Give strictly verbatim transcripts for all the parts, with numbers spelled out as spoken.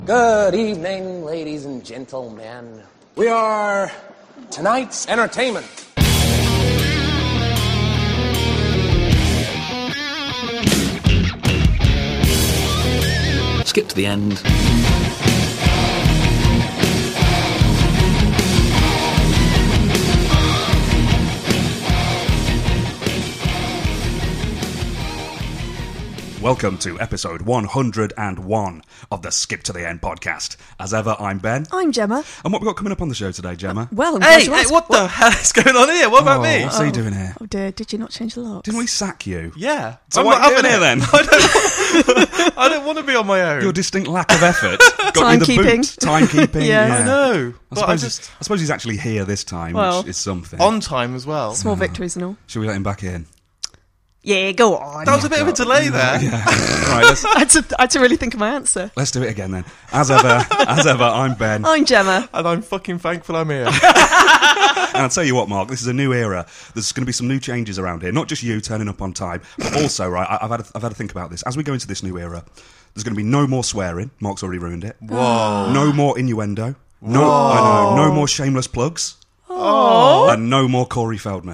Good evening, ladies and gentlemen. We are tonight's entertainment. Skip to the end. Welcome to episode one hundred and one of the Skip to the End podcast. As ever, I'm Ben. I'm Gemma. And what have we got coming up on the show today, Gemma? Well, I'm Hey, glad you hey, asked. what the hell is going on here? What about oh, me? What's he doing here? Oh dear, did you not change the locks? Didn't we sack you? Yeah. So I'm what not are you doing having here it. then? I don't, I don't want to be on my own. Your distinct lack of effort got you the Timekeeping. boot. Timekeeping. Yeah. yeah. I know. I But I suppose, just... I suppose he's actually here this time, Well, which is something. On time as well. Small victories and all. Should we let him back in? Yeah, go on. That was a bit of a delay there. Yeah. Right, let's, I, had to, I had to really think of my answer. let's do it again then. As ever, as ever, I'm Ben. I'm Gemma. And I'm fucking thankful I'm here. And I'll tell you what, Mark, this is a new era. There's going to be some new changes around here. Not just you turning up on time, but also, right, I- I've had, a, I've had to think about this. As we go into this new era, there's going to be no more swearing. Mark's already ruined it. Whoa. No more innuendo. No, I know. No more shameless plugs. Oh. And no more Corey Feldman.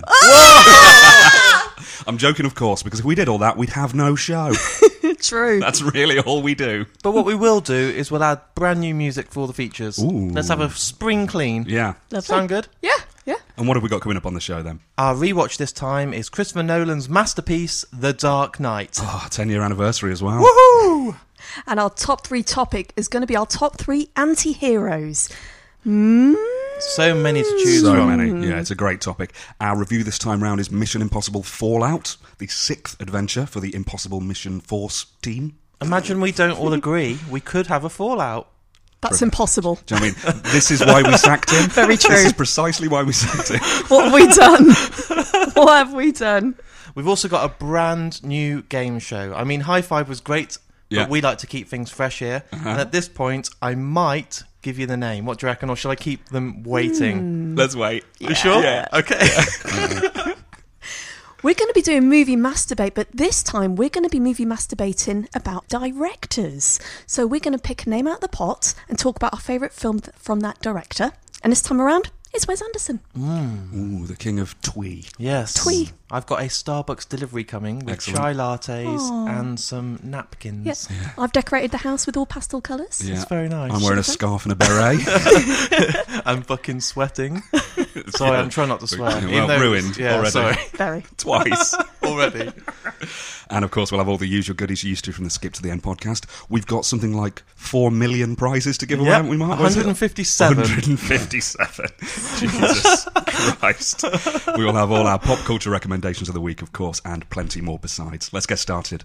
I'm joking, of course, because if we did all that, we'd have no show. True. That's really all we do. But what we will do is we'll add brand new music for all the features. Ooh. Let's have a spring clean. Yeah. Lovely. Sound good? Yeah, yeah. And what have we got coming up on the show then? Our rewatch this time is Christopher Nolan's masterpiece, The Dark Knight. Oh, ten-year anniversary as well. Woohoo! And our top three topic is going to be our top three anti-heroes. Mm. So many to choose So from. many. Yeah, it's a great topic. Our review this time round is Mission Impossible Fallout, the sixth adventure for the Impossible Mission Force team. Imagine we don't all agree. We could have a fallout. That's impossible. Do you know what I mean? This is why we sacked him. Very true. This is precisely why we sacked him. What have we done? What have we done? We've also got a brand new game show. I mean, High Five was great, Yeah. but we like to keep things fresh here. Uh-huh. And at this point, I might give you the name. What do you reckon? Or shall I keep them waiting? Let's wait. You sure? Yeah. Okay. We're going to be doing movie masturbate, but this time we're going to be movie masturbating about directors. So we're going to pick a name out of the pot and talk about our favourite film th- from that director. And this time around, it's Wes Anderson. Ooh, the king of twee. Yes. Twee. I've got a Starbucks delivery coming with Excellent. chai lattes Aw. and some napkins. Yes, I've decorated the house with all pastel colours. Yeah. It's very nice. I'm wearing a Should've scarf and a beret. I'm fucking sweating. Sorry, I'm trying not to swear. Well, even though- ruined yeah, already. Sorry. Very. Twice. Already. And of course, we'll have all the usual goodies you used to from the Skip to the End podcast. We've got something like four million prizes to give away, Yep, haven't we, Mark? Was it? one hundred fifty-seven. one hundred fifty-seven. Jesus Christ. We will have all our pop culture recommendations of the week, of course, and plenty more besides. Let's get started.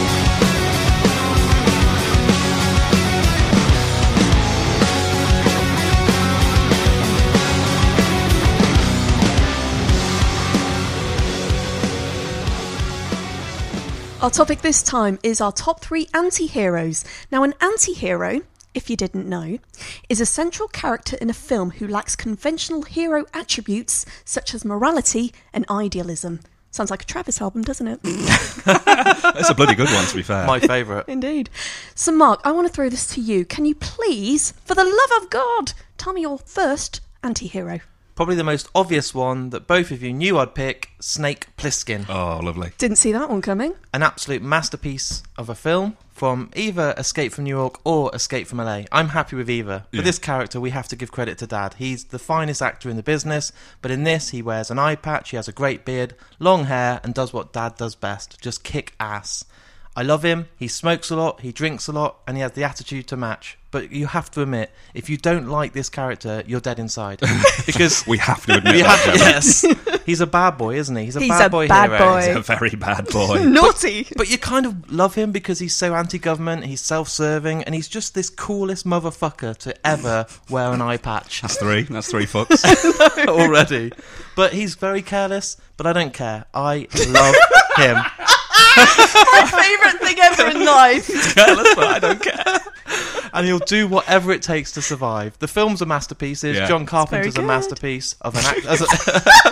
Our topic this time is our top three anti-heroes. Now, an anti-hero, if you didn't know, is a central character in a film who lacks conventional hero attributes such as morality and idealism. Sounds like a Travis album, doesn't it? That's a bloody good one, to be fair. My favourite. Indeed. So, Mark, I want to throw this to you. Can you please, for the love of God, tell me your first anti-hero? Probably the most obvious one that both of you knew I'd pick, Snake Plissken. Oh, lovely. Didn't see that one coming. An absolute masterpiece of a film from either Escape from New York or Escape from L A. I'm happy with either. For Yeah. this character, we have to give credit to Dad. He's the finest actor in the business, but in this, he wears an eye patch, he has a great beard, long hair, and does what Dad does best, just kick ass. I love him, he smokes a lot, he drinks a lot, and he has the attitude to match. But you have to admit, if you don't like this character, you're dead inside. Because We have to admit you that, have, Gemma. yes, he's a bad boy, isn't he? He's a He's bad a boy bad hero. boy. He's a very bad boy. Naughty. But you kind of love him because he's so anti-government, he's self-serving, and he's just this coolest motherfucker to ever wear an eye patch That's three. That's three fucks. already. But he's very careless, but I don't care. I love him. My favourite thing ever in life. Careless, but I don't care. And he'll do whatever it takes to survive. The film's a masterpiece. Yeah. John Carpenter's very a good. masterpiece of an act. As a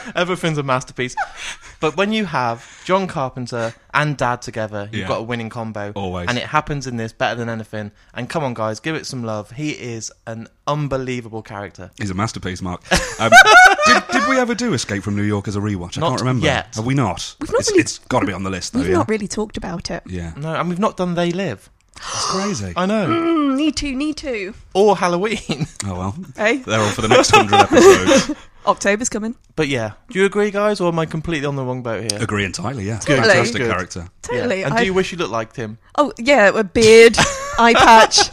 Everything's a masterpiece. But when you have John Carpenter and Dad together, you've Yeah. got a winning combo. Always. And it happens in this better than anything. And come on, guys, give it some love. He is an unbelievable character. He's a masterpiece, Mark. Um, did, did we ever do Escape from New York as a rewatch? I Not can't remember. yet. Have we not? We've not it's really- it's got to be on the list, though, We've yeah? not really talked about it. Yeah. No, and we've not done They Live. It's crazy. I know. Mm, need to, need to. Or Halloween. Oh, well. Hey, They're all for the next hundred episodes. October's coming. But yeah, do you agree, guys, or am I completely on the wrong boat here? Agree entirely, yeah. Totally. Fantastic Good. character. Totally. Yeah. And I- do you wish you looked like him? Oh, yeah, a beard, eye patch,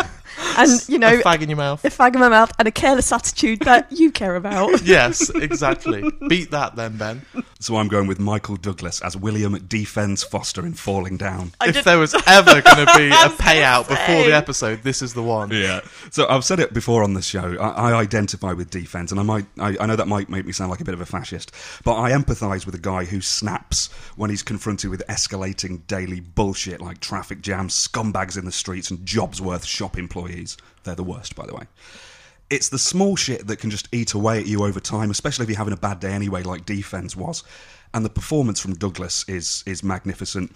and, you know, A fag in your mouth. a fag in my mouth and a careless attitude that you care about. Yes, exactly. Beat that then, Ben. So I'm going with Michael Douglas as William Defence Foster in Falling Down. I if did- there was ever going to be a I was gonna payout before say. the episode, this is the one. Yeah. So I've said it before on the show. I, I identify with Defence, and I might. I, I know that might make me sound like a bit of a fascist, but I empathise with a guy who snaps when he's confronted with escalating daily bullshit like traffic jams, scumbags in the streets, and Jobsworth shop employees. They're the worst, by the way. It's the small shit that can just eat away at you over time, especially if you're having a bad day anyway, like Defence was. And the performance from Douglas is is magnificent.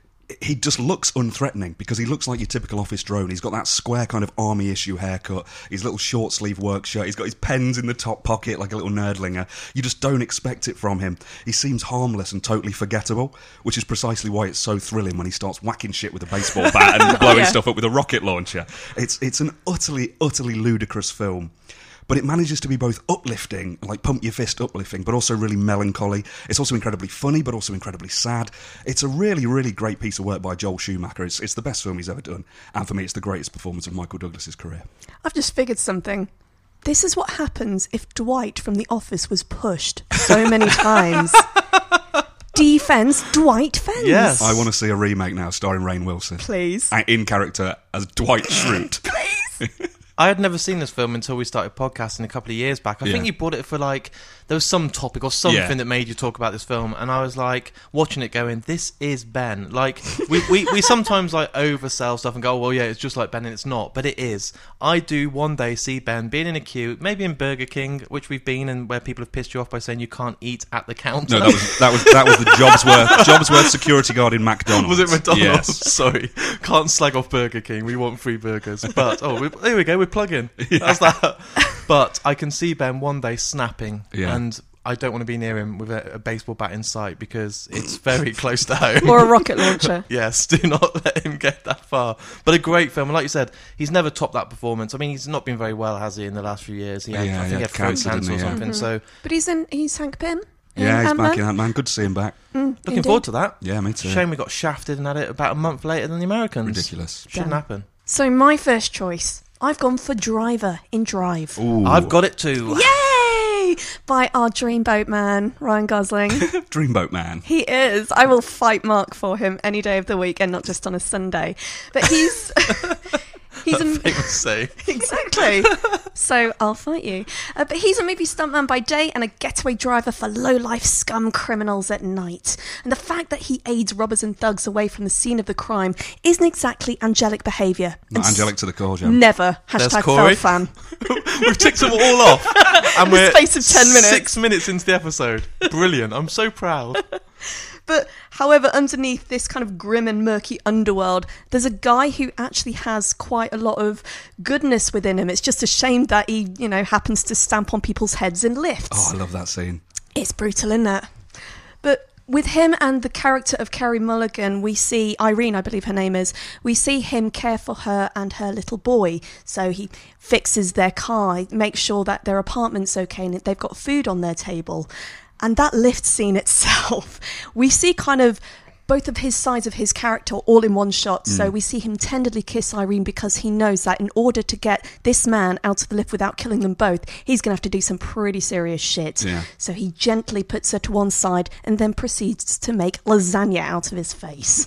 He just looks unthreatening because he looks like your typical office drone. He's got that square kind of army issue haircut, his little short sleeve work shirt, he's got his pens in the top pocket like a little nerdlinger. You just don't expect it from him. He seems harmless and totally forgettable, which is precisely why it's so thrilling when he starts whacking shit with a baseball bat and blowing Yeah. stuff up with a rocket launcher. It's it's an utterly, utterly ludicrous film. But it manages to be both uplifting, like pump your fist uplifting, but also really melancholy. It's also incredibly funny, but also incredibly sad. It's a really, really great piece of work by Joel Schumacher. It's, it's the best film he's ever done. And for me, it's the greatest performance of Michael Douglas's career. I've just figured something. This is what happens if Dwight from The Office was pushed so many times. Defence, Dwight Fence. Yes. I want to see a remake now starring Rainn Wilson. Please. Uh, In character as Dwight Schrute. Please. I had never seen this film until we started podcasting a couple of years back. I Yeah. think you bought it for like, there was some topic or something Yeah. that made you talk about this film, and I was like, watching it going, this is Ben. Like, we, we, we sometimes like oversell stuff and go, oh, well, yeah, it's just like Ben, and it's not, but it is. I do one day see Ben being in a queue, maybe in Burger King, which we've been, and where people have pissed you off by saying you can't eat at the counter. No, that was that was that was the Jobsworth Jobsworth security guard in McDonald's. Was it McDonald's? Yes. Sorry. Can't slag off Burger King. We want free burgers. But, oh, we, there we go. We're plugging. That's that. But I can see Ben one day snapping. Yeah. And I don't want to be near him with a, a baseball bat in sight because it's very close to home. Or a rocket launcher. Yes, do not let him get that far. But a great film. And like you said, he's never topped that performance. I mean, he's not been very well, has he, in the last few years? He had, Yeah, I think he he had had throat cancer, cancer or didn't he? Yeah. something. So But he's in, he's Hank Pym. in Yeah, he's Ant-Man. back in Ant-Man. Good to see him back. looking Indeed. forward to that. Yeah, me too. Shame we got shafted and had it about a month later than the Americans. Ridiculous. Shouldn't Damn. happen. So my first choice, I've gone for Driver in Drive. Ooh. I've got it too. Yay! By our dreamboat man, Ryan Gosling. Dreamboat Man. He is. I will fight Mark for him any day of the week and not just on a Sunday. But he's... He's a, Famous saying. exactly. So I'll fight you. Uh, but he's a movie stuntman by day and a getaway driver for low-life scum criminals at night. And the fact that he aids robbers and thugs away from the scene of the crime isn't exactly angelic behaviour. Not And angelic to the core, Jem. Never. There's Hashtag Corey. fell fan. We've ticked them all off. And we're space of ten minutes. Six minutes into the episode. Brilliant. I'm so proud. But however, underneath this kind of grim and murky underworld, there's a guy who actually has quite a lot of goodness within him. It's just a shame that he, you know, happens to stamp on people's heads in lifts. Oh, I love that scene. It's brutal, isn't it? But with him and the character of Carey Mulligan, we see, Irene, I believe her name is, we see him care for her and her little boy. So he fixes their car, makes sure that their apartment's okay and that they've got food on their table. And that lift scene itself, we see kind of both of his sides of his character all in one shot. Mm. So we see him tenderly kiss Irene because he knows that in order to get this man out of the lift without killing them both, he's going to have to do some pretty serious shit. Yeah. So he gently puts her to one side and then proceeds to make lasagna out of his face.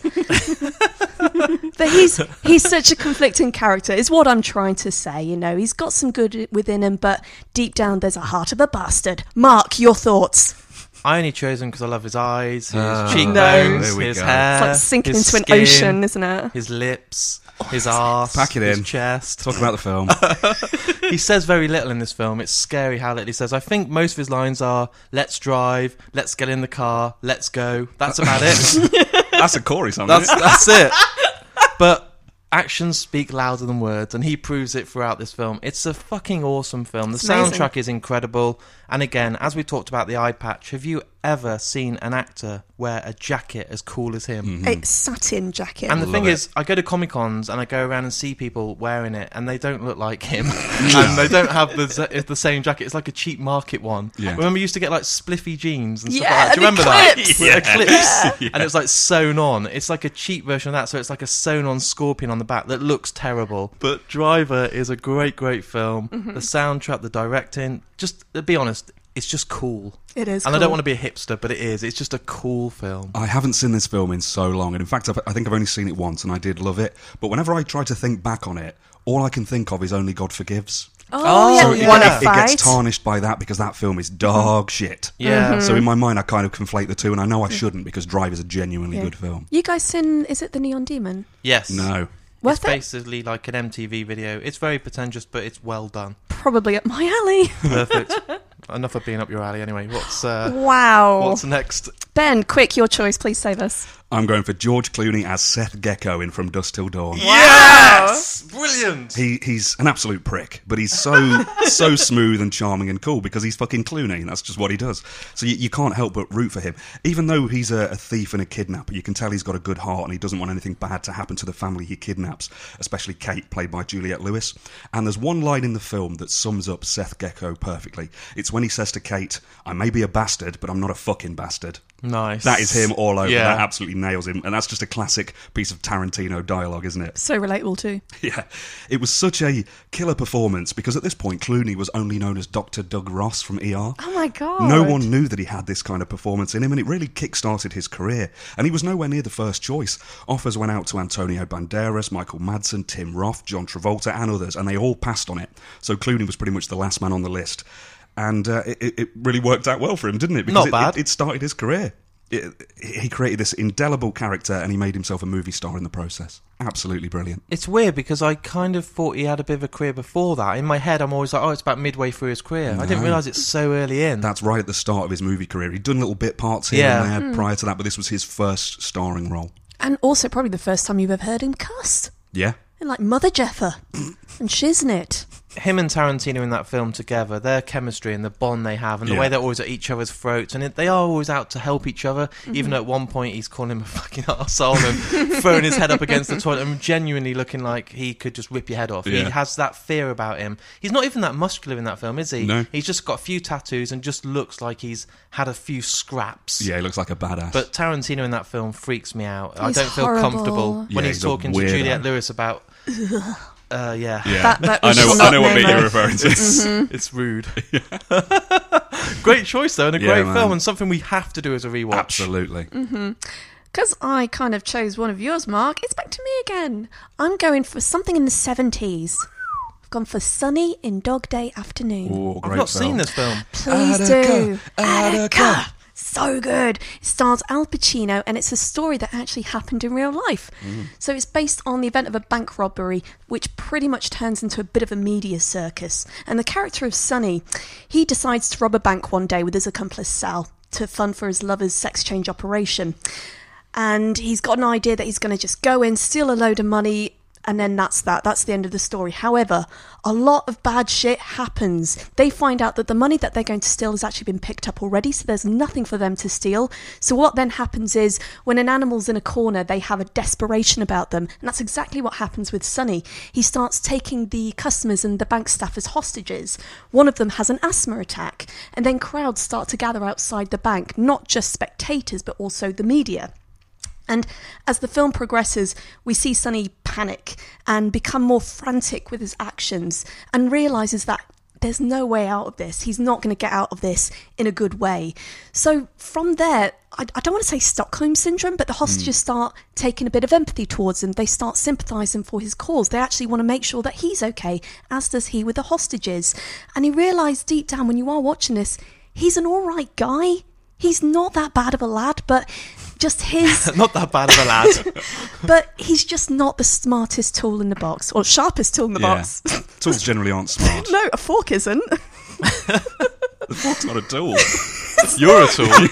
But he's he's such a conflicting character, is what I'm trying to say. You know, he's got some good within him, but deep down there's a heart of a bastard. Mark, your thoughts? I only chose him because I love his eyes, his Oh, cheekbones, there we his go. hair. It's like sinking his into skin, an ocean, isn't it? His lips. his arse, Pack it his in. chest. Talk about the film. He says very little in this film. It's scary how little he says. I think most of his lines are, let's drive, let's get in the car, let's go. That's about it. That's a Corey song, That's, isn't it? that's it. But actions speak louder than words, and he proves it throughout this film. It's a fucking awesome film. The It's amazing. soundtrack is incredible. And again, as we talked about the eye patch, have you ever seen an actor wear a jacket as cool as him? A satin jacket. And the Love thing it. is, I go to Comic Cons and I go around and see people wearing it, and they don't look like him, and they don't have the it's the same jacket. It's like a cheap market one. Yeah. Remember, you used to get like spliffy jeans and stuff Yeah, like that. Do you and the remember clips. that? Yeah, clips, Yeah. and it's like sewn on. It's like a cheap version of that. So it's like a sewn on scorpion on the back that looks terrible. But Driver is a great, great film. Mm-hmm. The soundtrack, the directing, just to be honest, it's just cool. It is And I cool. don't want to be a hipster, but it is. It's just a cool film. I haven't seen this film in so long, and in fact, I've, I think I've only seen it once, and I did love it. But whenever I try to think back on it, all I can think of is Only God Forgives. Oh, Oh, yeah, So yeah. it, wanna it, it fight? gets tarnished by that because that film is dog shit. Yeah. So in my mind, I kind of conflate the two, and I know I shouldn't because Drive is a genuinely Yeah. good film. You guys seen, is it The Neon Demon? Yes. No. Worth It's it? basically like an M T V video. It's very pretentious, but it's well done. Probably up my alley. Perfect. Enough of being up your alley anyway. What's uh, Wow. what's next? Ben, quick, your choice. Please save us. I'm going for George Clooney as Seth Gecko in From Dusk Till Dawn. Yes! Brilliant! He he's an absolute prick, but he's so so smooth and charming and cool because he's fucking Clooney, and that's just what he does. So you, you can't help but root for him, even though he's a, a thief and a kidnapper. You can tell he's got a good heart and he doesn't want anything bad to happen to the family he kidnaps, especially Kate, played by Juliette Lewis. And there's one line in the film that sums up Seth Gecko perfectly. It's when he says to Kate, "I may be a bastard, but I'm not a fucking bastard." Nice. That is him all over. Yeah. That absolutely nails him, and that's just a classic piece of Tarantino dialogue, isn't it? So relatable too. Yeah, it was such a killer performance because at this point Clooney was only known as Doctor Doug Ross from E R. Oh my god. No one knew that he had this kind of performance in him, and it really kick-started his career. And he was nowhere near the first choice. Offers went out to Antonio Banderas, Michael Madsen, Tim Roth, John Travolta, and others, and they all passed on it. So Clooney was pretty much the last man on the list. And uh, it, it really worked out well for him, didn't it? Because Not it, bad. It, it started his career. It, he created this indelible character, and he made himself a movie star in the process. Absolutely brilliant. It's weird because I kind of thought he had a bit of a career before that. In my head, I'm always like, oh, it's about midway through his career. I didn't No. realise it's so early in. That's right at the start of his movie career. He'd done little bit parts here Yeah. and there prior to that, but this was his first starring role. And also probably the first time you've ever heard him cuss. Yeah. And like Mother Jeffer and Shiznit. Him and Tarantino in that film together, their chemistry and the bond they have, and the Yeah. way they're always at each other's throats, and it, they are always out to help each other. Even though at one point he's calling him a fucking arsehole and throwing his head up against the toilet and genuinely looking like he could just rip your head off. Yeah. He has that fear about him. He's not even that muscular in that film, is he? No. He's just got a few tattoos and just looks like he's had a few scraps. Yeah, he looks like a badass. But Tarantino in that film freaks me out. I He's don't feel horrible. comfortable Yeah, when he's, he's a talking to weirdo. Juliette Lewis about. Uh, yeah. yeah. That- that I was know, just I not know what bit Nemo. you're referring to. It's, it's rude. Great choice, though, and a Yeah, great man. film, and something we have to do as a rewatch. Absolutely. Because I kind of chose one of yours, Mark, it's back to me again. I'm going for something in the seventies. I've gone for Sunny in Dog Day Afternoon. Ooh, I've great not film. seen this film. Please Attica, do. Attica. So good. It stars Al Pacino, and it's a story that actually happened in real life. So it's based on the event of a bank robbery, which pretty much turns into a bit of a media circus. And the character of Sonny, he decides to rob a bank one day with his accomplice Sal to fund for his lover's sex change operation. And he's got an idea that he's going to just go in, steal a load of money, and then that's that. That's the end of the story. However, a lot of bad shit happens. They find out that the money that they're going to steal has actually been picked up already, so there's nothing for them to steal. So what then happens is, when an animal's in a corner, they have a desperation about them. And that's exactly what happens with Sonny. He starts taking the customers and the bank staff as hostages. One of them has an asthma attack. And then crowds start to gather outside the bank, not just spectators, but also the media. And as the film progresses, we see Sonny panic and become more frantic with his actions and realises that there's no way out of this. He's not going to get out of this in a good way. So from there, I, I don't want to say Stockholm Syndrome, but the hostages start taking a bit of empathy towards him. They start sympathising for his cause. They actually want to make sure that he's okay, as does he with the hostages. And he realised deep down, when you are watching this, he's an all right guy. He's not that bad of a lad, but just his... Not that bad of a lad. But he's just not the smartest tool in the box, or sharpest tool in the Yeah. box. Tools generally aren't smart. No, a fork isn't. The fork's not a tool. You're a tool.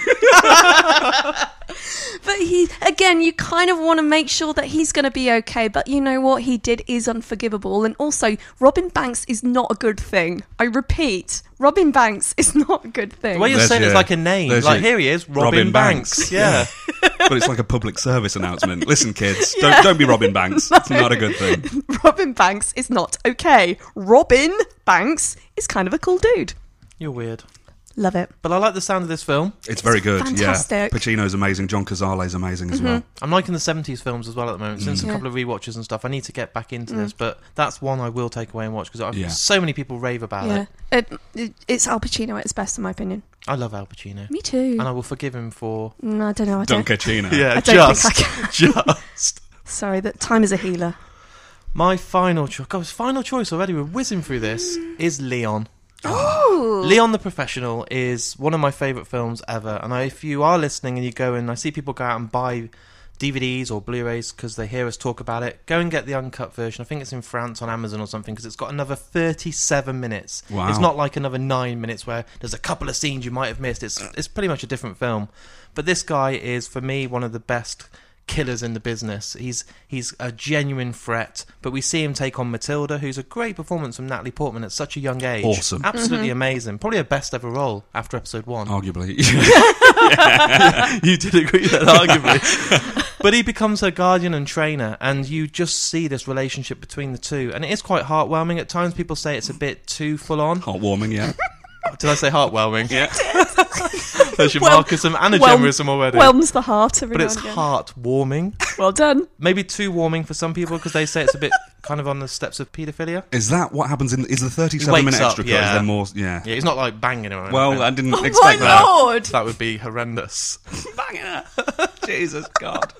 But he, again, you kind of want to make sure that he's going to be okay. But you know what he did is unforgivable. And also, Robin Banks is not a good thing. I repeat, Robin Banks is not a good thing. The way you're There's saying it's your- like a name. there's Like, your here he is, Robin, Robin Banks. Banks. Yeah. But it's like a public service announcement. Listen, kids, don't, don't be Robin Banks. It's not a good thing. Robin Banks is not okay. Robin Banks is kind of a cool dude. You're weird. Love it. But I like the sound of this film. It's very good. fantastic. Yeah, Pacino's amazing. John Cazale's amazing as well. I'm liking the seventies films as well at the moment. Since a Yeah. couple of rewatches and stuff, I need to get back into this. But that's one I will take away and watch because Yeah. so many people rave about Yeah. it. It, it, it's Al Pacino at its best, in my opinion. I love Al Pacino. Me too. And I will forgive him for... Mm, I don't know. I Don don't, Cacino. Yeah, I don't just. think I can. just. Sorry, that time is a healer. My final choice... God, it's final choice already. We're whizzing through this. Is Leon. Oh, Leon the Professional is one of my favourite films ever. And I, if you are listening and you go and I see people go out and buy D V Ds or Blu-rays because they hear us talk about it, go and get the uncut version. I think it's in France on Amazon or something because it's got another thirty-seven minutes. Wow. It's not like another nine minutes where there's a couple of scenes you might have missed. It's it's pretty much a different film. But this guy is, for me, one of the best killers in the business. He's he's a genuine threat, but we see him take on Matilda, who's a great performance from Natalie Portman at such a young age. Awesome. Absolutely amazing. Probably her best ever role after episode one. Arguably. You did agree with that, arguably. But he becomes her guardian and trainer, and you just see this relationship between the two. And it is quite heartwarming. At times people say it's a bit too full on. Heartwarming, yeah. Did I say heartwarming? Yeah. There's your Well- Marxism and a well- generism already. whelms the heart every but now it's and again. heartwarming. Well done. Maybe too warming for some people because they say it's a bit kind of on the steps of paedophilia. Is that what happens in... Is the thirty-seven Wakes minute up, extra cut? yeah. Is there more... Yeah. Yeah, he's not like banging her or anything. Well, I didn't Oh expect my that. lord! That would be horrendous. Banging her. Jesus God.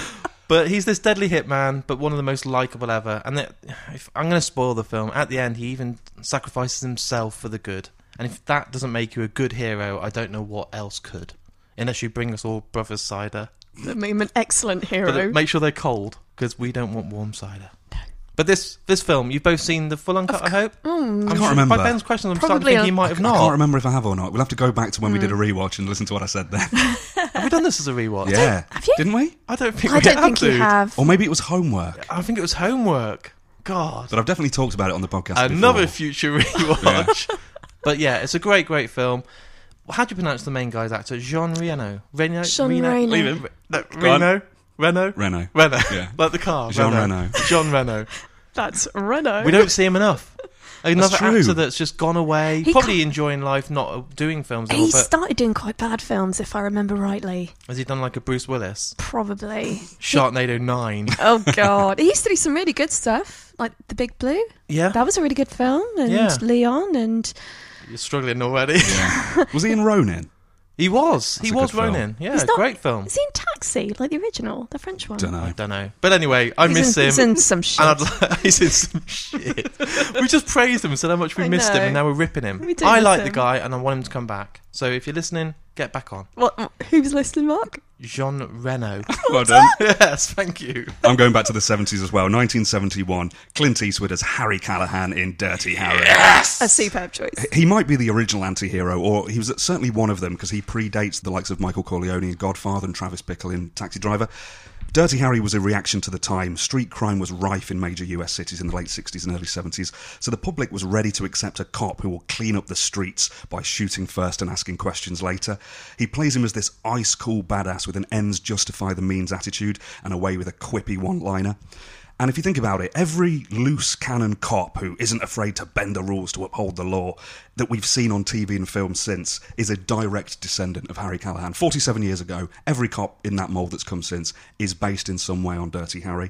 But he's this deadly hitman, but one of the most likeable ever. And that, if, I'm going to spoil the film. At the end, he even sacrifices himself for the good. And if that doesn't make you a good hero, I don't know what else could. Unless you bring us all brothers cider. I mean, an excellent hero. But make sure they're cold, because we don't want warm cider. But this this film, you've both seen the full uncut, I hope? I'm I can't remember. By Ben's questions, I'm Probably starting to think he a- might have I can't not. remember if I have or not. We'll have to go back to when we did a rewatch and listen to what I said then. Have we done this as a rewatch? Yeah. Have you? Didn't we? I don't think I we don't have, think you dude. have. Or maybe it was homework. I think it was homework. God. But I've definitely talked about it on the podcast Another before. future rewatch. But yeah, it's a great, great film. How do you pronounce the main guy's actor? Jean Reno? Reno? Jean Reno? Reno. Leave it. No, Go on. Reno? Reno? Renault. Reno. Yeah. Like the car. Jean Reno. Jean Reno. That's Renault. We don't see him enough. Another true. actor that's just gone away, He probably ca- enjoying life, not doing films He anymore. But started doing quite bad films, if I remember rightly. has he done like a Bruce Willis? Probably. Sharknado nine. Oh, God. He used to do some really good stuff, like The Big Blue. Yeah. That was a really good film. And Yeah. Leon and... You're struggling already. Was he in Ronin? He was. That's he a was good film. Ronin. Yeah, He's not- great film. Is he in Taxi, like the original, the French one? Don't know. I don't know. But anyway, I He's miss in, him. He's in some shit. And I'd like, he's in some shit. We just praised him and said how much we I missed him, know. and now we're ripping him. We do I miss like him. the guy, and I want him to come back. So if you're listening, get back on. What, who's listening, Mark? Jean Reno. Well done. Yes, thank you. I'm going back to the seventies as well. nineteen seventy-one. Clint Eastwood as Harry Callahan in Dirty Harry. A superb choice. He might be the original anti-hero, or he was certainly one of them, because he predates the likes of Michael Corleone in Godfather and Travis Bickle in Taxi Driver. Dirty Harry was a reaction to the time. Street crime was rife in major U S cities in the late sixties and early seventies, so the public was ready to accept a cop who will clean up the streets by shooting first and asking questions later. He plays him as this ice-cool badass with an ends justify the means attitude and away with a quippy one-liner. And if you think about it, every loose cannon cop who isn't afraid to bend the rules to uphold the law that we've seen on T V and film since is a direct descendant of Harry Callahan. forty-seven years ago, every cop in that mould that's come since is based in some way on Dirty Harry.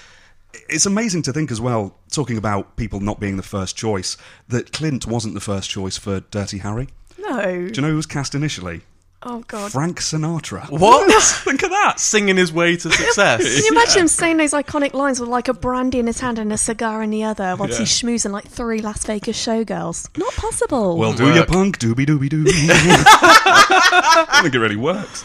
It's amazing to think as well, talking about people not being the first choice, that Clint wasn't the first choice for Dirty Harry. No. Do you know who was cast initially? Oh, God. Frank Sinatra. What? Think of that. Singing his way to success. Can you imagine him saying those iconic lines with like a brandy in his hand and a cigar in the other whilst he's schmoozing like three Las Vegas showgirls? Not possible. Well, do Work. your punk, doobie doobie doo. I don't think it really works.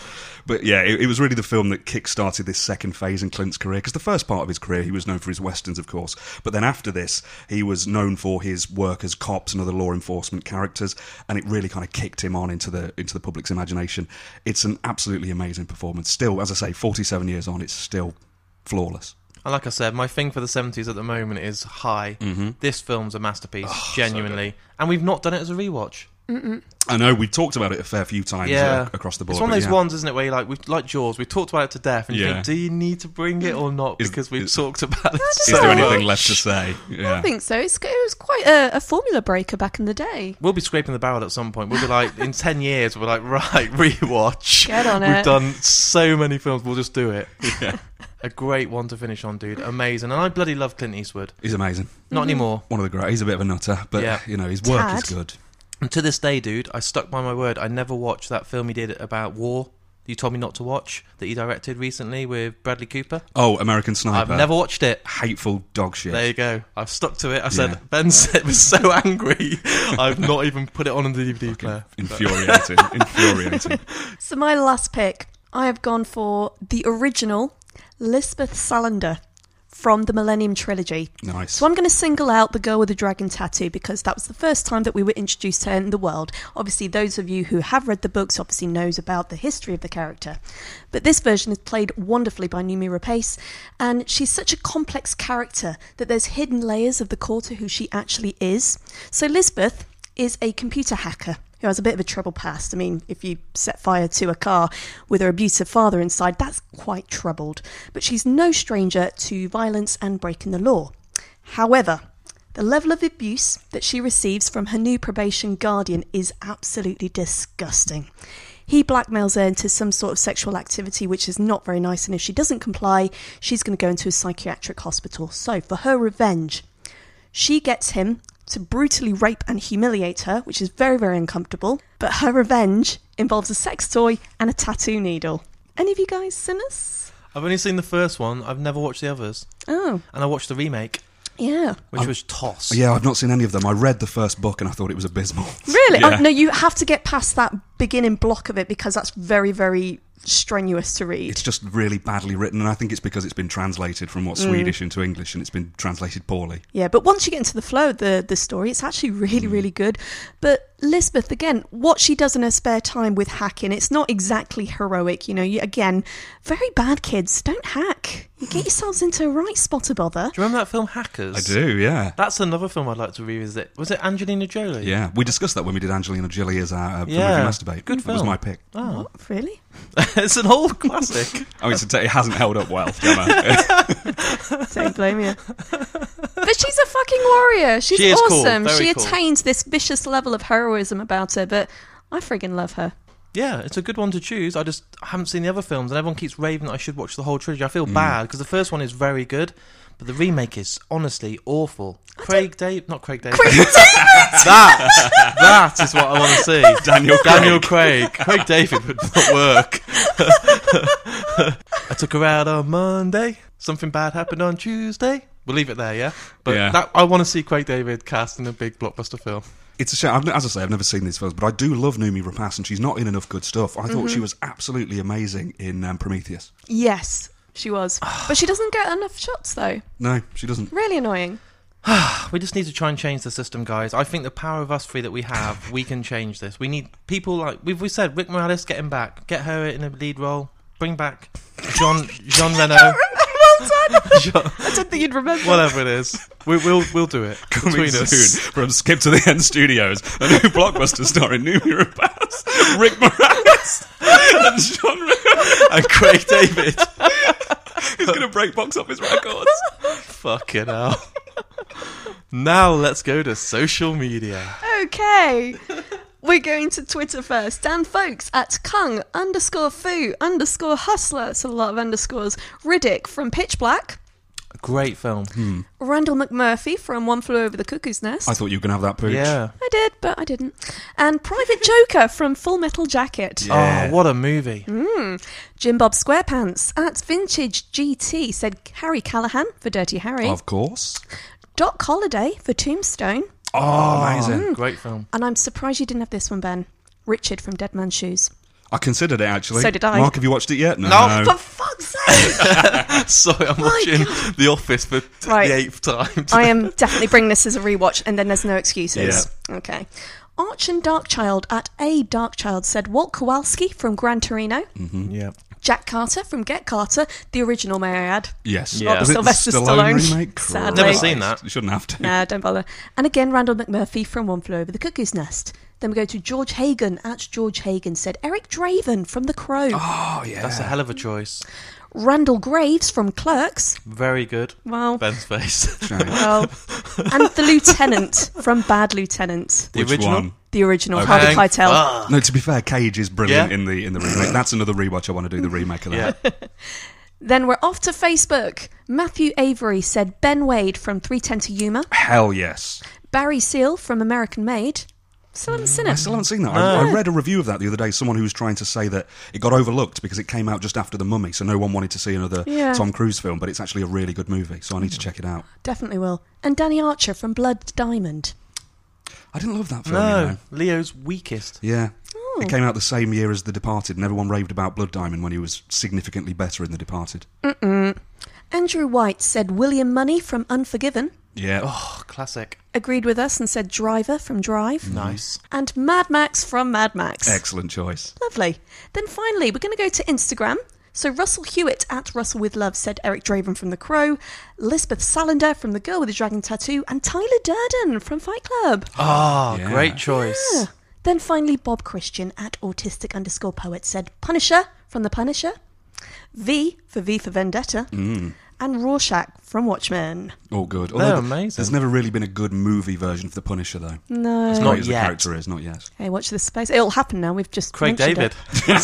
But yeah, it, it was really the film that kick-started this second phase in Clint's career, because the first part of his career, he was known for his westerns, of course, but then after this, he was known for his work as cops and other law enforcement characters, and it really kind of kicked him on into the into the public's imagination. It's an absolutely amazing performance. Still, as I say, forty-seven years on, it's still flawless. And like I said, my thing for the seventies at the moment is High. Mm-hmm. This film's a masterpiece, Oh, genuinely. so and we've not done it as a rewatch. Mm-mm. I know, we talked about it a fair few times Yeah. uh, across the board. It's one of but those yeah. ones, isn't it, where you like, we've, like Jaws, we've talked about it to death, and you Yeah. think, do you need to bring it or not? Is- Because we've is- talked about it Is so there much. anything left to say? I Yeah. think so. It's, it was quite a, a formula breaker back in the day. We'll be scraping the barrel at some point. We'll be like, in ten years, we're like, right, rewatch. Get on We've it. done so many films, we'll just do it. Yeah. A great one to finish on, dude. Amazing. And I bloody love Clint Eastwood. He's amazing. Not anymore. One of the great. He's a bit of a nutter, but Yeah. you know, his work Tad. is good. And to this day, dude, I stuck by my word. I never watched that film he did about war. You told me not to watch, that he directed recently with Bradley Cooper. Oh, American Sniper. I've never watched it. Hateful dog shit. There you go. I've stuck to it. I said, Yeah. Ben said was so angry. I've not even put it on the D V D player. Infuriating. Infuriating. So my last pick, I have gone for the original Lisbeth Salander from the Millennium Trilogy. Nice. So I'm going to single out the girl with the dragon tattoo because that was the first time that we were introduced to her in the world. Obviously, those of you who have read the books obviously knows about the history of the character. But this version is played wonderfully by Noomi Rapace, and she's such a complex character that there's hidden layers of the core to who she actually is. So Lisbeth is a computer hacker who has a bit of a troubled past. I mean, if you set fire to a car with her abusive father inside, that's quite troubled. But she's no stranger to violence and breaking the law. However, the level of abuse that she receives from her new probation guardian is absolutely disgusting. He blackmails her into some sort of sexual activity, which is not very nice, and if she doesn't comply, she's going to go into a psychiatric hospital. So, for her revenge, she gets him to brutally rape and humiliate her, which is very, very uncomfortable. But her revenge involves a sex toy and a tattoo needle. Any of you guys seen this? I've only seen the first one. I've never watched the others. Oh, And I watched the remake, yeah. which I've- was Toss. Yeah, I've not seen any of them. I read the first book and I thought it was abysmal. Really? Yeah. Oh, no, you have to get past that beginning block of it because that's very, very strenuous to read. It's just really badly written, and I think it's because it's been translated from what Mm. Swedish into English, and it's been translated poorly. Yeah, but once you get into the flow of the, the story, it's actually really, really good. But Lisbeth, again, what she does in her spare time with hacking, it's not exactly heroic. You know, you, again, very bad kids, don't hack. You get yourselves into a right spot of bother. Do you remember that film Hackers? I do, yeah. That's another film I'd like to revisit. Was it Angelina Jolie? Yeah, we discussed that when we did Angelina Jolie as our uh, Yeah. movie Masturbate. Good That was film. my pick. Oh, What? Really? it's an old classic. I mean, to tell you, it hasn't held up well. Gemma. Don't blame you. But she's a fucking warrior. She's She is cool, awesome. very She cool. attains this vicious level of heroism about her, but I friggin' love her. Yeah, it's a good one to choose. I just haven't seen the other films, and everyone keeps raving that I should watch the whole trilogy. I Mm. feel bad because the first one is very good, but the remake is honestly awful. Craig Dave, not Craig David. that, that is what I want to see. Daniel Daniel Craig. Craig David would not work. I took her out on Monday. Something bad happened on Tuesday. We'll leave it there, yeah. But Yeah. that, I want to see Craig David cast in a big blockbuster film. It's a shame. I've, as I say, I've never seen these films, but I do love Noomi Rapace, and she's not in enough good stuff. I thought she was absolutely amazing in um, Prometheus. Yes, she was. But she doesn't get enough shots, though. No, she doesn't. Really annoying. We just need to try and change the system, guys. I think the power of us three that we have, we can change this. We need people like we've we said, Rick Moranis, get him back, get her in a lead role, bring back Jean Jean Reno, Well done. Jean, I don't think you'd remember. whatever it is. We, we'll we'll do it Coming between us. soon from Skip to the End Studios, a new blockbuster starring Noomi Rapace, Rick Moranis, and Jean Reno. And Craig David. He's going to break box office records. Fucking hell. Now let's go to social media. Okay. We're going to Twitter first. Dan Folks at Kung underscore Fu underscore Hustler. That's a lot of underscores. Riddick from Pitch Black. Great film. Randall McMurphy from One Flew Over the Cuckoo's Nest. I thought you were going to have that pooch. Yeah. I did, but I didn't. And Private Joker from Full Metal Jacket. Yeah. Oh, what a movie. Jim Bob Squarepants at Vintage G T said Harry Callahan for Dirty Harry. Of course. Doc Holliday for Tombstone. Oh, amazing. Great film. And I'm surprised you didn't have this one, Ben. Richard from Dead Man's Shoes. I considered it, actually. So did I. Mark, have you watched it yet? No. No. For fuck's sake! Sorry, I'm watching The Office for Right. the eighth time today. I am definitely bringing this as a rewatch, and then there's no excuses. Okay. Arch and Darkchild at A Darkchild said Walt Kowalski from Gran Torino, Yeah. Jack Carter from Get Carter, the original, may I add. Yes. Yeah. Is it the Sylvester Stallone, remake? sadly. Never seen that. You shouldn't have to. Nah, don't bother. And again, Randall McMurphy from One Flew Over the Cuckoo's Nest. Then we go to George Hagen at George Hagen said Eric Draven from The Crow. Oh, yeah. That's a hell of a choice. Randall Graves from Clerks. Very good. Well, Ben's face. well, and the Lieutenant from Bad Lieutenant. The Which original? one? The original, Okay. Harvey Thank Keitel. fuck. No, to be fair, Cage is brilliant Yeah. in the in the remake. That's another rewatch. I want to do the remake of that. Yeah. Then we're off to Facebook. Matthew Avery said Ben Wade from three ten to Yuma. Hell yes. Barry Seal from American Made. Still haven't seen I it. still haven't seen that. No. I, I read a review of that the other day. Someone who was trying to say that it got overlooked because it came out just after The Mummy, so no one wanted to see another Yeah. Tom Cruise film. But it's actually a really good movie, so I need to check it out. Definitely will. And Danny Archer from Blood Diamond. I didn't love that film. You No, know. Leo's weakest. Yeah. Oh. It came out the same year as The Departed, and everyone raved about Blood Diamond when he was significantly better in The Departed. Andrew White said William Money from Unforgiven. Yeah. Oh, classic. Agreed with us and said Driver from Drive. Nice. And Mad Max from Mad Max. Excellent choice. Lovely. Then finally, we're going to go to Instagram. So Russell Hewitt at Russell with Love said Eric Draven from The Crow, Lisbeth Salander from The Girl with the Dragon Tattoo, and Tyler Durden from Fight Club. Oh, Yeah. great choice. Yeah. Then finally, Bob Christian at autistic underscore poet said Punisher from The Punisher, V for V for Vendetta, and Rorschach from Watchmen. All good. They're Although amazing. There's never really been a good movie version of The Punisher, though. No. As Not great as the yet. character is, not yet. Okay, watch this space. It'll happen now. We've just Craig mentioned David.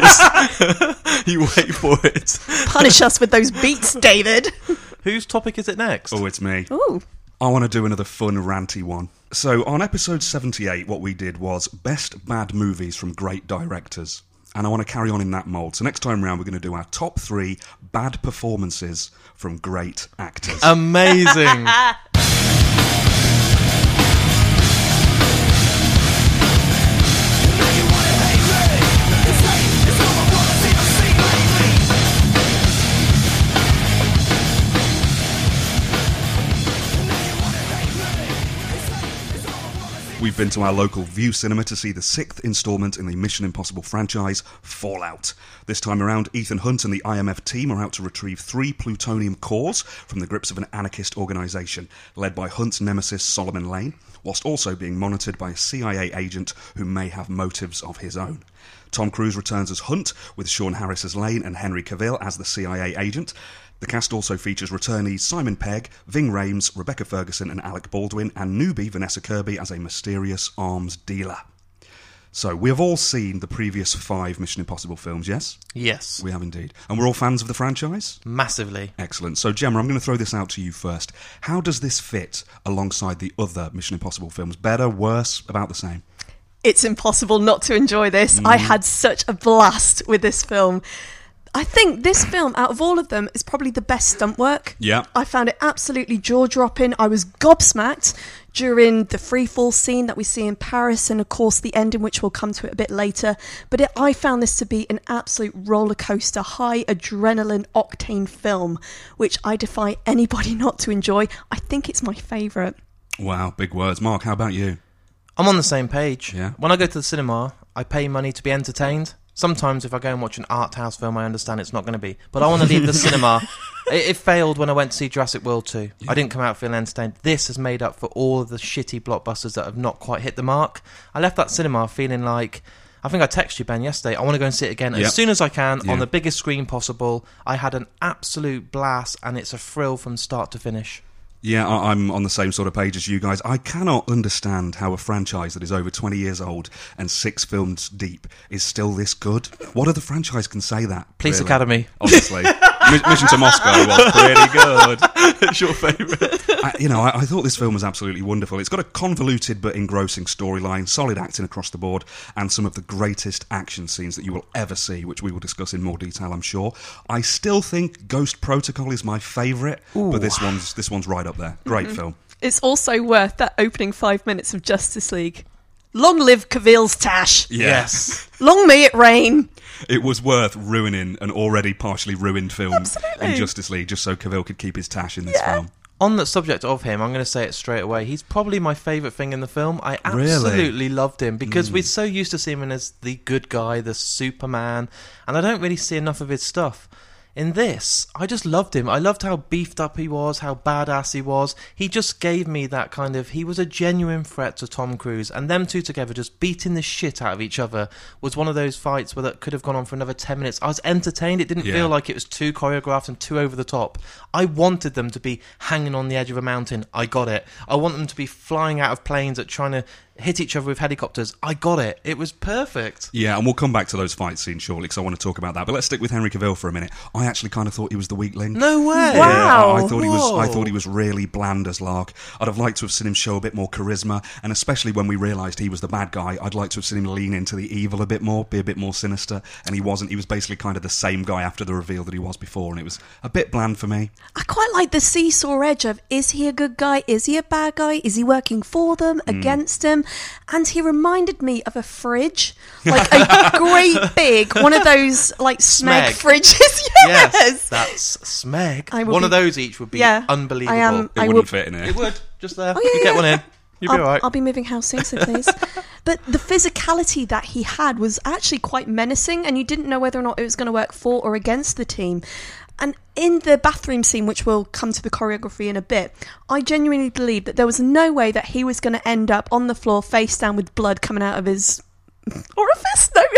it. You wait for it. Punish us with those beats, David. Whose topic is it next? Oh, it's me. Ooh. I want to do another fun, ranty one. So, on episode seventy-eight, what we did was best bad movies from great directors. And I want to carry on in that mould. So, next time round, we're going to do our top three bad performances from great actors. Amazing. We've been to our local View Cinema to see the sixth instalment in the Mission Impossible franchise, Fallout. This time around, Ethan Hunt and the I M F team are out to retrieve three plutonium cores from the grips of an anarchist organisation, led by Hunt's nemesis Solomon Lane, whilst also being monitored by a C I A agent who may have motives of his own. Tom Cruise returns as Hunt, with Sean Harris as Lane and Henry Cavill as the C I A agent. The cast also features returnees Simon Pegg, Ving Rhames, Rebecca Ferguson and Alec Baldwin, and newbie Vanessa Kirby as a mysterious arms dealer. So, we have all seen the previous five Mission Impossible films, yes? Yes. We have indeed. And we're all fans of the franchise? Massively. Excellent. So, Gemma, I'm going to throw this out to you first. How does this fit alongside the other Mission Impossible films? Better, worse, about the same? It's impossible not to enjoy this. I had such a blast with this film. I think this film, out of all of them, is probably the best stunt work. Yeah. I found it absolutely jaw-dropping. I was gobsmacked during the freefall scene that we see in Paris, and of course the ending, which we'll come to it a bit later. But it, I found this to be an absolute roller coaster, high adrenaline octane film, which I defy anybody not to enjoy. I think it's my favourite. Wow, big words. Mark, how about you? I'm on the same page. Yeah. When I go to the cinema, I pay money to be entertained. Sometimes if I go and watch an art house film, I understand it's not going to be. But I want to leave the cinema. It, it failed when I went to see Jurassic World two. Yeah. I didn't come out feeling entertained. This has made up for all of the shitty blockbusters that have not quite hit the mark. I left that cinema feeling like... I think I texted you, Ben, yesterday. I want to go and see it again Yep. as soon as I can Yeah. on the biggest screen possible. I had an absolute blast, and it's a thrill from start to finish. Yeah, I- I'm on the same sort of page as you guys. I cannot understand how a franchise that is over twenty years old and six films deep is still this good. What other franchise can say that? Police really? Academy. Obviously. Mi- Mission to Moscow was pretty good. It's your favourite. I, you know, I, I thought this film was absolutely wonderful. It's got a convoluted but engrossing storyline, solid acting across the board, and some of the greatest action scenes that you will ever see, which we will discuss in more detail, I'm sure. I still think Ghost Protocol is my favourite, but this one's this one's right up there. Great film. It's also worth that opening five minutes of Justice League. Long live Cavill's tash. Yes. Long may it rain. It was worth ruining an already partially ruined film Absolutely. in Justice League just so Cavill could keep his tash in this Yeah. film. On the subject of him, I'm going to say it straight away. He's probably my favourite thing in the film. I Really? absolutely loved him because Mm. we're so used to seeing him as the good guy, the Superman, and I don't really see enough of his stuff. In this, I just loved him. I loved how beefed up he was, how badass he was. He just gave me that kind of... He was a genuine threat to Tom Cruise, and them two together just beating the shit out of each other was one of those fights where that could have gone on for another ten minutes. I was entertained. It didn't Yeah. feel like it was too choreographed and too over the top. I wanted them to be hanging on the edge of a mountain. I got it. I want them to be flying out of planes at trying to hit each other with helicopters. I got it. It was perfect. Yeah, and we'll come back to those fight scenes shortly because I want to talk about that. But let's stick with Henry Cavill for a minute. I actually kind of thought he was the weak link. No way. Wow. Yeah, I thought he was. I Whoa. thought he was really bland as Lark. I'd have liked to have seen him show a bit more charisma, and especially when we realised he was the bad guy, I'd like to have seen him lean into the evil a bit more, be a bit more sinister. And he wasn't. He was basically kind of the same guy after the reveal that he was before, and it was a bit bland for me. I quite like the seesaw edge of, is he a good guy? Is he a bad guy? Is he working for them, against them? And he reminded me of a fridge, like a great big, one of those like Smeg, Smeg. fridges. Yes. Yes, that's Smeg. I will One be- of those each would be Yeah, unbelievable. I am- It I wouldn't will- fit in here. It would, just there. Oh, yeah, you get yeah, one in. yeah. You'll be I'll, alright. I'll be moving house soon, so please. But the physicality that he had was actually quite menacing, and you didn't know whether or not it was going to work for or against the team. And in the bathroom scene, which we'll come to the choreography in a bit, I genuinely believe that there was no way that he was going to end up on the floor face down with blood coming out of his orifice. No,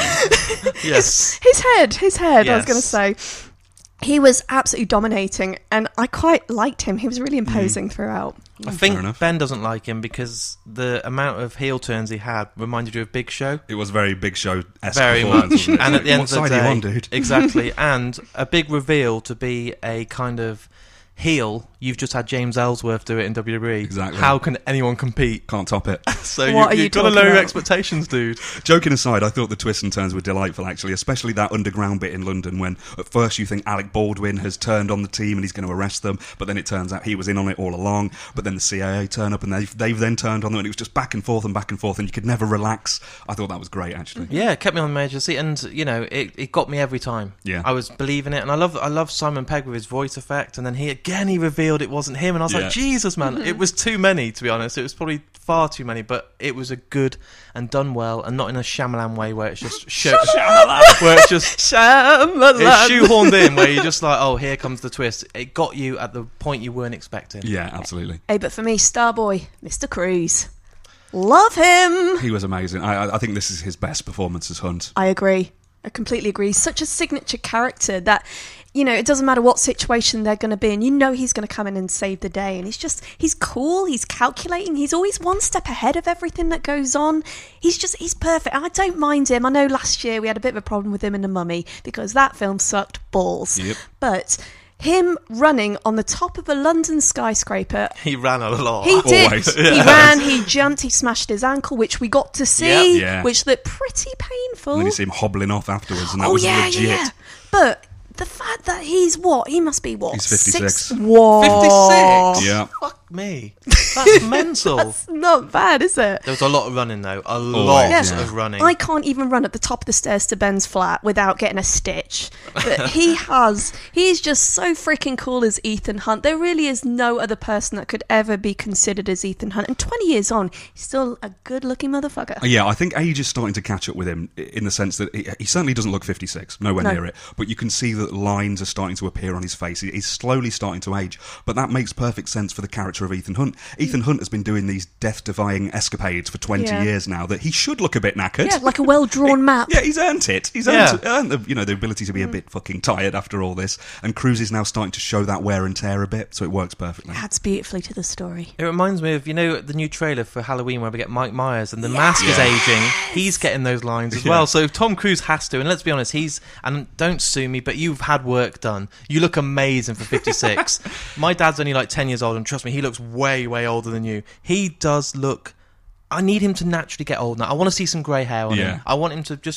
Yes. his, his head, his head. I was Yes. going to say. He was absolutely dominating, and I quite liked him. He was really imposing throughout. I Fair think enough. Ben doesn't like him because the amount of heel turns he had reminded you of Big Show. It was very Big Show-esque Very performance, much. wasn't it? And at the end What of the side day, are you on, dude? exactly. And a big reveal to be a kind of heel. You've just had James Ellsworth do it in W W E. Exactly. How can anyone compete? Can't top it. So What you, are you you've got to talking lower your about? expectations, dude. Joking aside, I thought the twists and turns were delightful, actually, especially that underground bit in London when at first you think Alec Baldwin has turned on the team and he's going to arrest them, but then it turns out he was in on it all along, but then the C I A turn up and they've, they've then turned on them, and it was just back and forth and back and forth, and you could never relax. I thought that was great, actually. Yeah, it kept me on the edge of the seat, and you know, it, it got me every time. Yeah. I was believing it, and I love I love Simon Pegg with his voice effect, and then he again he revealed it wasn't him, and I was Yeah. like, Jesus, man, it was too many, to be honest. It was probably far too many, but it was a good and done well, and not in a Shyamalan way where it's just sh- where it's just Shyamalan. it's shoehorned in, where you're just like, oh, here comes the twist. It got you at the point you weren't expecting. Yeah, absolutely. Hey, but for me, Starboy, Mister Cruise. Love him. He was amazing. I, I- I think this is his best performance as Hunt. I agree. I completely agree. Such a signature character that, you know, it doesn't matter what situation they're going to be in. You know he's going to come in and save the day. And he's just, he's cool. He's calculating. He's always one step ahead of everything that goes on. He's just, he's perfect. I don't mind him. I know last year we had a bit of a problem with him in The Mummy because that film sucked balls. Yep. But him running on the top of a London skyscraper, He ran a lot. he did. Always. He ran, he jumped, he smashed his ankle, which we got to see, Yep. Yeah. which looked pretty painful. And then you see him hobbling off afterwards, and that oh was yeah, legit. yeah, yeah. But the fact that he's what? He must be what? He's fifty-six. Six? Whoa. fifty-six? Yeah. Fuck me. That's mental. That's not bad, is it? There was a lot of running, though. A lot Yeah. of running. I can't even run up the top of the stairs to Ben's flat without getting a stitch. But he has. He's just so freaking cool as Ethan Hunt. There really is no other person that could ever be considered as Ethan Hunt. And twenty years on, he's still a good-looking motherfucker. Yeah, I think age is starting to catch up with him in the sense that he, he certainly doesn't look fifty-six, nowhere No. near it. But you can see that lines are starting to appear on his face. He- He's slowly starting to age, but that makes perfect sense for the character of Ethan Hunt. Ethan Hunt has been doing these death-defying escapades for twenty Yeah. years now. That he should look a bit knackered. Yeah, like a well-drawn map. Yeah, he's earned it. He's Yeah. earned, earned the, you know, the ability to be a bit fucking tired after all this. And Cruise is now starting to show that wear and tear a bit, so it works perfectly. Adds beautifully to the story. It reminds me of, you know, the new trailer for Halloween where we get Mike Myers and the mask is Yeah. aging. He's getting those lines as Yeah. well. So Tom Cruise has to. And let's be honest, he's, and don't sue me, but you've had work done. You look amazing for fifty-six. My dad's only like ten years old, and trust me, he looks way, way older than you. He does look... I need him to naturally get old now. I want to see some grey hair on Yeah. him. I want him to just be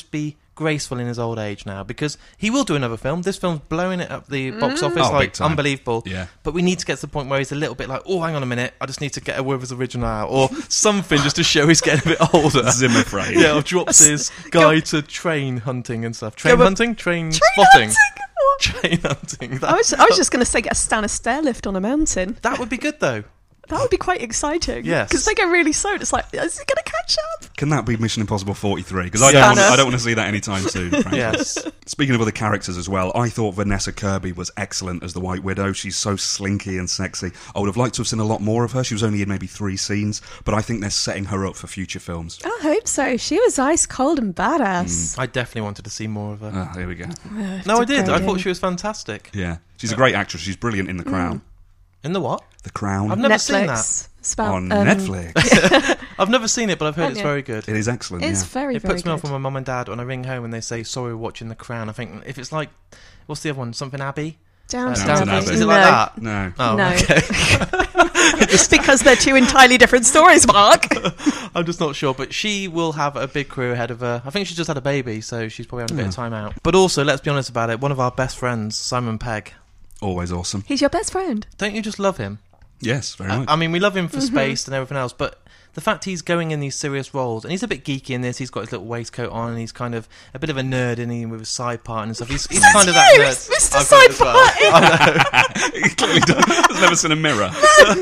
graceful in his old age now, because he will do another film. This film's blowing it up the box office Oh, big like time. unbelievable. Yeah. But we need to get to the point where he's a little bit like, oh, hang on a minute, I just need to get a Withers original out, or something just to show he's getting a bit older. Zimmer frame. Yeah, or drops his guide to train hunting and stuff. Train Go- hunting? Train, Train spotting. hunting? What? Train hunting. That, I was, I was just going to say get a stand a stair lift on a mountain. that would be good, though. That would be quite exciting. Yes. Because they get really slowed. It's like, is it going to catch up? Can that be Mission Impossible forty-three? Because I don't, Yes. want to, I don't want to see that anytime soon. frankly. Yes. Speaking of other characters as well, I thought Vanessa Kirby was excellent as the White Widow. She's so slinky and sexy. I would have liked to have seen a lot more of her. She was only in maybe three scenes, but I think they're setting her up for future films. I hope so. She was ice cold and badass. I definitely wanted to see more of her. Ah, here we go. Uh, no, I did. I degrading. thought she was fantastic. Yeah, she's a great actress. She's brilliant in The Crown. In the what? The Crown I've never Netflix. seen that. It's about, on um, Netflix. I've never seen it, but I've heard Have it's you? very good. It is excellent. It's yeah. very, It very puts me off good. when my mum and dad, when I ring home and they say, sorry, we're watching The Crown. I think, if it's like, what's the other one? Something Abbey? Downton Downton Abbey. Abbey. Is it no. like that? No. Oh, No. okay. It's because they're two entirely different stories, Mark. I'm just not sure, but she will have a big career ahead of her. I think she just had a baby, so she's probably having a bit of time out. But also, let's be honest about it, one of our best friends, Simon Pegg, Always awesome. He's your best friend. don't you just love him? Yes, very I, much. I mean, we love him for Mm-hmm. space and everything else, but the fact he's going in these serious roles, and he's a bit geeky in this, he's got his little waistcoat on, and he's kind of a bit of a nerd in him with his side part and stuff. He's, he's kind of that you, nerd. Mister I've got it as Side well. he clearly does. He's never seen a mirror.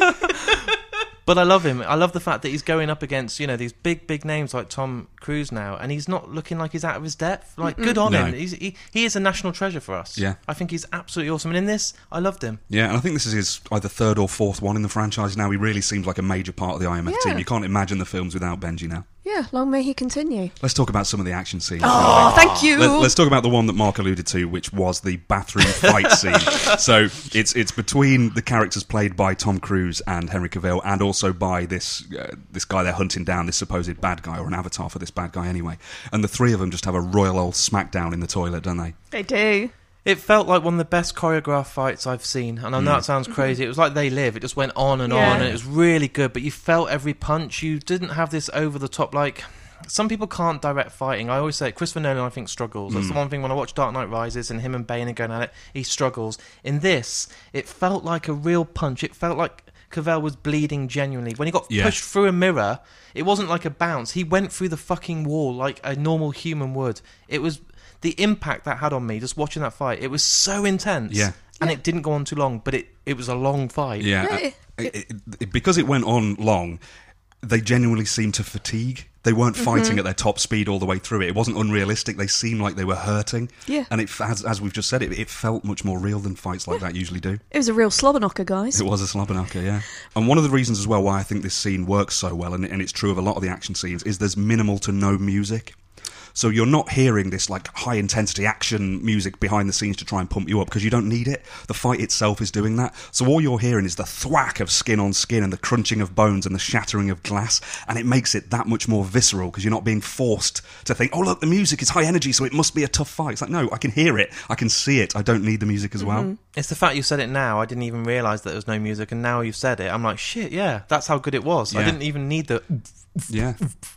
But I love him. I love the fact that he's going up against, you know, these big, big names like Tom Cruise now, and he's not looking like he's out of his depth. Like, good on No. him. He's, he, he is a national treasure for us. Yeah. I think he's absolutely awesome. And in this, I loved him. Yeah, and I think this is his either third or fourth one in the franchise now. He really seems like a major part of the I M F Yeah. team. You can't imagine the films without Benji now. Yeah, long may he continue. Let's talk about some of the action scenes. Oh, thank you. Let, let's talk about the one that Mark alluded to, which was the bathroom fight scene. So it's it's between the characters played by Tom Cruise and Henry Cavill, and also by this uh, this guy they're hunting down, this supposed bad guy, or an avatar for this bad guy anyway. And the three of them just have a royal old smackdown in the toilet, don't they? They do. It felt like one of the best choreographed fights I've seen. And I know that sounds crazy. It was like They Live. It just went on and Yeah. on, and it was really good. But you felt every punch. You didn't have this over the top, like... Some people can't direct fighting. I always say Christopher Nolan, I think, struggles. That's the one thing when I watch Dark Knight Rises and him and Bane are going at it, he struggles. In this, it felt like a real punch. It felt like Cavell was bleeding genuinely. When he got Yeah. pushed through a mirror, it wasn't like a bounce. He went through the fucking wall like a normal human would. It was the impact that had on me just watching that fight. It was so intense. Yeah. And it didn't go on too long, but it, it was a long fight. Yeah, Yeah, uh, it- it- it- because it went on long, they genuinely seemed to fatigue. They weren't fighting at their top speed all the way through it. It wasn't unrealistic. They seemed like they were hurting. Yeah. And it, as, as we've just said, it, it felt much more real than fights like that usually do. It was a real slobber knocker, guys. It was a slobberknocker, yeah. And one of the reasons as well why I think this scene works so well, and, and it's true of a lot of the action scenes, is there's minimal to no music. So you're not hearing this like high intensity action music behind the scenes to try and pump you up, because you don't need it. The fight itself is doing that. So all you're hearing is the thwack of skin on skin and the crunching of bones and the shattering of glass, and it makes it that much more visceral because you're not being forced to think, oh look, the music is high energy, so it must be a tough fight. It's like, no, I can hear it, I can see it, I don't need the music as well. It's the fact you said it now. I didn't even realise that there was no music, and now you've said it, I'm like, shit, yeah, that's how good it was. I Yeah. didn't even need the... Yeah,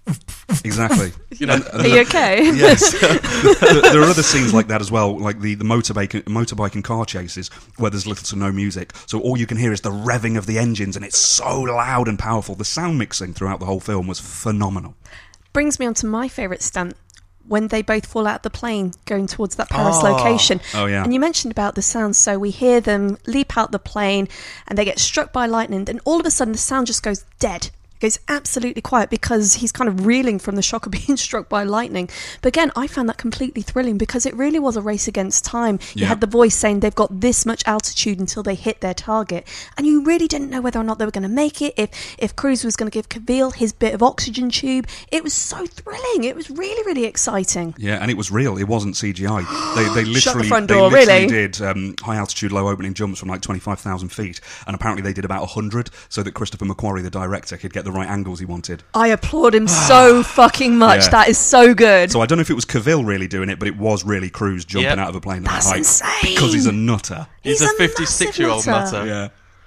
exactly. You know, And- and Are you okay? yes. there, there are other scenes like that as well, like the, the motorbike, motorbike and car chases, where there's little to no music. So all you can hear is the revving of the engines, and it's so loud and powerful. The sound mixing throughout the whole film was phenomenal. Brings me on to my favourite stunt. When they both fall out of the plane going towards that Paris Oh. location. Oh, yeah. And you mentioned about the sound, so we hear them leap out the plane and they get struck by lightning, and all of a sudden the sound just goes dead. Goes absolutely quiet because he's kind of reeling from the shock of being struck by lightning. But again, I found that completely thrilling because it really was a race against time. You Yeah. had the voice saying they've got this much altitude until they hit their target, and you really didn't know whether or not they were going to make it, if if Cruise was going to give Cavill his bit of oxygen tube. It was so thrilling. It was really, really exciting. Yeah, and it was real. It wasn't C G I. They, they literally, Shut the front they door, literally really? did um, high altitude, low opening jumps from like twenty-five thousand feet, and apparently they did about one hundred, so that Christopher McQuarrie, the director, could get the right angles he wanted. I applaud him so fucking much. Yeah. That is so good. So I don't know if it was Cavill really doing it, but it was really Cruise jumping Yep. out of a plane at That's that height insane. because he's a nutter. He's, He's a a fifty-six-year-old massive nutter. Yeah.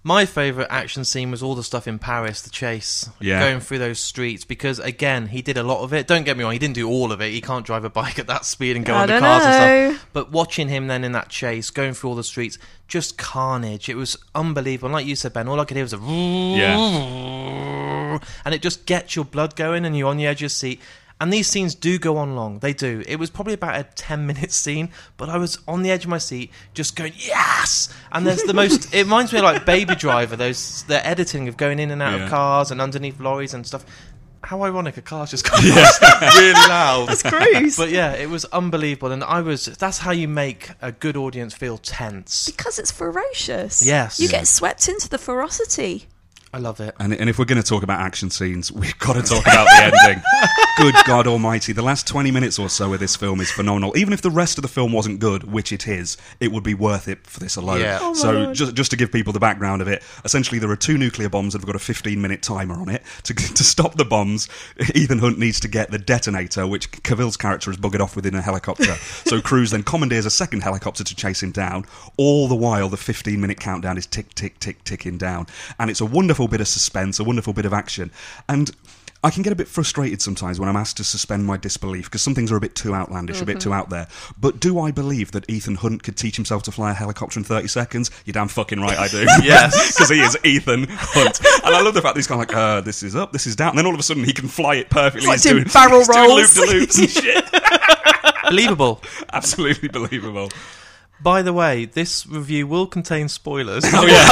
My favourite action scene was all the stuff in Paris, the chase, Yeah. going through those streets, because, again, he did a lot of it. Don't get me wrong, he didn't do all of it. He can't drive a bike at that speed and go I under don't cars and know. stuff. But watching him then in that chase, going through all the streets, just carnage. It was unbelievable. And like you said, Ben, all I could hear was a... Yeah. And it just gets your blood going and you're on the edge of your seat. And these scenes do go on long. They do. It was probably about a ten-minute scene, but I was on the edge of my seat just going, yes! And there's the most... It reminds me of like Baby Driver, those the editing of going in and out Yeah. of cars and underneath lorries and stuff. How ironic, a car's just gone past really loud. That's gross. But yeah, it was unbelievable. And I was... That's how you make a good audience feel tense. Because it's ferocious. Yes. You Yeah. get swept into the ferocity. I love it. And, and if we're going to talk about action scenes, we've got to talk about the ending. Good God Almighty. The last twenty minutes or so of this film is phenomenal. Even if the rest of the film wasn't good, which it is, it would be worth it for this alone. Yeah. Oh my so God. just, just to give people the background of it, essentially there are two nuclear bombs that have got a fifteen-minute timer on it. To, to stop the bombs, Ethan Hunt needs to get the detonator, which Cavill's character has buggered off within a helicopter. So Cruise then commandeers a second helicopter to chase him down. All the while, the fifteen-minute countdown is tick, tick, tick, ticking down. And it's a wonderful bit of suspense, a wonderful bit of action. And I can get a bit frustrated sometimes when I'm asked to suspend my disbelief because some things are a bit too outlandish, Mm-hmm. a bit too out there. But do I believe that Ethan Hunt could teach himself to fly a helicopter in thirty seconds? You're damn fucking right I do. Yes. Because he is Ethan Hunt. And I love the fact that he's kind of like, uh, this is up, this is down. And then all of a sudden he can fly it perfectly. It's like he's doing barrel he's doing rolls. loop-de-loops and shit. Believable. Absolutely believable. By the way, this review will contain spoilers. Oh, yeah.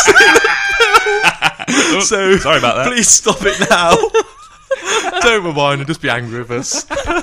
So sorry about that. Please stop it now. Don't rewind and just be angry with us.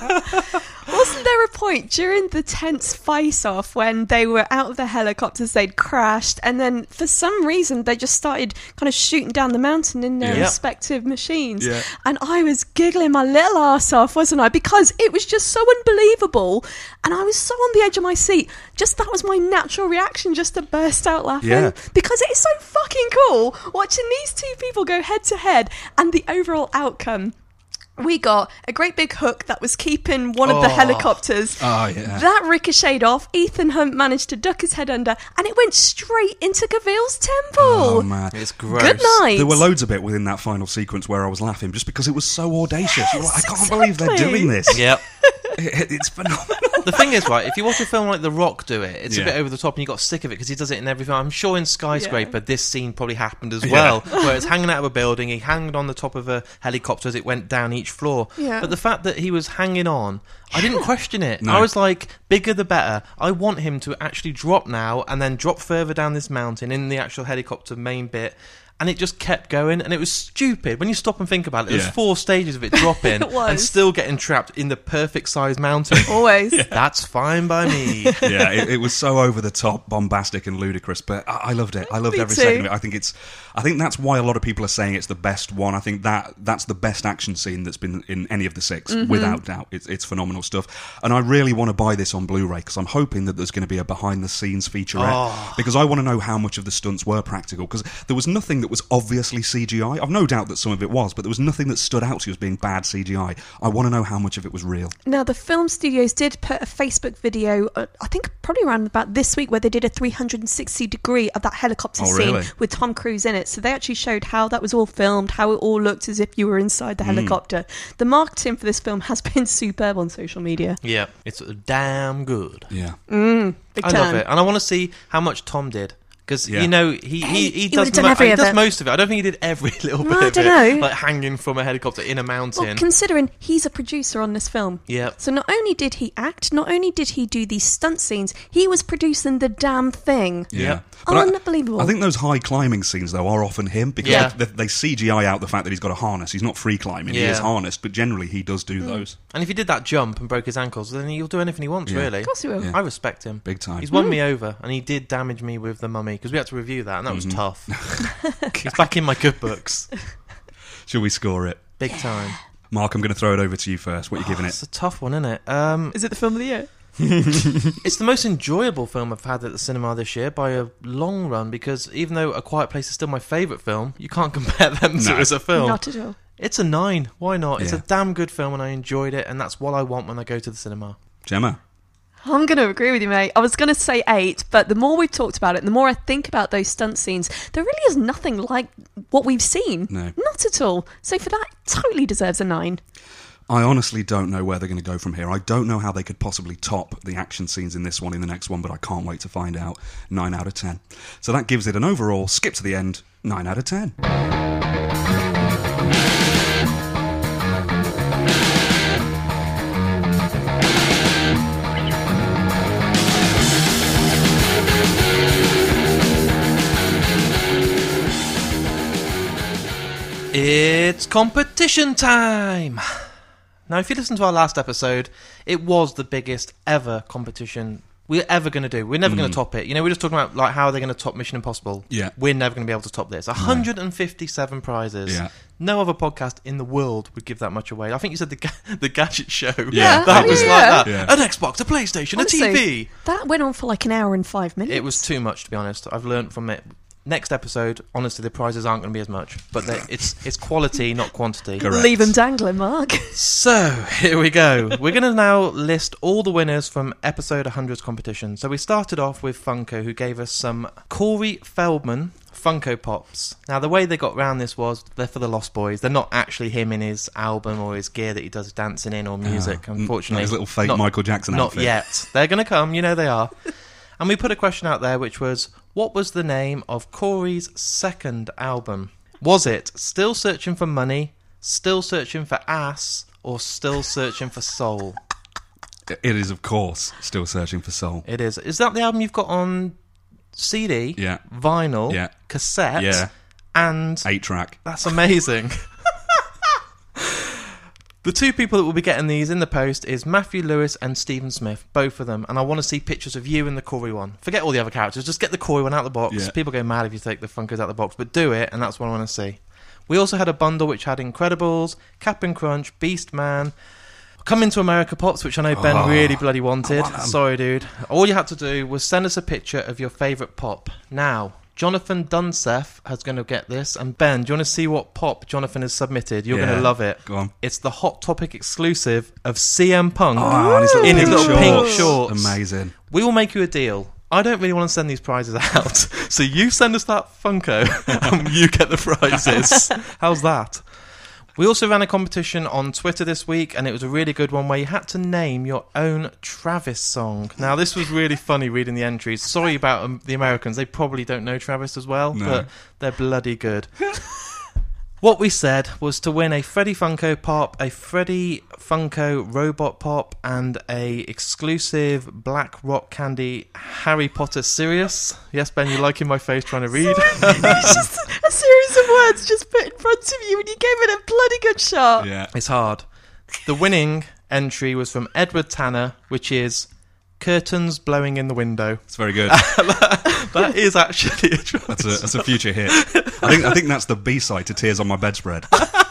Wasn't there a point during the tense face-off when they were out of the helicopters, they'd crashed, and then for some reason they just started kind of shooting down the mountain in their Yeah. respective machines? Yeah. And I was giggling my little arse off, wasn't I? Because it was just so unbelievable, and I was so on the edge of my seat. Just that was my natural reaction, just to burst out laughing. Yeah. Because it's so fucking cool watching these two people go head to head, and the overall outcome. We got a great big hook that was keeping one of the Oh. helicopters. Oh, yeah. That ricocheted off. Ethan Hunt managed to duck his head under, and it went straight into Cavill's temple. Oh, man. It's gross. Good night. There were loads of it within that final sequence where I was laughing just because it was so audacious. You were like, I can't believe they're exactly. doing this. Yep. It- it's phenomenal. The thing is, right, if you watch a film like The Rock do it, it's Yeah. a bit over the top and you got sick of it because he does it in every film. I'm sure in Skyscraper Yeah. this scene probably happened as Yeah. well, where it's hanging out of a building, he hanged on the top of a helicopter as it went down each floor. Yeah. But the fact that he was hanging on, I didn't question it. No. I was like, bigger the better. I want him to actually drop now and then drop further down this mountain in the actual helicopter main bit. And it just kept going, and it was stupid. When you stop and think about it, there's Yeah. four stages of it dropping It was. and still getting trapped in the perfect sized mountain. Always. That's fine by me. Yeah, it, it was so over the top, bombastic, and ludicrous. But I, I loved it. I loved Me every too. second of it. I think it's, I think that's why a lot of people are saying it's the best one. I think that that's the best action scene that's been in any of the six, Mm-hmm. without doubt. It's, it's phenomenal stuff, and I really want to buy this on Blu-ray because I'm hoping that there's going to be a behind-the-scenes featurette Oh. because I want to know how much of the stunts were practical because there was nothing that was obviously C G I. I've no doubt that some of it was, but there was nothing that stood out to you as being bad C G I. I want to know how much of it was real. Now, the film studios did put a Facebook video, uh, I think probably around about this week, where they did a three hundred sixty degree of that helicopter Oh, scene really? with Tom Cruise in it. So they actually showed how that was all filmed, how it all looked as if you were inside the helicopter. The marketing for this film has been superb on social media. Yeah, it's damn good. Yeah. Big I time. love it, and I want to see how much Tom did. Because, Yeah. you know, he, he, he, He does, would've done mo- every he of does it. most of it. I don't think he did every little bit Well, I of don't it. know. Like hanging from a helicopter in a mountain. Well, considering he's a producer on this film. Yeah. So not only did he act, not only did he do these stunt scenes, he was producing the damn thing. Yeah. Yeah. I- Unbelievable. I, think those high climbing scenes, though, are often him because Yeah. they, they C G I out the fact that he's got a harness. He's not free climbing, he Yeah. is harnessed, but generally he does do those. And if he did that jump and broke his ankles, then he'll do anything he wants, Yeah. really. Of course he will. Yeah. I respect him. Big time. He's won me over, and he did damage me with The Mummy, because we had to review that, and that was tough. He's back in my good books. Shall we score it? Big time. Mark, I'm going to throw it over to you first. What are you giving It's it? a tough one, isn't it? Um, Is it the film of the year? It's the most enjoyable film I've had at the cinema this year by a long run, because even though A Quiet Place is still my favourite film, you can't compare them to No. as a film. Not at all. It's a nine. Why not? It's Yeah. a damn good film, and I enjoyed it, and that's what I want when I go to the cinema. Gemma? I'm going to agree with you, mate. I was going to say eight, but the more we've talked about it, and the more I think about those stunt scenes, there really is nothing like what we've seen. No. Not at all. So for that, it totally deserves a nine. I honestly don't know where they're going to go from here. I don't know how they could possibly top the action scenes in this one in the next one, but I can't wait to find out. nine out of ten. So that gives it an overall, skip to the end, nine out of ten. It's competition time! Now, if you listen to our last episode, it was the biggest ever competition we're ever going to do. We're never mm. going to top it. You know, we're just talking about like how they're going to top Mission Impossible. Yeah. We're never going to be able to top this. one hundred fifty-seven no. prizes. Yeah. No other podcast in the world would give that much away. I think you said the ga- the Gadget Show. Yeah. That oh, was yeah. like that. Yeah. An Xbox, a PlayStation, Honestly, a T V. That went on for like an hour and five minutes. It was too much, to be honest. I've learned from it. Next episode, honestly, the prizes aren't going to be as much, but it's it's quality, not quantity. Correct. Leave them dangling, Mark. So, here we go. We're going to now list all the winners from episode one hundred's competition. So we started off with Funko, who gave us some Corey Feldman Funko Pops. Now, the way they got round this was, they're for the Lost Boys. They're not actually him in his album or his gear that he does dancing in or music, Oh, unfortunately. his little fake not, Michael Jackson Not outfit. yet. They're going to come, you know they are. And we put a question out there, which was, what was the name of Corey's second album? Was it Still Searching for Money, Still Searching for Ass, or Still Searching for Soul? It is, of course, Still Searching for Soul. It is. Is that the album you've got on C D, Yeah. vinyl, Yeah. cassette, Yeah. and... Eight track. That's amazing. The two people that will be getting these in the post is Matthew Lewis and Stephen Smith, both of them. And I want to see pictures of you and the Corey one. Forget all the other characters, just get the Corey one out of the box. Yeah. People go mad if you take the Funkos out of the box, but do it, and that's what I want to see. We also had a bundle which had Incredibles, Cap'n Crunch, Beast Man, Coming to America Pops, which I know Ben Oh, really bloody wanted. want 'em. Sorry, dude. All you had to do was send us a picture of your favourite pop. Now, Jonathan Dunseth has going to get this. And Ben, do you want to see what pop Jonathan has submitted? You're Yeah. going to love it. Go on. It's the Hot Topic exclusive of C M Punk Oh, and his little in his pink little pink shorts. shorts. Amazing. We will make you a deal. I don't really want to send these prizes out. So you send us that Funko and you get the prizes. How's that? We also ran a competition on Twitter this week, and it was a really good one where you had to name your own Travis song. Now, this was really funny reading the entries. Sorry about um, the Americans. They probably don't know Travis as well, No. but they're bloody good. What we said was to win a Freddy Funko Pop, a Freddy Funko Robot Pop, and a exclusive Black Rock Candy Harry Potter Sirius. Yes, Ben, you're liking my face trying to read. It's just a series of words just put in front of you, and you gave it a bloody good shot. Yeah. It's hard. The winning entry was from Edward Tanner, which is Curtains Blowing in the Window. It's very good. That is actually a choice. That's a, that's a future hit. I think I think that's the B-side to Tears on My Bedspread.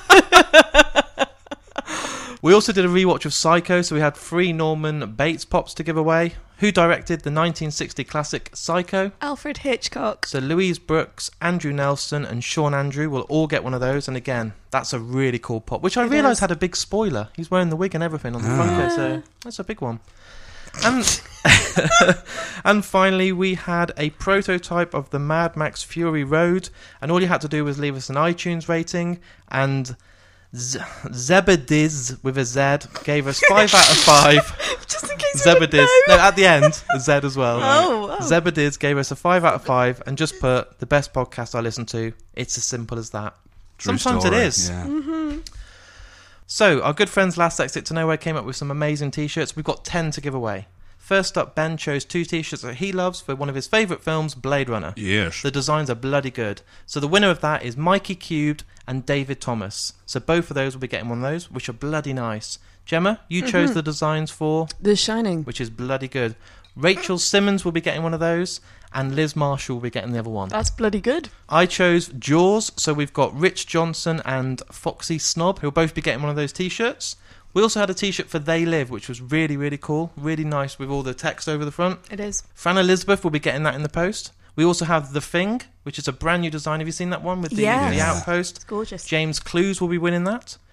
We also did a rewatch of Psycho, so we had three Norman Bates Pops to give away. Who directed the nineteen sixty classic Psycho? Alfred Hitchcock. So Louise Brooks, Andrew Nelson, and Sean Andrew will all get one of those. And again, that's a really cool pop, which I It realised is. had a big spoiler. He's wearing the wig and everything on the Ah. Funko, so that's a big one. And and finally, we had a prototype of the Mad Max Fury Road, and all you had to do was leave us an iTunes rating, and Z- Zebediz with a Z gave us five out of five. Just in case you Zebediz, didn't no, know. at the end, a Z as well. Oh, oh. Zebediz gave us a five out of five, and just put the best podcast I listen to. It's as simple as that. True Sometimes story. it is. Yeah. So, our good friends Last Exit to Nowhere came up with some amazing t-shirts. We've got ten to give away. First up, Ben chose two t-shirts that he loves for one of his favourite films, Blade Runner. Yes. The designs are bloody good. So the winner of that is Mikey Cubed and David Thomas. So both of those will be getting one of those, which are bloody nice. Gemma, you chose the designs for, The Shining. which is bloody good. Rachel Simmons will be getting one of those, and Liz Marshall will be getting the other one. That's bloody good. I chose Jaws, so we've got Rich Johnson and Foxy Snob, who'll both be getting one of those t-shirts. We also had a t-shirt for They Live, which was really, really cool. Really nice with all the text over the front. It is. Fran Elizabeth will be getting that in the post. We also have The Thing, which is a brand new design. Have you seen that one with the, Yes. the outpost? It's gorgeous. James Clues will be winning that.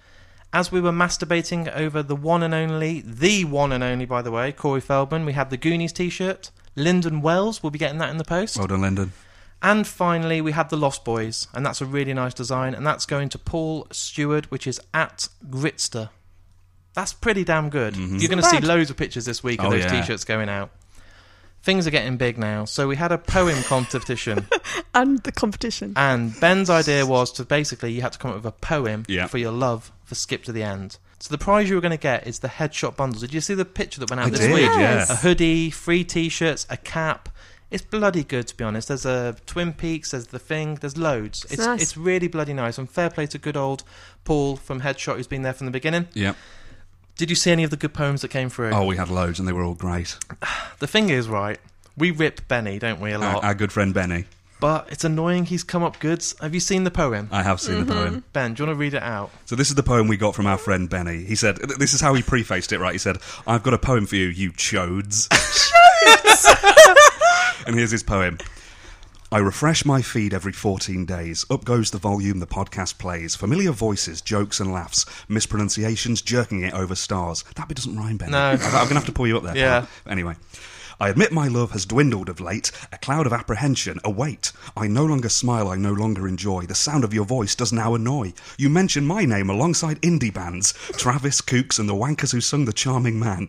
As we were masturbating over the one and only, the one and only, by the way, Corey Feldman, we had the Goonies t-shirt. Lyndon Wells will be getting that in the post. Well done, Lyndon. And finally, we had the Lost Boys, and that's a really nice design, and that's going to Paul Stewart, which is at Gritster. That's pretty damn good. Mm-hmm. You're going to see loads of pictures this week of oh, those yeah. t-shirts going out. Things are getting big now. So we had a poem competition. And the competition. And Ben's idea was to basically, you had to come up with a poem yeah. for your love for Skip to the End. So the prize you were going to get is the Headshot bundles. Did you see the picture that went out I this did, week? Yes. A hoodie, free t-shirts, a cap. It's bloody good, to be honest. There's a Twin Peaks, there's The Thing, there's loads. It's, nice. it's really bloody nice. And fair play to good old Paul from Headshot, who's been there from the beginning. Yeah. Did you see any of the good poems that came through? Oh, we had loads, and they were all great. The thing is, right, we rip Benny, don't we, a lot? Our, our good friend Benny. But it's annoying he's come up goods. Have you seen the poem? I have seen Mm-hmm. the poem. Ben, do you want to read it out? So this is the poem we got from our friend Benny. He said, this is how he prefaced it, right? He said, I've got a poem for you, you chodes. And here's his poem. I refresh my feed every fourteen days. Up goes the volume the podcast plays. Familiar voices, jokes and laughs. Mispronunciations, jerking it over stars. That bit doesn't rhyme, Benny. No. I'm going to have to pull you up there. Yeah. Pal. Anyway. I admit my love has dwindled of late. A cloud of apprehension, a weight. I no longer smile, I no longer enjoy. The sound of your voice does now annoy. You mention my name alongside indie bands. Travis, Kooks and the wankers who sung The Charming Man.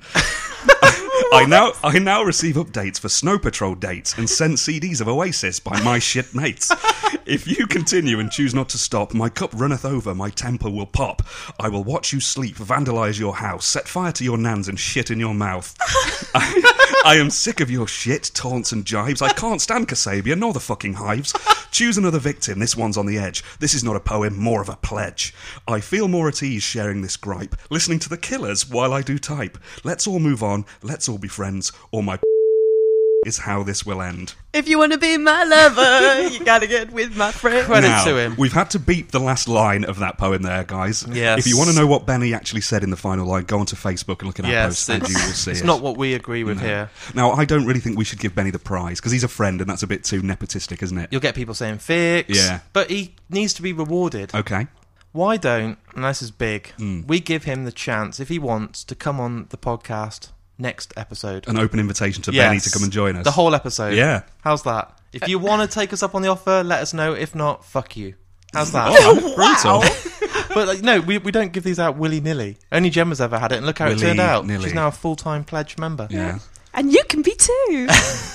I now I now receive updates for Snow Patrol dates and send C Ds of Oasis by my shit mates. If you continue and choose not to stop, my cup runneth over, my temper will pop. I will watch you sleep, vandalise your house, set fire to your nans and shit in your mouth. I, I am sick of your shit, taunts and jibes. I can't stand Kasabian nor the fucking hives. Choose another victim, this one's on the edge. This is not a poem, more of a pledge. I feel more at ease sharing this gripe, listening to the Killers while I do type. Let's all move on, let's all be friends, or my is how this will end. If you want to be my lover, you gotta get with my friend. Credit Now, to him. We've had to beep the last line of that poem there, guys. Yes. If you want to know what Benny actually said in the final line, go onto Facebook and look at our Yes, post and it's, you will see it's it. not what we agree with No. here. Now, I don't really think we should give Benny the prize, because he's a friend and that's a bit too nepotistic, isn't it? You'll get people saying fix. Yeah. But he needs to be rewarded. Okay. Why don't, and this is big, Mm. we give him the chance, if he wants, to come on the podcast next episode. An open invitation to Yes. Benny to come and join us. The whole episode. Yeah. How's that? If you want to take us up on the offer, let us know. If not, fuck you. How's that? Oh, brutal. But like, no, we we don't give these out willy-nilly. Only Gemma's ever had it, and look how it turned out. Willy-nilly. She's now a full-time pledge member. Yeah. And you can be too.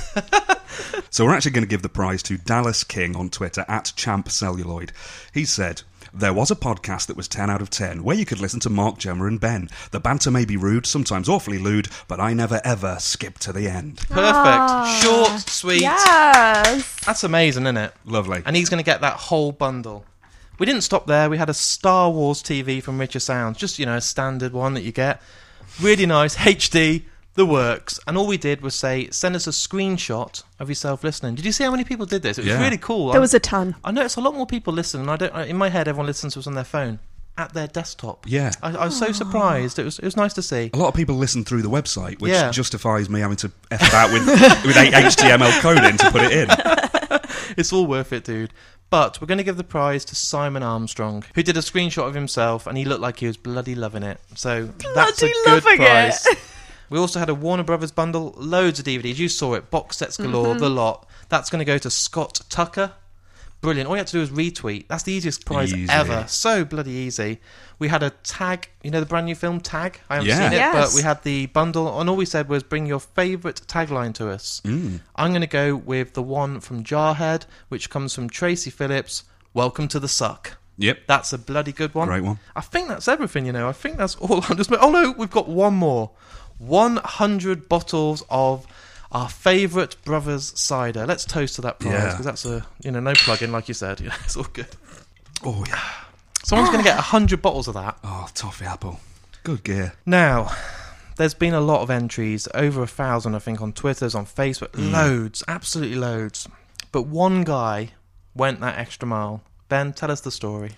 So we're actually going to give the prize to Dallas King on Twitter, at Champ Celluloid. He said, there was a podcast that was ten out of ten, where you could listen to Mark, Gemma and Ben. The banter may be rude, sometimes awfully lewd, but I never ever skip to the end. Perfect. Ah. Short, sweet. Yes. That's amazing, isn't it? Lovely. And he's going to get that whole bundle. We didn't stop there. We had a Star Wars T V from Richer Sounds. Just, you know, a standard one that you get. Really nice, H D, the works. And all we did was say, send us a screenshot of yourself listening. Did you see how many people did this? It was Yeah. really cool. There I- was a ton. I noticed a lot more people listen. And I don't. I- In my head, everyone listens to us on their phone, at their desktop. Yeah. I, I was so surprised. It was. It was nice to see. A lot of people listen through the website, which Yeah. justifies me having to F about with, with H T M L coding to put it in. It's all worth it, dude. But we're going to give the prize to Simon Armstrong, who did a screenshot of himself, and he looked like he was bloody loving it. So that's a Bloody good loving prize. it. We also had a Warner Brothers bundle, loads of D V Ds. You saw it, box sets galore, Mm-hmm. the lot. That's going to go to Scott Tucker. Brilliant. All you have to do is retweet. That's the easiest prize Easy. ever. So bloody easy. We had a Tag, you know the brand new film Tag? I haven't Yeah. seen it, Yes. but we had the bundle, and all we said was bring your favourite tagline to us. Mm. I'm going to go with the one from Jarhead, which comes from Tracy Phillips. Welcome to the Suck. Yep. That's a bloody good one. Great one. I think that's everything, you know. I think that's all I'm just... Oh, no, we've got one more. one hundred bottles of our favourite Brothers cider. Let's toast to that prize, Yeah. because that's a, you know, no plug-in, like you said. You know, it's all good. Oh, yeah. Someone's going to get one hundred bottles of that. Oh, toffee apple. Good gear. Now, there's been a lot of entries, over a thousand, I think, on Twitters, on Facebook. Mm. Loads, absolutely loads. But one guy went that extra mile. Ben, tell us the story.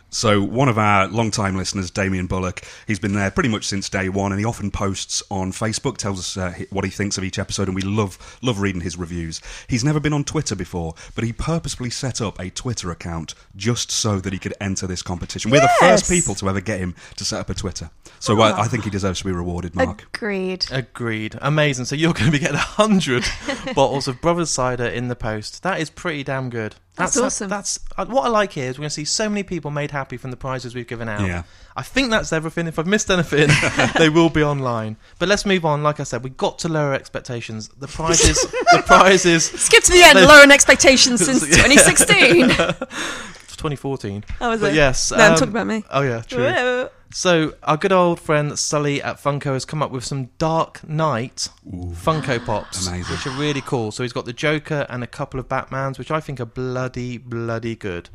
So one of our long-time listeners, Damien Bullock, he's been there pretty much since day one, and he often posts on Facebook, tells us uh, what he thinks of each episode, and we love love reading his reviews. He's never been on Twitter before, but he purposefully set up a Twitter account just so that he could enter this competition. We're Yes. the first people to ever get him to set up a Twitter. So uh, I think he deserves to be rewarded, Mark. Agreed. Agreed. Amazing. So you're going to be getting one hundred bottles of Brothers Cider in the post. That is pretty damn good. That's awesome. That's uh, what I like here is we're going to see so many people made happy from the prizes we've given out. Yeah. I think that's everything. If I've missed anything, they will be online. But let's move on. Like I said, we've got to lower expectations. The prizes, the prizes. Skip to the end. Lowering expectations since twenty sixteen. twenty fourteen. Oh, was But it? yes. No, I'm um, talking about me. Oh yeah, true. Whoa. So our good old friend Sully at Funko has come up with some Dark Knight Funko Pops, Amazing. which are really cool. So he's got the Joker and a couple of Batmans, which I think are bloody, bloody good.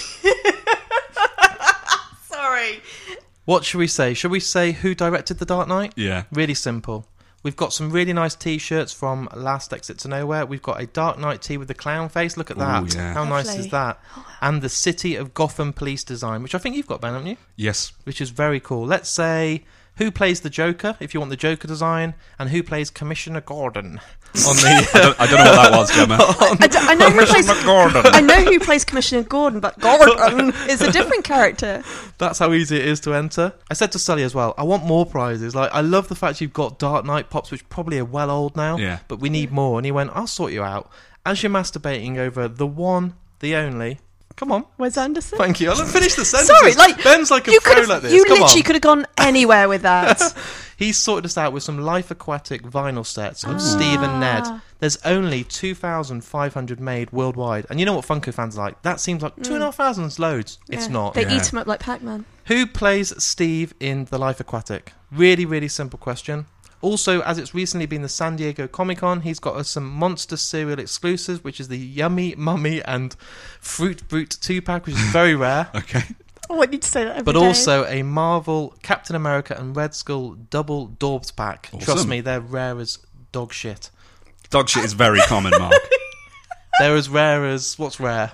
Sorry. What should we say? Should we say who directed The Dark Knight? Yeah. Really simple. We've got some really nice T-shirts from Last Exit to Nowhere. We've got a Dark Knight tee with the clown face. Look at Ooh, that. yeah. How nice Lovely. is that? And the City of Gotham police design, which I think you've got, Ben, haven't you? Yes. Which is very cool. Let's say who plays the Joker, if you want the Joker design, and who plays Commissioner Gordon on the... I don't, I don't know what that was, Gemma. I, d- I know who plays. Gordon. I know who plays Commissioner Gordon, but Gordon is a different character. That's how easy it is to enter. I said to Sully as well, I want more prizes. Like, I love the fact you've got Dark Knight Pops, which probably are well old now, Yeah. but we need more. And he went, I'll sort you out. As you're masturbating over the one, the only... Come on. Wes Anderson. Thank you. I'll finish the sentence. Sorry, like Ben's like a you pro could've- like this. You Come literally on. could have gone anywhere with that. He's sorted us out with some Life Aquatic vinyl sets of Steve and Ned. There's only two thousand five hundred made worldwide. And you know what Funko fans are like? That seems like two and a half thousand is loads. It's Yeah. not. They Yeah. eat him up like Pac-Man. Who plays Steve in The Life Aquatic? Really, really simple question. Also, as it's recently been the San Diego Comic-Con, he's got us some Monster cereal exclusives, which is the Yummy Mummy and Fruit Brute two-pack, which is very rare. Okay. Oh, I need to say that every But day. also a Marvel Captain America and Red Skull double Dorbs pack. Trust Awesome. me, they're rare as dog shit. Dog shit is very common, Mark. They're as rare as... What's rare?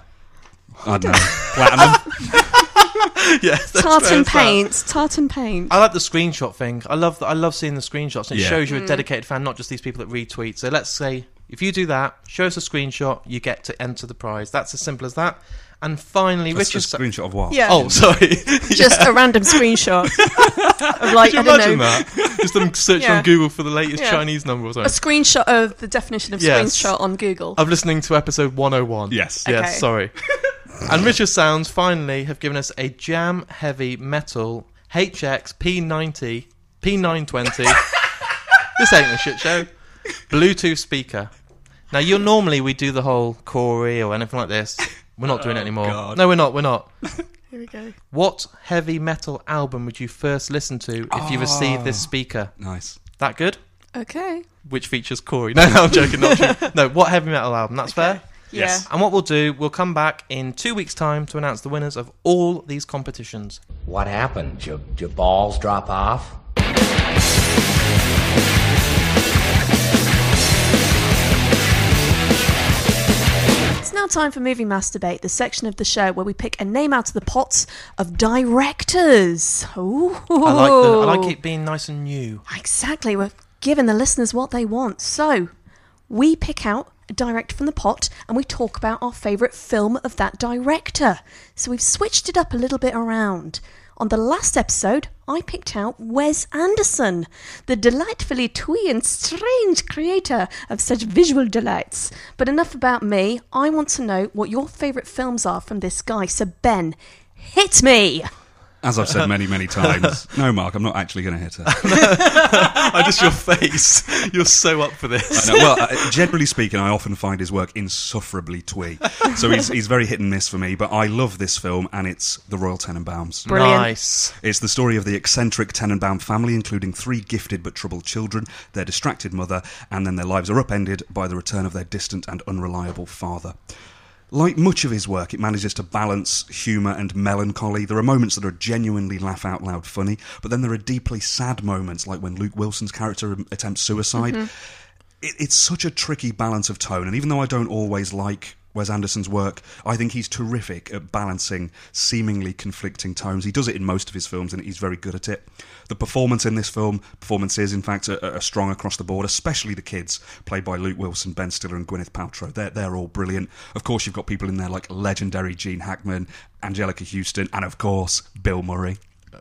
I don't know. Platinum? Yeah, that's rare tartan as that. paint. Tartan paint. I like the screenshot thing. I love I love seeing the screenshots. And it Yeah. shows Mm. you're a dedicated fan, not just these people that retweet. So let's say if you do that, show us a screenshot, you get to enter the prize. That's as simple as that. And finally, That's a Richard... screenshot of what? Yeah. Oh, sorry. Just a random screenshot of like, Could you I don't imagine know, that? Just them searching Yeah. on Google for the latest Yeah. Chinese number or a something. screenshot of the definition of Yes. screenshot on Google. I'm listening to episode one oh one. Yes. Yes, Okay. sorry. And Richard Sounds finally have given us a jam heavy metal H X P ninety P nine twenty. This ain't a shit show. Bluetooth speaker. Now, you're normally we do the whole Corey or anything like this. We're not doing it anymore. God. No, we're not. We're not. Here we go. What heavy metal album would you first listen to if you received this speaker? Nice. That good? Okay. Which features Corey. No, no, I'm joking. Not true. No, what heavy metal album? That's fair. Yes. Yeah. And what we'll do, we'll come back in two weeks' time to announce the winners of all these competitions. What happened? Your, your balls drop off? It's now time for Movie Masturbate, the section of the show where we pick a name out of the pots of directors. Ooh. I like the, I like it being nice and new. Exactly. We're giving the listeners what they want. So, we pick out a director from the pot and we talk about our favourite film of that director. So we've switched it up a little bit around. On the last episode, I picked out Wes Anderson, the delightfully twee and strange creator of such visual delights. But enough about me. I want to know what your favourite films are from this guy. So Ben, hit me! As I've said many, many times. No, Mark, I'm not actually going to hit her. I just your face. You're so up for this. I know. Well, uh, generally speaking, I often find his work insufferably twee. So he's, he's very hit and miss for me, but I love this film, and it's The Royal Tenenbaums. Brilliant. Nice. It's the story of the eccentric Tenenbaum family, including three gifted but troubled children, their distracted mother, and then their lives are upended by the return of their distant and unreliable father. Like much of his work, it manages to balance humour and melancholy. There are moments that are genuinely laugh-out-loud funny, but then there are deeply sad moments, like when Luke Wilson's character attempts suicide. Mm-hmm. It, it's such a tricky balance of tone, and even though I don't always like Wes Anderson's work. I think he's terrific at balancing seemingly conflicting tones. He does it in most of his films, and he's very good at it. The performance in this film, performances, in fact, are, are strong across the board, especially the kids, played by Luke Wilson, Ben Stiller, and Gwyneth Paltrow. They're, they're all brilliant. Of course, you've got people in there like legendary Gene Hackman, Angelica Houston, and, of course, Bill Murray.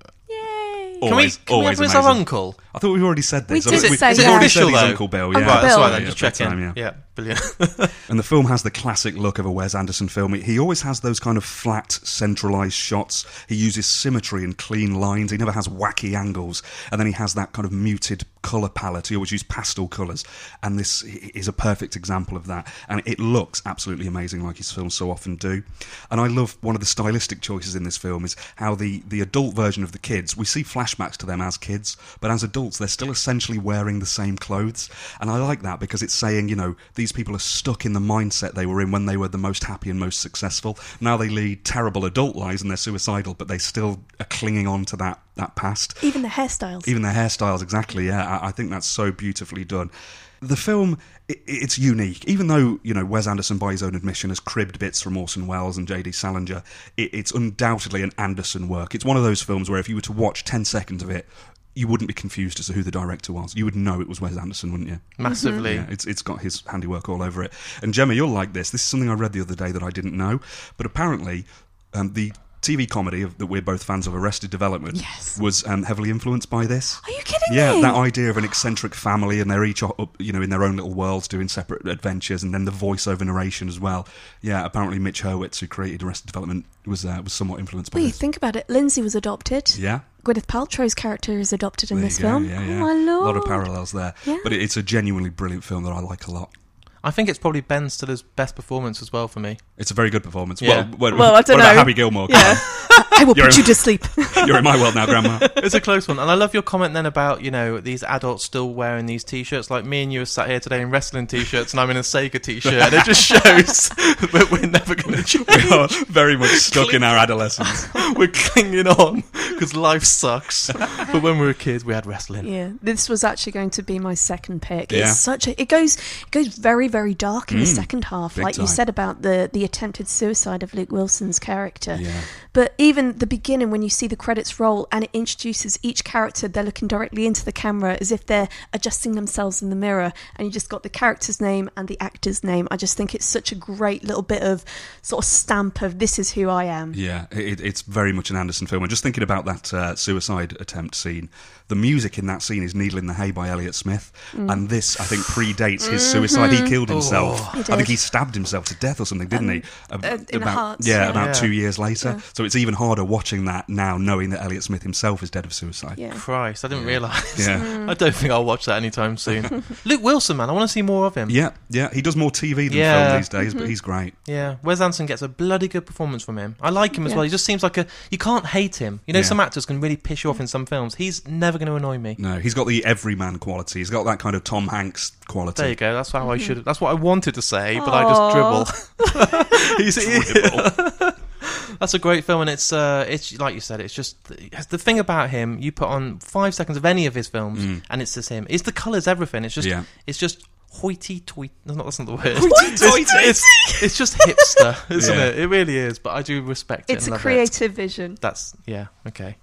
Yay! Can Always, we, can we always have his our amazing. uncle? I thought we already said this. We did I mean, say we, yeah. we already Official, said he's though. Uncle Bill. Uncle Yeah, Right, that's Bill. right then, Yeah, just big checking. time, yeah. Yeah, brilliant. And the film has the classic look of a Wes Anderson film. He always has those kind of flat, centralised shots. He uses symmetry and clean lines. He never has wacky angles. And then he has that kind of muted colour palette. He always uses pastel colours. And this is a perfect example of that. And it looks absolutely amazing, like his films so often do. And I love one of the stylistic choices in this film is how the, the adult version of the kids, we see flashbacks to them as kids, but as adults, they're still essentially wearing the same clothes. And I like that because it's saying, you know, these people are stuck in the mindset they were in when they were the most happy and most successful. Now they lead terrible adult lives and they're suicidal, but they still are clinging on to that, that past. Even the hairstyles. Even their hairstyles, exactly, yeah. I, I think that's so beautifully done. The film, it, it's unique. Even though, you know, Wes Anderson, by his own admission, has cribbed bits from Orson Welles and J D Salinger, it, it's undoubtedly an Anderson work. It's one of those films where if you were to watch ten seconds of it, you wouldn't be confused as to who the director was. You would know it was Wes Anderson, wouldn't you? Massively. Yeah, it's it's got his handiwork all over it. And Gemma, you'll like this. This is something I read the other day that I didn't know. But apparently, um, the T V comedy of, that we're both fans of, Arrested Development, Yes. was um, heavily influenced by this. Are you kidding Yeah, me? that idea of an eccentric family and they're each up, you know, in their own little worlds doing separate adventures, and then the voiceover narration as well. Yeah, apparently Mitch Hurwitz, who created Arrested Development, was uh, was somewhat influenced by Well, you this. think about it. Lindsay was adopted. Yeah. Gwyneth Paltrow's character is adopted in There this you go, film. Yeah, yeah. Oh my lord! A lot of parallels there. Yeah. But it, it's a genuinely brilliant film that I like a lot. I think it's probably Ben Stiller's best performance as well for me. It's a very good performance. Yeah. Well, what, Well, I don't what about know. Happy Gilmore? Yeah. I will You're put in- you to sleep. You're in my world now, Grandma. It's a close one. And I love your comment then about, you know, these adults still wearing these T-shirts. Like me and you are sat here today in wrestling T-shirts and I'm in a Sega T-shirt. And it just shows that we're never going to change. We are very much stuck in our adolescence. We're clinging on because life sucks. But when we were kids, we had wrestling. Yeah, this was actually going to be my second pick. Yeah. It's such a it goes it goes very very dark in the second half, big like you time. said about the the attempted suicide of Luke Wilson's character. Yeah. But even the beginning, when you see the credits roll and it introduces each character, they're looking directly into the camera as if they're adjusting themselves in the mirror, and you just got the character's name and the actor's name. I just think it's such a great little bit of sort of stamp of this is who I am. Yeah, it, it's very much an Anderson film. And just thinking about that uh, suicide attempt scene, the music in that scene is Needle in the Hay by Elliott Smith. And this, I think, predates his suicide. He killed himself. He I think did. he stabbed himself to death or something, didn't he? uh, in the about, heart, Yeah, yeah. about Yeah. two years later. So it's even harder watching that now, knowing that Elliott Smith himself is dead of suicide. Yeah. Christ, I didn't realise. Yeah. I don't think I'll watch that anytime soon. Luke Wilson, man, I want to see more of him. Yeah, yeah. He does more T V than Yeah. film these days, but he's great. Yeah, Wes Anderson gets a bloody good performance from him. I like him as Yeah. well. He just seems like a... You can't hate him. You know, Yeah. some actors can really piss you off in some films. He's never going to annoy me. No, he's got the everyman quality. He's got that kind of Tom Hanks quality. There you go. That's how I should... That's what I wanted to say, but I just dribble. He's, That's a great film, and it's uh, it's like you said. It's just the thing about him. You put on five seconds of any of his films, and it's just him. It's the colours, everything. It's just Yeah. it's just hoity-toity. No, that's not the word. Hoity-toity. It's, it's, it's just hipster, isn't Yeah. it? It really is. But I do respect it. It's and a love it. creative vision. That's yeah. Okay.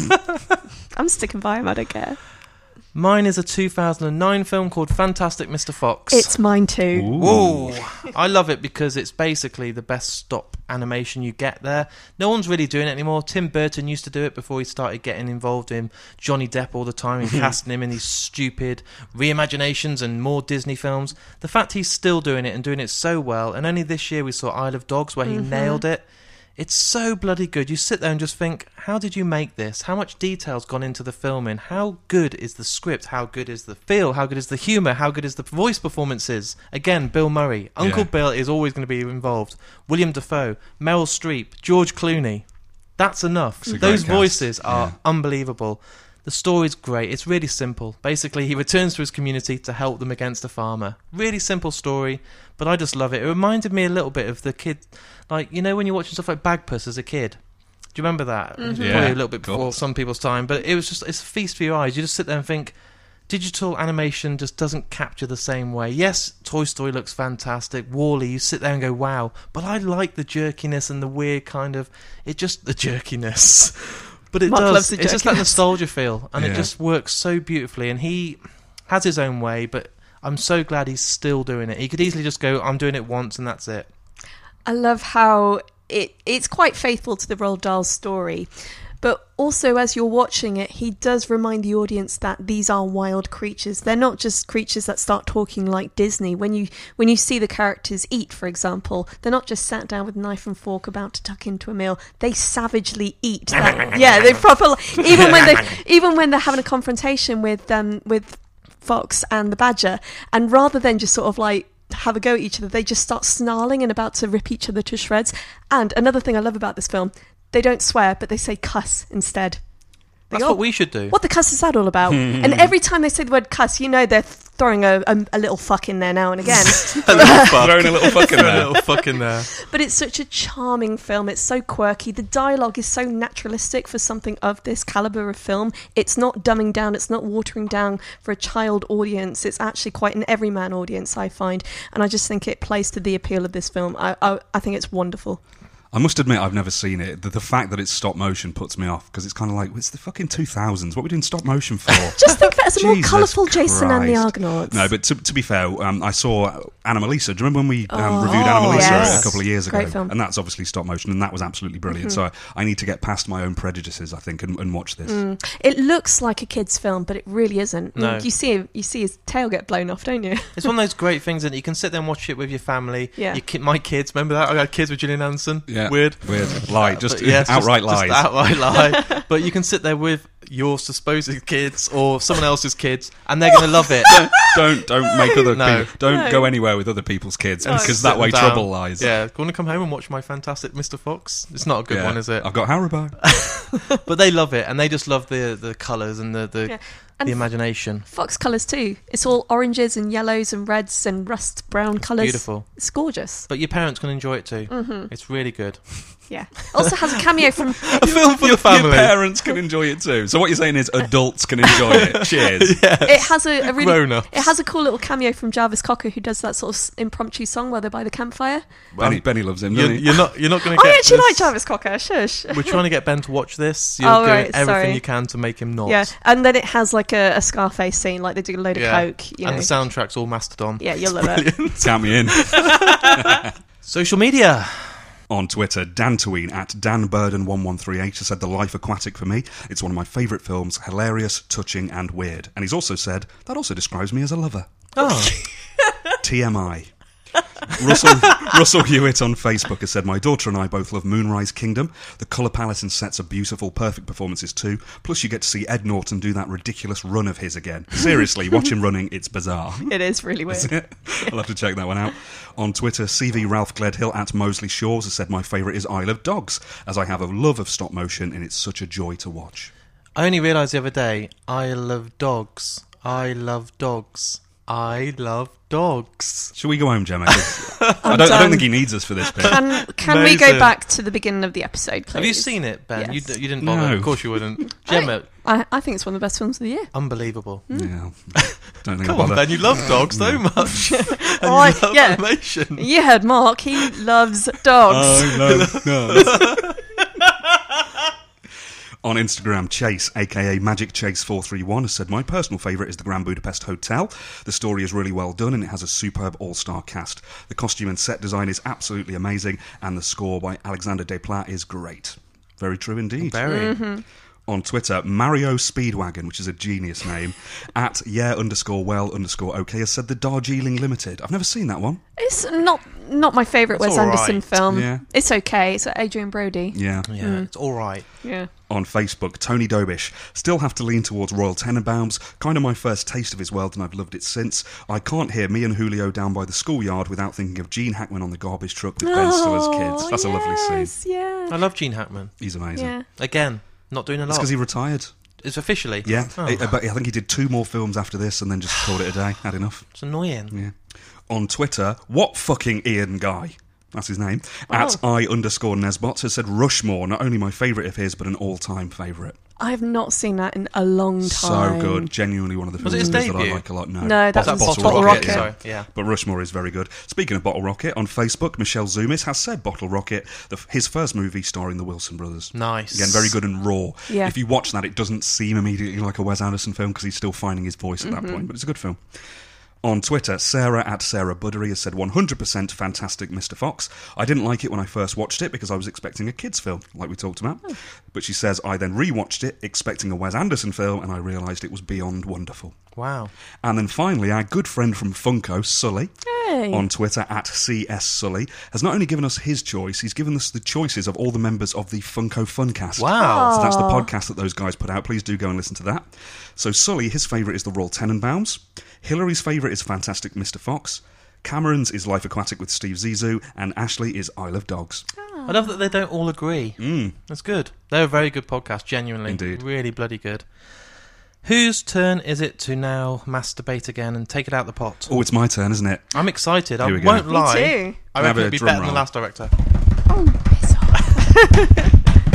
I'm sticking by him. I don't care. Mine is a two thousand nine film called Fantastic Mister Fox. It's mine too. Ooh. Whoa! I love it because it's basically the best stop animation you get there. No one's really doing it anymore. Tim Burton used to do it before he started getting involved in Johnny Depp all the time and casting him in these stupid reimaginations and more Disney films. The fact he's still doing it and doing it so well, and only this year we saw Isle of Dogs where he nailed it. It's so bloody good. You sit there and just think, how did you make this? How much detail's gone into the filming? How good is the script? How good is the feel? How good is the humour? How good is the voice performances? Again, Bill Murray. Uncle Yeah. Bill is always going to be involved. William Dafoe, Meryl Streep, George Clooney. That's enough. It's a Those great cast. voices are Yeah. unbelievable. The story's great. It's really simple. Basically, he returns to his community to help them against a farmer. Really simple story, but I just love it. It reminded me a little bit of the kid, like, you know when you're watching stuff like Bagpuss as a kid? Do you remember that? It was Yeah, probably a little bit of before course. some people's time, but it was just, it's a feast for your eyes. You just sit there and think, digital animation just doesn't capture the same way. Yes, Toy Story looks fantastic. WALL-E, you sit there and go, wow. But I like the jerkiness and the weird kind of... It just... The jerkiness. But it Mark does. loves the It's just that jerkiness. nostalgia feel. And Yeah. it just works so beautifully. And he has his own way, but I'm so glad he's still doing it. He could easily just go, I'm doing it once and that's it. I love how it it's quite faithful to the Roald Dahl story. But also, as you're watching it, he does remind the audience that these are wild creatures. They're not just creatures that start talking like Disney. When you when you see the characters eat, for example, they're not just sat down with knife and fork about to tuck into a meal. They savagely eat. Like, yeah, they proper even when they even when they're having a confrontation with um with Fox and the Badger, and rather than just sort of like have a go at each other, they just start snarling and about to rip each other to shreds. And another thing I love about this film, they don't swear, but they say cuss instead. They That's go, what we should do. What the cuss is that all about? And every time they say the word cuss, you know they're throwing a, a, a little fuck in there now and again. Throwing a little fuck in A there. little fuck in there. But it's such a charming film. It's so quirky. The dialogue is so naturalistic for something of this caliber of film. It's not dumbing down. It's not watering down for a child audience. It's actually quite an everyman audience, I find. And I just think it plays to the appeal of this film. I, I, I think it's wonderful. I must admit, I've never seen it. The, the fact that it's stop motion puts me off because it's kind of like, it's the fucking two thousands. What are we doing stop motion for? Just think of it as a more Jesus colourful Jason and the Christ. Argonauts. No, but to, to be fair, um, I saw Anomalisa. Do you remember when we um, Oh, reviewed Anomalisa yes. a couple of years ago? Great film. And that's obviously stop motion, and that was absolutely brilliant. Mm-hmm. So I, I need to get past my own prejudices, I think, and, and watch this. Mm. It looks like a kid's film, but it really isn't. No. You see, you see his tail get blown off, don't you? It's one of those great things that you can sit there and watch it with your family. Yeah. Your ki- my kids, remember that? I got kids with Gillian Anderson. Yeah. Weird. Weird. Lie. Just But yes, outright just, lies. Just outright lie. But you can sit there with your supposed kids or someone else's kids, and they're going to love it. don't don't make other No. people. Don't No. go anywhere with other people's kids No. because Sit that way them down. trouble lies. Yeah, want to come home and watch my fantastic Mister Fox? It's not a good Yeah. one, is it? I've got Haribo. But they love it, and they just love the the colours and the the, Yeah. And the imagination. Fox colours too. It's all oranges and yellows and reds and rust brown colours. Beautiful. It's gorgeous. But your parents can enjoy it too. Mm-hmm. It's really good. Yeah. Also has a cameo from. A film for your, the family. Your parents can enjoy it too. So what you're saying is adults can enjoy it. Cheers. It has a, a really. Grown-ups. It has a cool little cameo from Jarvis Cocker, who does that sort of s- impromptu song while they're by the campfire. Benny, Benny loves him, You're, doesn't he? you're not. You're not going to get. I actually this. like Jarvis Cocker. Shush. We're trying to get Ben to watch this. You're Oh, doing right, everything sorry. you can to make him not. Yeah, and then it has like a, a Scarface scene, like they do a load of Yeah. coke. You and know. the soundtrack's all Mastodon. Yeah, you'll love it. Count me in. Social media. On Twitter, Dantooine at danburden one one three eight has said The Life Aquatic for me. It's one of my favourite films, hilarious, touching and weird. And he's also said, that also describes me as a lover. Oh, T M I. Russell, Russell Hewitt on Facebook has said, my daughter and I both love Moonrise Kingdom. The colour palette and sets are beautiful, perfect performances too. Plus you get to see Ed Norton do that ridiculous run of his again. Seriously, watch him running, it's bizarre. It is really weird. I'll have to check that one out. On Twitter, C V Ralph Gledhill at Moseley Shores has said, my favourite is Isle of Dogs, as I have a love of stop motion and it's such a joy to watch. I only realised the other day. I love dogs. I love dogs. I love dogs. Shall we go home, Gemma? 'Cause I, don't, I don't think he needs us for this bit. Can can we go Amazing. back to the beginning of the episode, please? Have you seen it, Ben? You, Yes. d- you didn't bother. No. Of course you wouldn't. I, Gemma, I, I think it's one of the best films of the year. unbelievable. Yeah, don't think Come I'll on, bother. Ben. You love dogs so much. and Oh, I- you love yeah. animation. You heard Mark. He loves dogs. Oh, no, no. On Instagram, Chase, aka Magic Chase four three one, has said, my personal favourite is the Grand Budapest Hotel. The story is really well done and it has a superb all-star cast. The costume and set design is absolutely amazing and the score by Alexander Desplat is great. Very true indeed. Very. Mm-hmm. On Twitter, Mario Speedwagon, which is a genius name, at yeah underscore well underscore okay, has said the Darjeeling Limited. I've never seen that one. It's not not my favourite It's Wes all Anderson right. film. Yeah. It's okay. It's Adrian Brody. Yeah. Yeah, it's all right. Yeah. On Facebook, Tony Dobish. Still have to lean towards Royal Tenenbaums. Kind of my first taste of his world, and I've loved it since. I can't hear me and Julio down by the schoolyard without thinking of Gene Hackman on the garbage truck with Ben Stiller's kids. That's a lovely scene. Yes, yeah. I love Gene Hackman. He's amazing. Yeah. Again, not doing a That's lot. because he retired. It's officially. Yeah, Oh, I- but I think he did two more films after this and then just called it a day. Had enough. it's annoying. Yeah. On Twitter, what fucking Ian Guy? that's his name, Wow. at I underscore Nesbot, has said Rushmore, not only my favourite of his, but an all-time favourite. I have not seen that in a long So time. good. Genuinely one of the Was films it that his I debut? like a lot. No, No, that was Bottle, Bottle Rocket. Rocket, sorry, yeah. But Rushmore is very good. Speaking of Bottle Rocket, on Facebook, Michelle Zoomis has said Bottle Rocket, the, his first movie starring the Wilson brothers. Nice. Again, very good and raw. Yeah. If you watch that, it doesn't seem immediately like a Wes Anderson film because he's still finding his voice at Mm-hmm. that point, but it's a good film. On Twitter, Sarah at Sarah Buddery has said one hundred percent fantastic Mister Fox. I didn't like it when I first watched it because I was expecting a kids' film, like we talked about. Oh. But she says, I then rewatched it expecting a Wes Anderson film and I realised it was beyond wonderful. Wow. And then finally, our good friend from Funko, Sully, Hey. on Twitter, at C S Sully, has not only given us his choice, he's given us the choices of all the members of the Funko Funcast. Wow. So that's the podcast that those guys put out. Please do go and listen to that. So Sully, his favourite is the Royal Tenenbaums. Hillary's favourite is Fantastic Mister Fox. Cameron's is Life Aquatic with Steve Zissou. And Ashley is Isle of Dogs. I love that they don't all agree. Mm. That's good. They're a very good podcast, genuinely. Indeed. Really bloody good. Whose turn is it to now masturbate again and take it out the pot? Oh, it's my turn, isn't it? I'm excited. Here I we go. won't Me lie. too. I Have reckon a it'll be drum better than roll. the last director. Oh, piss off.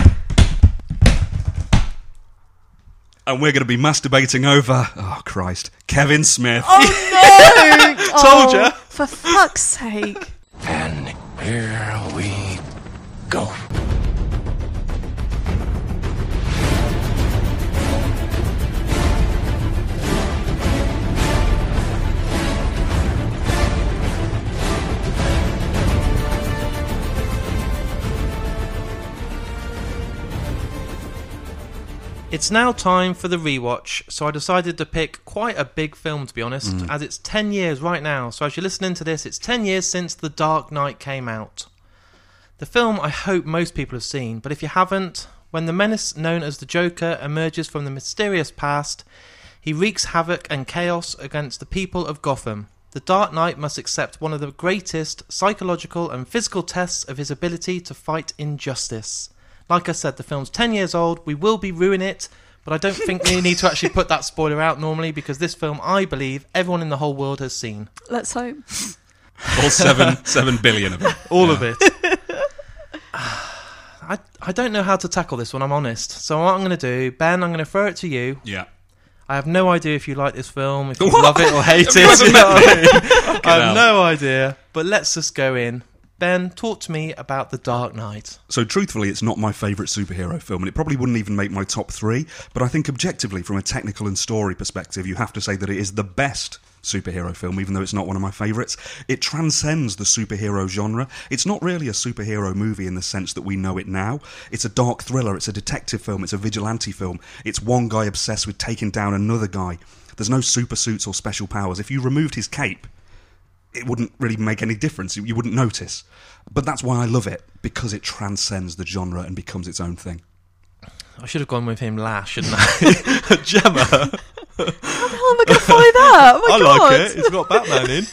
And we're going to be masturbating over, oh Christ, Kevin Smith. Oh, no! Told Oh, ya. For fuck's sake. And here we go. It's now time for the rewatch, so I decided to pick quite a big film, to be honest, as it's ten years right now. So as you're listening to this, it's ten years since The Dark Knight came out. The film I hope most people have seen, but if you haven't, when the menace known as the Joker emerges from the mysterious past, he wreaks havoc and chaos against the people of Gotham. The Dark Knight must accept one of the greatest psychological and physical tests of his ability to fight injustice. Like I said, the film's ten years old. We will be ruining it, but I don't think we need to actually put that spoiler out normally because this film, I believe, everyone in the whole world has seen. Let's hope. All seven, seven billion of it. All of it. I, I don't know how to tackle this one, I'm honest. So what I'm going to do, Ben, I'm going to throw it to you. Yeah. I have no idea if you like this film, if you What? love it or hate it. Have you You know what I mean? I hell. have no idea. But let's just go in. Ben, talk to me about The Dark Knight. So truthfully, it's not my favourite superhero film, and it probably wouldn't even make my top three, but I think objectively, from a technical and story perspective, you have to say that it is the best superhero film, even though it's not one of my favourites. It transcends the superhero genre. It's not really a superhero movie in the sense that we know it now. It's a dark thriller, it's a detective film, it's a vigilante film. It's one guy obsessed with taking down another guy. There's no super suits or special powers. If you removed his cape, it wouldn't really make any difference. You, you wouldn't notice. But that's why I love it, because it transcends the genre and becomes its own thing. I should have gone with him last, shouldn't I? Gemma. How the hell am I going to follow that? Oh my I God. like it. It's got Batman in.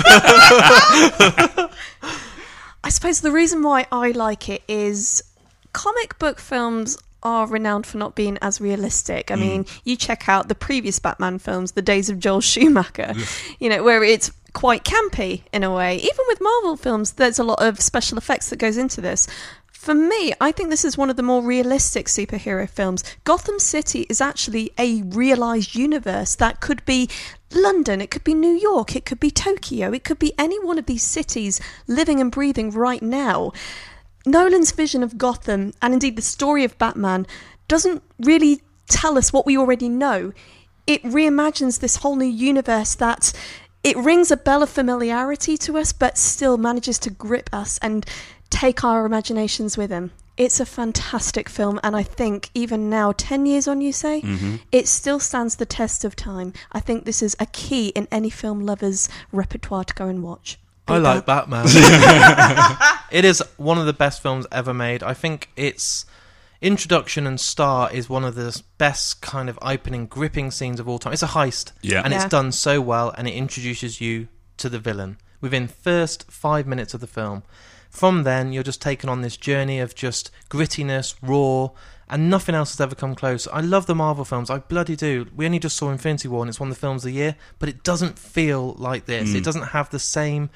I suppose the reason why I like it is comic book films are renowned for not being as realistic. I mean, you check out the previous Batman films, The Days of Joel Schumacher, you know, where it's quite campy in a way. Even with Marvel films, there's a lot of special effects that goes into this. For me, I think this is one of the more realistic superhero films. Gotham City is actually a realised universe that could be London, it could be New York, it could be Tokyo, it could be any one of these cities living and breathing right now. Nolan's vision of Gotham, and indeed the story of Batman, doesn't really tell us what we already know. It reimagines this whole new universe that it rings a bell of familiarity to us, but still manages to grip us and take our imaginations with him. It's a fantastic film, and I think even now, ten years on, you say, Mm-hmm. it still stands the test of time. I think this is a key in any film lover's repertoire to go and watch. I Big like Bat- Batman. It is one of the best films ever made. I think its introduction and start is one of the best kind of opening, gripping scenes of all time. It's a heist, Yeah. and Yeah. it's done so well, and it introduces you to the villain within first five minutes of the film. From then, you're just taken on this journey of just grittiness, raw, and nothing else has ever come close. I love the Marvel films. I bloody do. We only just saw Infinity War, and it's one of the films of the year, but it doesn't feel like this. Mm. It doesn't have the same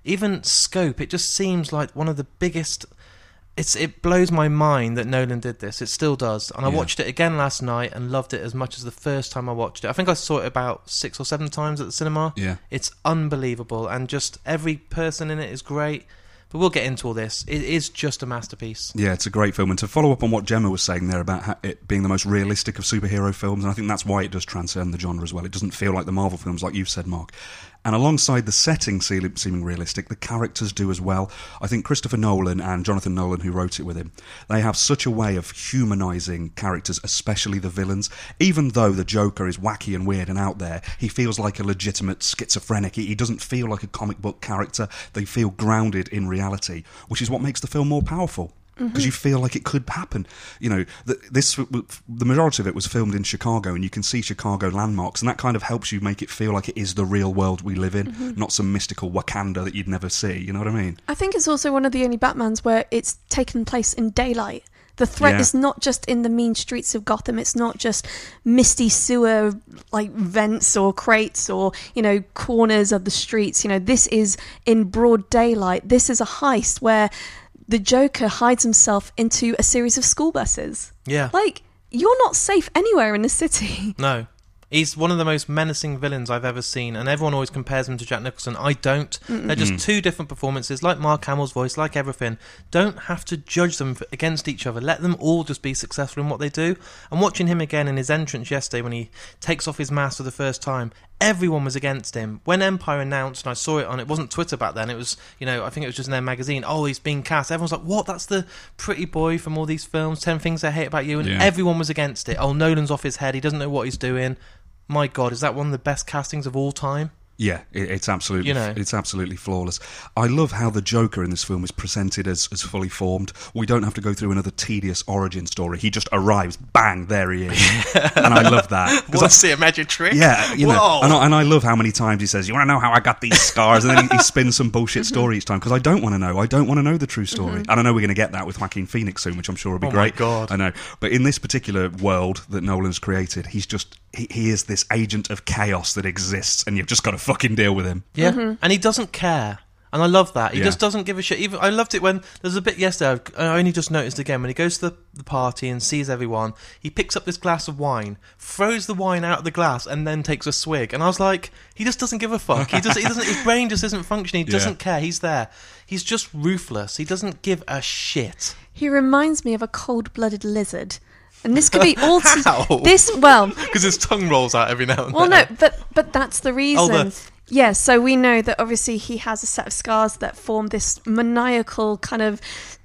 Even scope, it just seems like one of the biggest... It's It blows my mind that Nolan did this. It still does. And I Yeah. watched it again last night and loved it as much as the first time I watched it. I think I saw it about six or seven times at the cinema. Yeah. It's unbelievable. And just every person in it is great. But we'll get into all this. It is just a masterpiece. Yeah, it's a great film. And to follow up on what Gemma was saying there about ha- it being the most realistic of superhero films, and I think that's why it does transcend the genre as well. It doesn't feel like the Marvel films, like you've said, Mark. And alongside the setting seeming realistic, the characters do as well. I think Christopher Nolan and Jonathan Nolan, who wrote it with him, they have such a way of humanising characters, especially the villains. Even though the Joker is wacky and weird and out there, he feels like a legitimate schizophrenic. He, he doesn't feel like a comic book character. They feel grounded in reality, which is what makes the film more powerful. Because mm-hmm. you feel like it could happen. You know, the, this the majority of it was filmed in Chicago, and you can see Chicago landmarks, and that kind of helps you make it feel like it is the real world we live in, mm-hmm. not some mystical Wakanda that you'd never see. You know what I mean? I think it's also one of the only Batmans where it's taken place in daylight. The threat Yeah. is not just in the mean streets of Gotham. It's not just misty sewer like vents or crates or, you know, corners of the streets. You know, this is in broad daylight. This is a heist where the Joker hides himself into a series of school buses. Yeah. Like, you're not safe anywhere in the city. No. He's one of the most menacing villains I've ever seen, and everyone always compares him to Jack Nicholson. I don't. Mm-mm. They're just two different performances, like Mark Hamill's voice, like everything. Don't have to judge them against each other. Let them all just be successful in what they do. And watching him again in his entrance yesterday when he takes off his mask for the first time, everyone was against him. When Empire announced, and I saw it on, it wasn't Twitter back then, it was, you know, I think it was just in their magazine, oh, he's being cast. Everyone's like, what? That's the pretty boy from all these films, ten Things I Hate About You, and Yeah. everyone was against it. Oh, Nolan's off his head, he doesn't know what he's doing. My God, is that one of the best castings of all time? Yeah, it, it's absolutely, You know. it's absolutely flawless. I love how the Joker in this film is presented as, as fully formed. We don't have to go through another tedious origin story. He just arrives, bang, there he is, and I love that. Want to see a magic trick? Yeah, you know, Whoa. and I, and I love how many times he says, "You want to know how I got these scars?" and then he, he spins some bullshit story each time because I don't want to know. I don't want to know the true story, and I know we're going to get that with Joaquin Phoenix soon, which I'm sure will be Oh my great. God. I know, but in this particular world that Nolan's created, he's just he, he is this agent of chaos that exists, and you've just got to fucking deal with him. Yeah, mm-hmm. And he doesn't care. And I love that. He Yeah. just doesn't give a shit. Even I loved it when there's a bit yesterday. I only just noticed again when he goes to the, the party and sees everyone. He picks up this glass of wine, throws the wine out of the glass, and then takes a swig. And I was like, he just doesn't give a fuck. He just he doesn't. His brain just isn't functioning. He Yeah. doesn't care. He's there. He's just ruthless. He doesn't give a shit. He reminds me of a cold-blooded lizard. And this could be all... To, How? this, well... Because his tongue rolls out every now and Well, then. no, but but that's the reason. Oh, the- Yeah, so we know that obviously he has a set of scars that form this maniacal kind of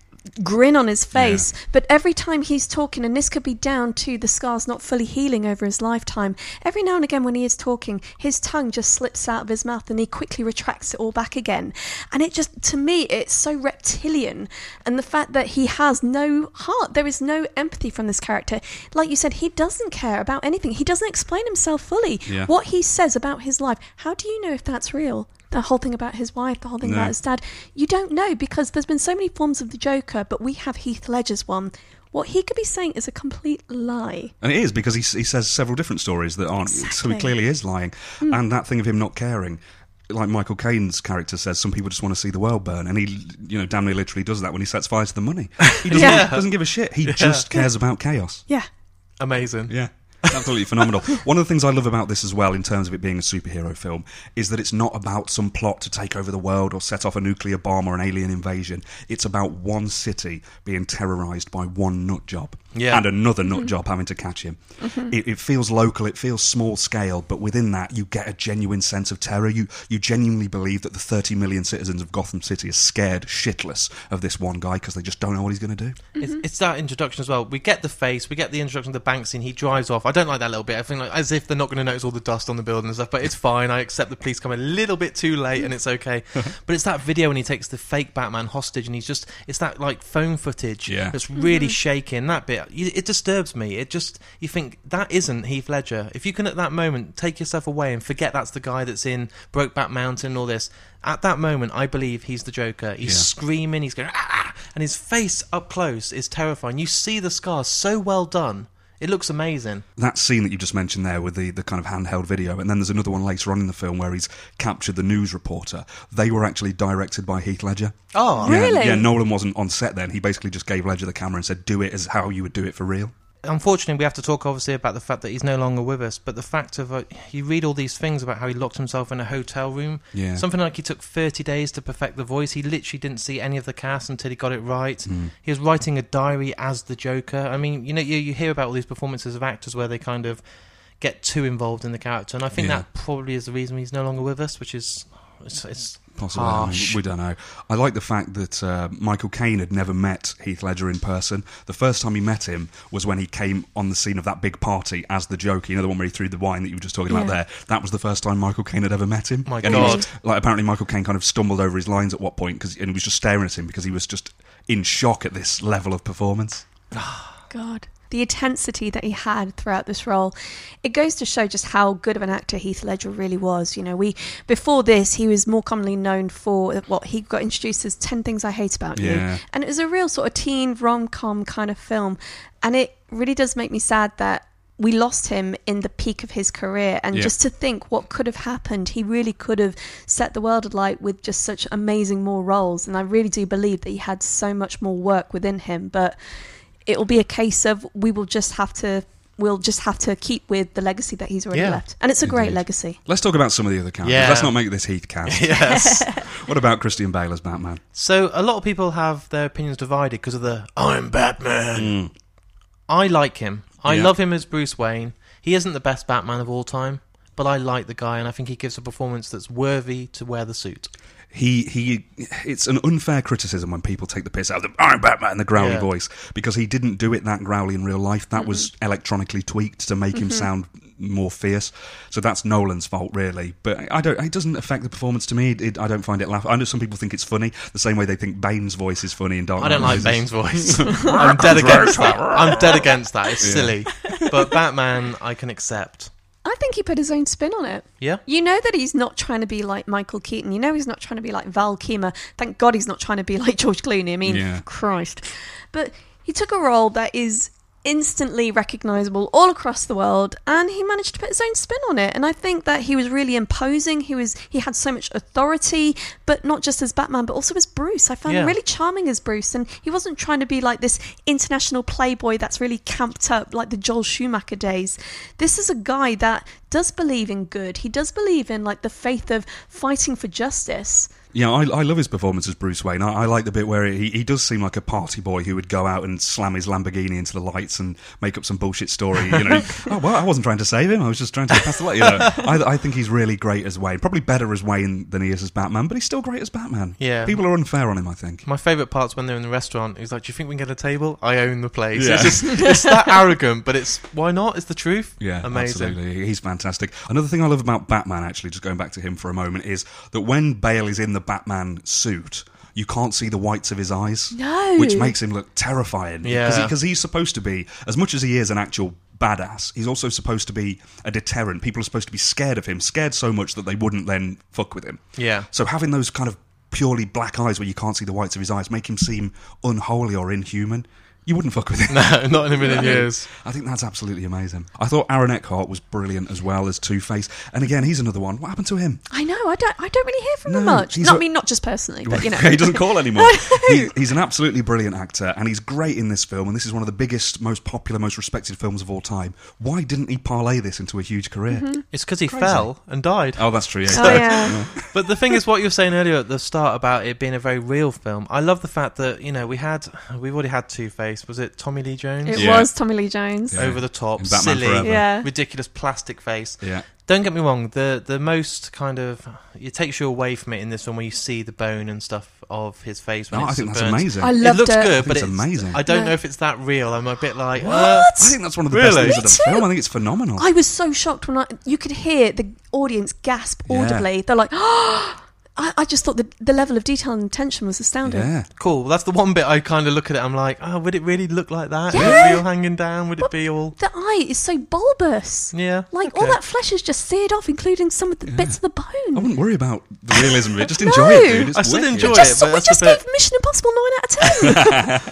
grin on his face, Yeah. but every time he's talking, and this could be down to the scars not fully healing over his lifetime, every now and again when he is talking, his tongue just slips out of his mouth and he quickly retracts it all back again. And it just, to me, it's so reptilian. And the fact that he has no heart, there is no empathy from this character. Like you said, he doesn't care about anything. He doesn't explain himself fully. Yeah. What he says about his life, how do you know if that's real? The whole thing about his wife, the whole thing No. about his dad, you don't know, because there's been so many forms of the Joker, but we have Heath Ledger's one. What he could be saying is a complete lie. And it is, because he, he says several different stories that aren't, so Exactly. he clearly is lying. Mm. And that thing of him not caring, like Michael Caine's character says, some people just want to see the world burn, and he, you know, damn near literally does that when he sets fire to the money. He doesn't, Yeah. doesn't give a shit. He just cares about chaos. Yeah. Amazing. Yeah. Absolutely phenomenal. One of the things I love about this as well, in terms of it being a superhero film, is that it's not about some plot to take over the world or set off a nuclear bomb or an alien invasion. It's about one city being terrorised by one nut job. Yeah. And another nut job having to catch him. Mm-hmm. It, it feels local, it feels small scale, but within that you get a genuine sense of terror. You you genuinely believe that the thirty million citizens of Gotham City are scared shitless of this one guy because they just don't know what he's going to do. It's, it's that introduction as well. We get the face, we get the introduction of the bank scene. He drives off. I don't like that little bit. I think like as if they're not going to notice all the dust on the building and stuff. But it's fine. I accept the police come a little bit too late, and it's okay. But it's that video when he takes the fake Batman hostage, and he's just it's that like phone footage Yeah. that's really shaking. That bit you, it disturbs me. It just you think that isn't Heath Ledger. If you can at that moment take yourself away and forget that's the guy that's in Brokeback Mountain and all this. At that moment, I believe he's the Joker. He's Yeah. screaming, he's going, ah! And his face up close is terrifying. You see the scars so well done. It looks amazing. That scene that you just mentioned there with the, the kind of handheld video, and then there's another one later on in the film where he's captured the news reporter. They were actually directed by Heath Ledger. Oh, Yeah, Really? Yeah, Nolan wasn't on set then. He basically just gave Ledger the camera and said, do it as how you would do it for real. Unfortunately, we have to talk obviously about the fact that he's no longer with us, but the fact of uh, you read all these things about how he locked himself in a hotel room. Yeah. Something like he took thirty days to perfect the voice. He literally didn't see any of the cast until he got it right. Mm. He was writing a diary as the Joker. I mean, you know, you, you hear about all these performances of actors where they kind of get too involved in the character, and I think Yeah. that probably is the reason he's no longer with us, which is it's, it's Possibly. I mean, harsh. we don't know. I like the fact that uh, Michael Caine had never met Heath Ledger in person. The first time he met him was when he came on the scene of that big party as the Joker. You know, the one where he threw the wine that you were just talking about Yeah. there? That was the first time Michael Caine had ever met him. My And he was- God. like, apparently Michael Caine kind of stumbled over his lines at what point, cause, and he was just staring at him because he was just in shock at this level of performance. God. The intensity that he had throughout this role, it goes to show just how good of an actor Heath Ledger really was. You know, we before this, he was more commonly known for what he got introduced as ten Things I Hate About Yeah. You. And it was a real sort of teen rom-com kind of film. And it really does make me sad that we lost him in the peak of his career. And Yeah. just to think what could have happened, he really could have set the world alight with just such amazing more roles. And I really do believe that he had so much more work within him. But it will be a case of we will just have to we'll just have to keep with the legacy that he's already Yeah. left. And it's a great Indeed. legacy. Let's talk about some of the other characters. Yeah. Let's not make this Heath cast. Yes. What about Christian Bale as Batman? So a lot of people have their opinions divided because of the I'm Batman. Mm. I like him. I Yeah. love him as Bruce Wayne. He isn't the best Batman of all time, but I like the guy, and I think he gives a performance that's worthy to wear the suit. He he. It's an unfair criticism when people take the piss out of the I'm Batman and the growly Yeah. voice, because he didn't do it that growly in real life. That was electronically tweaked to make him sound more fierce. So that's Nolan's fault, really. But I don't. It doesn't affect the performance to me. It, I don't find it laugh. I know some people think it's funny, the same way they think Bane's voice is funny in Dark I don't Knight like Rises. Bane's voice. I'm dead against that. I'm dead against that. It's silly. But Batman, I can accept. I think he put his own spin on it. Yeah? You know that he's not trying to be like Michael Keaton. You know he's not trying to be like Val Kilmer. Thank God he's not trying to be like George Clooney. I mean, Yeah. Christ. But he took a role that is instantly recognisable all across the world, and he managed to put his own spin on it. And I think that he was really imposing. He was he had so much authority, but not just as Batman, but also as Bruce. I found Yeah. him really charming as Bruce, and he wasn't trying to be like this international playboy that's really camped up like the Joel Schumacher days. This is a guy that does believe in good. He does believe in like the faith of fighting for justice. Yeah, I, I love his performance as Bruce Wayne. I, I like the bit where he, he does seem like a party boy who would go out and slam his Lamborghini into the lights and make up some bullshit story. You know, oh well, I wasn't trying to save him. I was just trying to get past the light. You know, I, I think he's really great as Wayne. Probably better as Wayne than he is as Batman, but he's still great as Batman. Yeah. People are unfair on him, I think. My favourite part's when they're in the restaurant. He's like, do you think we can get a table? I own the place. Yeah. It's, just, it's that arrogant, but it's why not? It's the truth. Yeah, Amazing. absolutely. He's fantastic. Another thing I love about Batman, actually, just going back to him for a moment, is that when Bale is in the Batman suit, you can't see the whites of his eyes. No. Which makes him look terrifying. Yeah. Because he, he's supposed to be, as much as he is an actual badass, he's also supposed to be a deterrent. People are supposed to be scared of him, scared so much that they wouldn't then fuck with him. Yeah. So having those kind of purely black eyes where you can't see the whites of his eyes make him seem unholy or inhuman. You wouldn't fuck with him. No, not in a million years. I think that's absolutely amazing. I thought Aaron Eckhart was brilliant as well as Two-Face. And again, he's another one. What happened to him? I know. I don't. I don't really hear from him No, much. he's Not a- I mean, not just personally, but you know. he doesn't call anymore. he, he's an absolutely brilliant actor, and he's great in this film, and this is one of the biggest, most popular, most respected films of all time. Why didn't he parlay this into a huge career? It's because he Crazy. fell and died. Oh, that's true, yeah. Oh yeah. But the thing is, what you were saying earlier at the start about it being a very real film, I love the fact that, you know, we had, we've already had Two-Face. Was it Tommy Lee Jones? It Yeah. was Tommy Lee Jones. Yeah. Over the top, In Batman silly, Forever. Yeah. ridiculous plastic face. Yeah. Don't get me wrong, the the most kind of, it takes you away from it in this one when you see the bone and stuff of his face when No, I it's think that's burnt. amazing. I I, It loved looks it. good, but it's it's amazing. I don't No. know if it's that real. I'm a bit like, What? uh, think that's one of the Really? best things of the Me too. film. I think it's phenomenal. I was so shocked when I you could hear the audience gasp Yeah. audibly. They're like, oh! I, I just thought the the level of detail and attention was astounding. yeah. cool. That's the one bit I kind of look at it. I'm like, oh, would it really look like that? Would Yeah. it be all hanging down? Would it be all? The eye is so bulbous. Yeah. Like all okay. that flesh is just seared off, including some of the bits of the I bone. wouldn't worry about the realism of it. Just No. enjoy it, dude. It's I still wicked. enjoy Just, it, but we that's just a bit- gave Mission Impossible nine out of ten.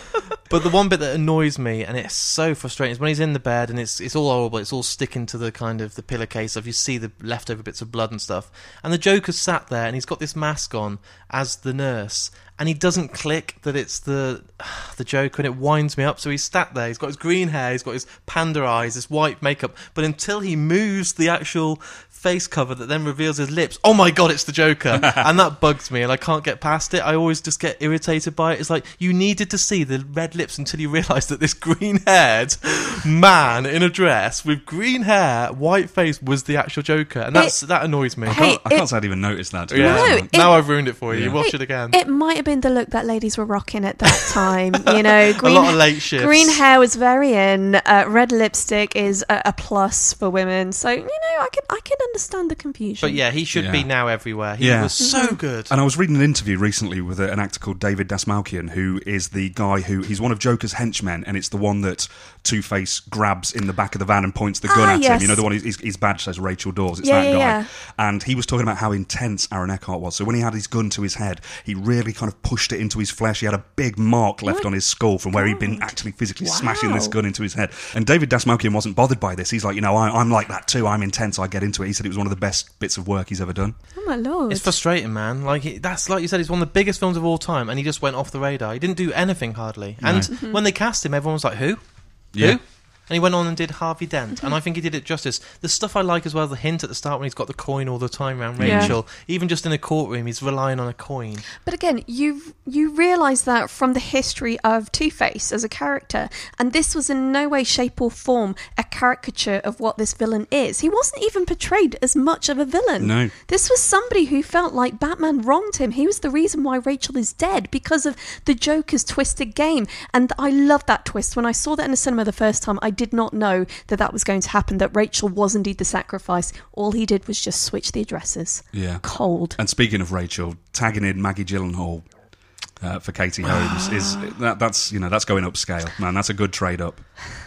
But the one bit that annoys me, and it's so frustrating, is when he's in the bed and it's it's all horrible. It's all sticking to the kind of the pillowcase. So if you see the leftover bits of blood and stuff, and the Joker's sat there and he's got this mask on as the nurse, and he doesn't click that it's the the Joker, and it winds me up. So he's sat there, he's got his green hair, he's got his panda eyes, his white makeup, but until he moves the actual face cover that then reveals his lips, oh my god, it's the Joker. And that bugs me, and I can't get past it. I always just get irritated by it. It's like, you needed to see the red lips until you realised that this green-haired man in a dress with green hair, white face, was the actual Joker, and that's It- that annoys me. I Hey, can't, I can't it- say I'd even noticed that. To be Yeah. honest, No, man. it- now I've ruined it for you. Yeah. Watch it again. It might have been the look that ladies were rocking at that time. You know, green, lot of late shifts. green hair was very in. Uh, red lipstick is a, a plus for women. So you know, I can I can understand the confusion. But yeah, he should be Yeah. now everywhere. He Yeah. was so good. And I was reading an interview recently with a, an actor called David Dasmalkian, who is the guy who he's one of Joker's henchmen, and it's the one that Two-Face grabs in the back of the van and points the gun Ah, at him. yes. You know, the one his, his, his badge says Rachel Dawes. It's Yeah, that yeah, guy. yeah. And he was talking about how intense Aaron Eckhart was. So when he had his gun to his head, he really kind of pushed it into his flesh. He had a big mark left My on his skull from where he'd been God. actually physically Wow. smashing this gun into his head. And David Dasmalkian wasn't bothered by this. He's like, you know, I, I'm like that too. I'm intense. I get into it. He said it was one of the best bits of work he's ever done. oh my lord, It's frustrating, man. Like he, that's like you said, it's one of the biggest films of all time, and he just went off the radar. He didn't do anything hardly. And Mm-hmm. when they cast him, everyone was like, "Who? Yeah. Who?" And he went on and did Harvey Dent, and I think he did it justice. The stuff I like as well, the hint at the start when he's got the coin all the time around Yeah. Rachel, even just in a courtroom, he's relying on a coin. But again, you you realise that from the history of Two-Face as a character, and this was in no way, shape or form a caricature of what this villain is. He wasn't even portrayed as much of a villain. No. This was somebody who felt like Batman wronged him. He was the reason why Rachel is dead, because of the Joker's twisted game. And I loved that twist. When I saw that in the cinema the first time, I did not know that that was going to happen, that Rachel was indeed the sacrifice. All he did was just switch the addresses. Yeah. Cold. And speaking of Rachel, tagging in Maggie Gyllenhaal uh, for Katie Holmes is that, that's you know that's going upscale, man. That's a good trade up.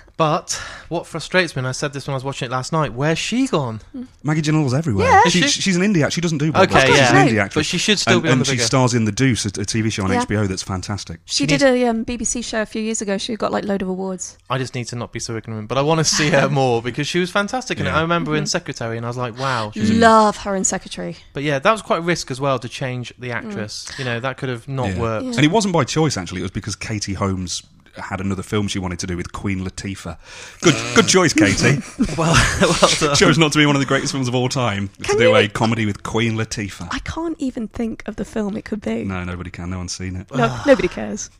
But what frustrates me, and I said this when I was watching it last night, where's she gone? Maggie Gyllenhaal's everywhere. Yeah. She, Is she? she's an indie actor. She doesn't do blockbusters. Okay, She's yeah. an indie No, actress. but she should still and, be on and the she bigger- stars in The Deuce, a, a T V show on Yeah. H B O that's fantastic. She She did needs- a um, B B C show a few years ago. She got like load of awards. I just need to not be so ignorant, but I want to see her more because she was fantastic in it. Yeah. I remember Mm-hmm. in Secretary, and I was like, wow. She was Love her in Secretary. But yeah, that was quite a risk as well to change the actress. You know, that could have not Yeah. worked. Yeah. And it wasn't by choice, actually. It was because Katie Holmes had another film she wanted to do with Queen Latifah. Good good choice, Katie. Well, well done. Chose not to be one of the greatest films of all time. Can to do you- a comedy with Queen Latifah. I can't even think of the film it could be. No, nobody can. No one's seen it. No, nobody cares.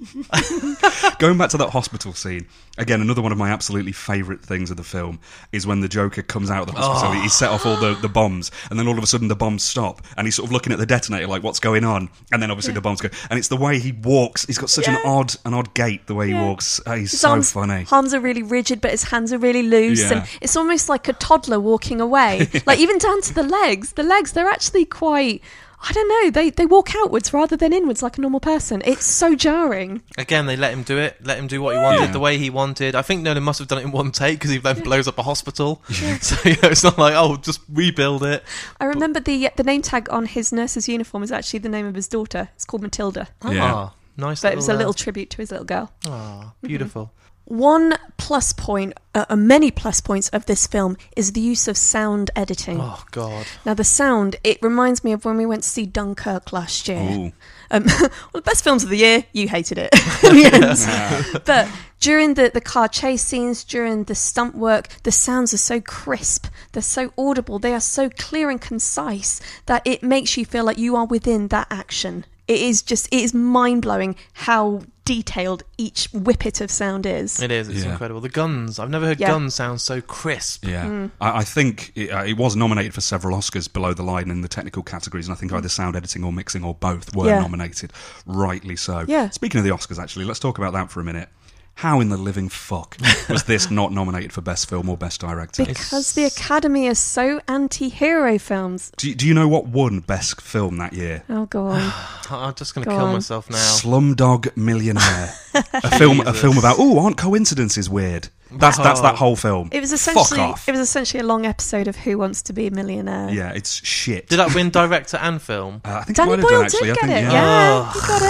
Going back to that hospital scene, again, another one of my absolutely favourite things of the film is when the Joker comes out of the hospital. Oh. He set off all the, the bombs, and then all of a sudden the bombs stop, and he's sort of looking at the detonator like, what's going on? And then obviously the bombs go. And it's the way he walks. He's got such an Yeah. odd an odd gait, the way he Yeah. walks. Uh, he's His so arms, funny. arms are really rigid, but his hands are really loose, Yeah. and it's almost like a toddler walking away. Like even down to the legs. The legs, they're actually quite. I don't know. They they walk outwards rather than inwards like a normal person. It's so jarring. Again, they let him do it, let him do what he wanted, Yeah. the way he wanted. I think Nolan must have done it in one take because he then blows up a hospital. So, you know, it's not like, oh, just rebuild it. I remember the the name tag on his nurse's uniform is actually the name of his daughter. It's called Matilda. Yeah. Ah, nice. But it was a little uh, tribute to his little girl. ah, beautiful. One plus point, uh, uh, many plus points of this film is the use of sound editing. Oh, God. Now, the sound, it reminds me of when we went to see Dunkirk last year. Ooh. Um, well, the best films of the year, you hated it. In the end. But during the, the car chase scenes, during the stunt work, the sounds are so crisp, they're so audible, they are so clear and concise that it makes you feel like you are within that action. It is just, it is mind-blowing how detailed each whippet of sound is. It is. It's Yeah. incredible. The guns. I've never heard Yeah. guns sound so crisp. Yeah, Mm. I, I think it, uh, it was nominated for several Oscars below the line in the technical categories, and I think either sound editing or mixing or both were Yeah. nominated, rightly so. Yeah. Speaking of the Oscars, actually, let's talk about that for a minute. How in the living fuck was this not nominated for Best Film or Best Director? Because the Academy is so anti-hero films. Do you, do you know what won Best Film that year? Oh, go on. I'm just going to Go kill on. myself now. Slumdog Millionaire, a film, a Jesus. film about oh, aren't coincidences weird? That's that's that whole film. It was Fuck essentially off. it was essentially a long episode of Who Wants to Be a Millionaire. Yeah, it's shit. Did that win director and film? Uh, I think Danny it might have Boyle done, actually. did I get think, it. yeah. Yeah, Oh. he got it.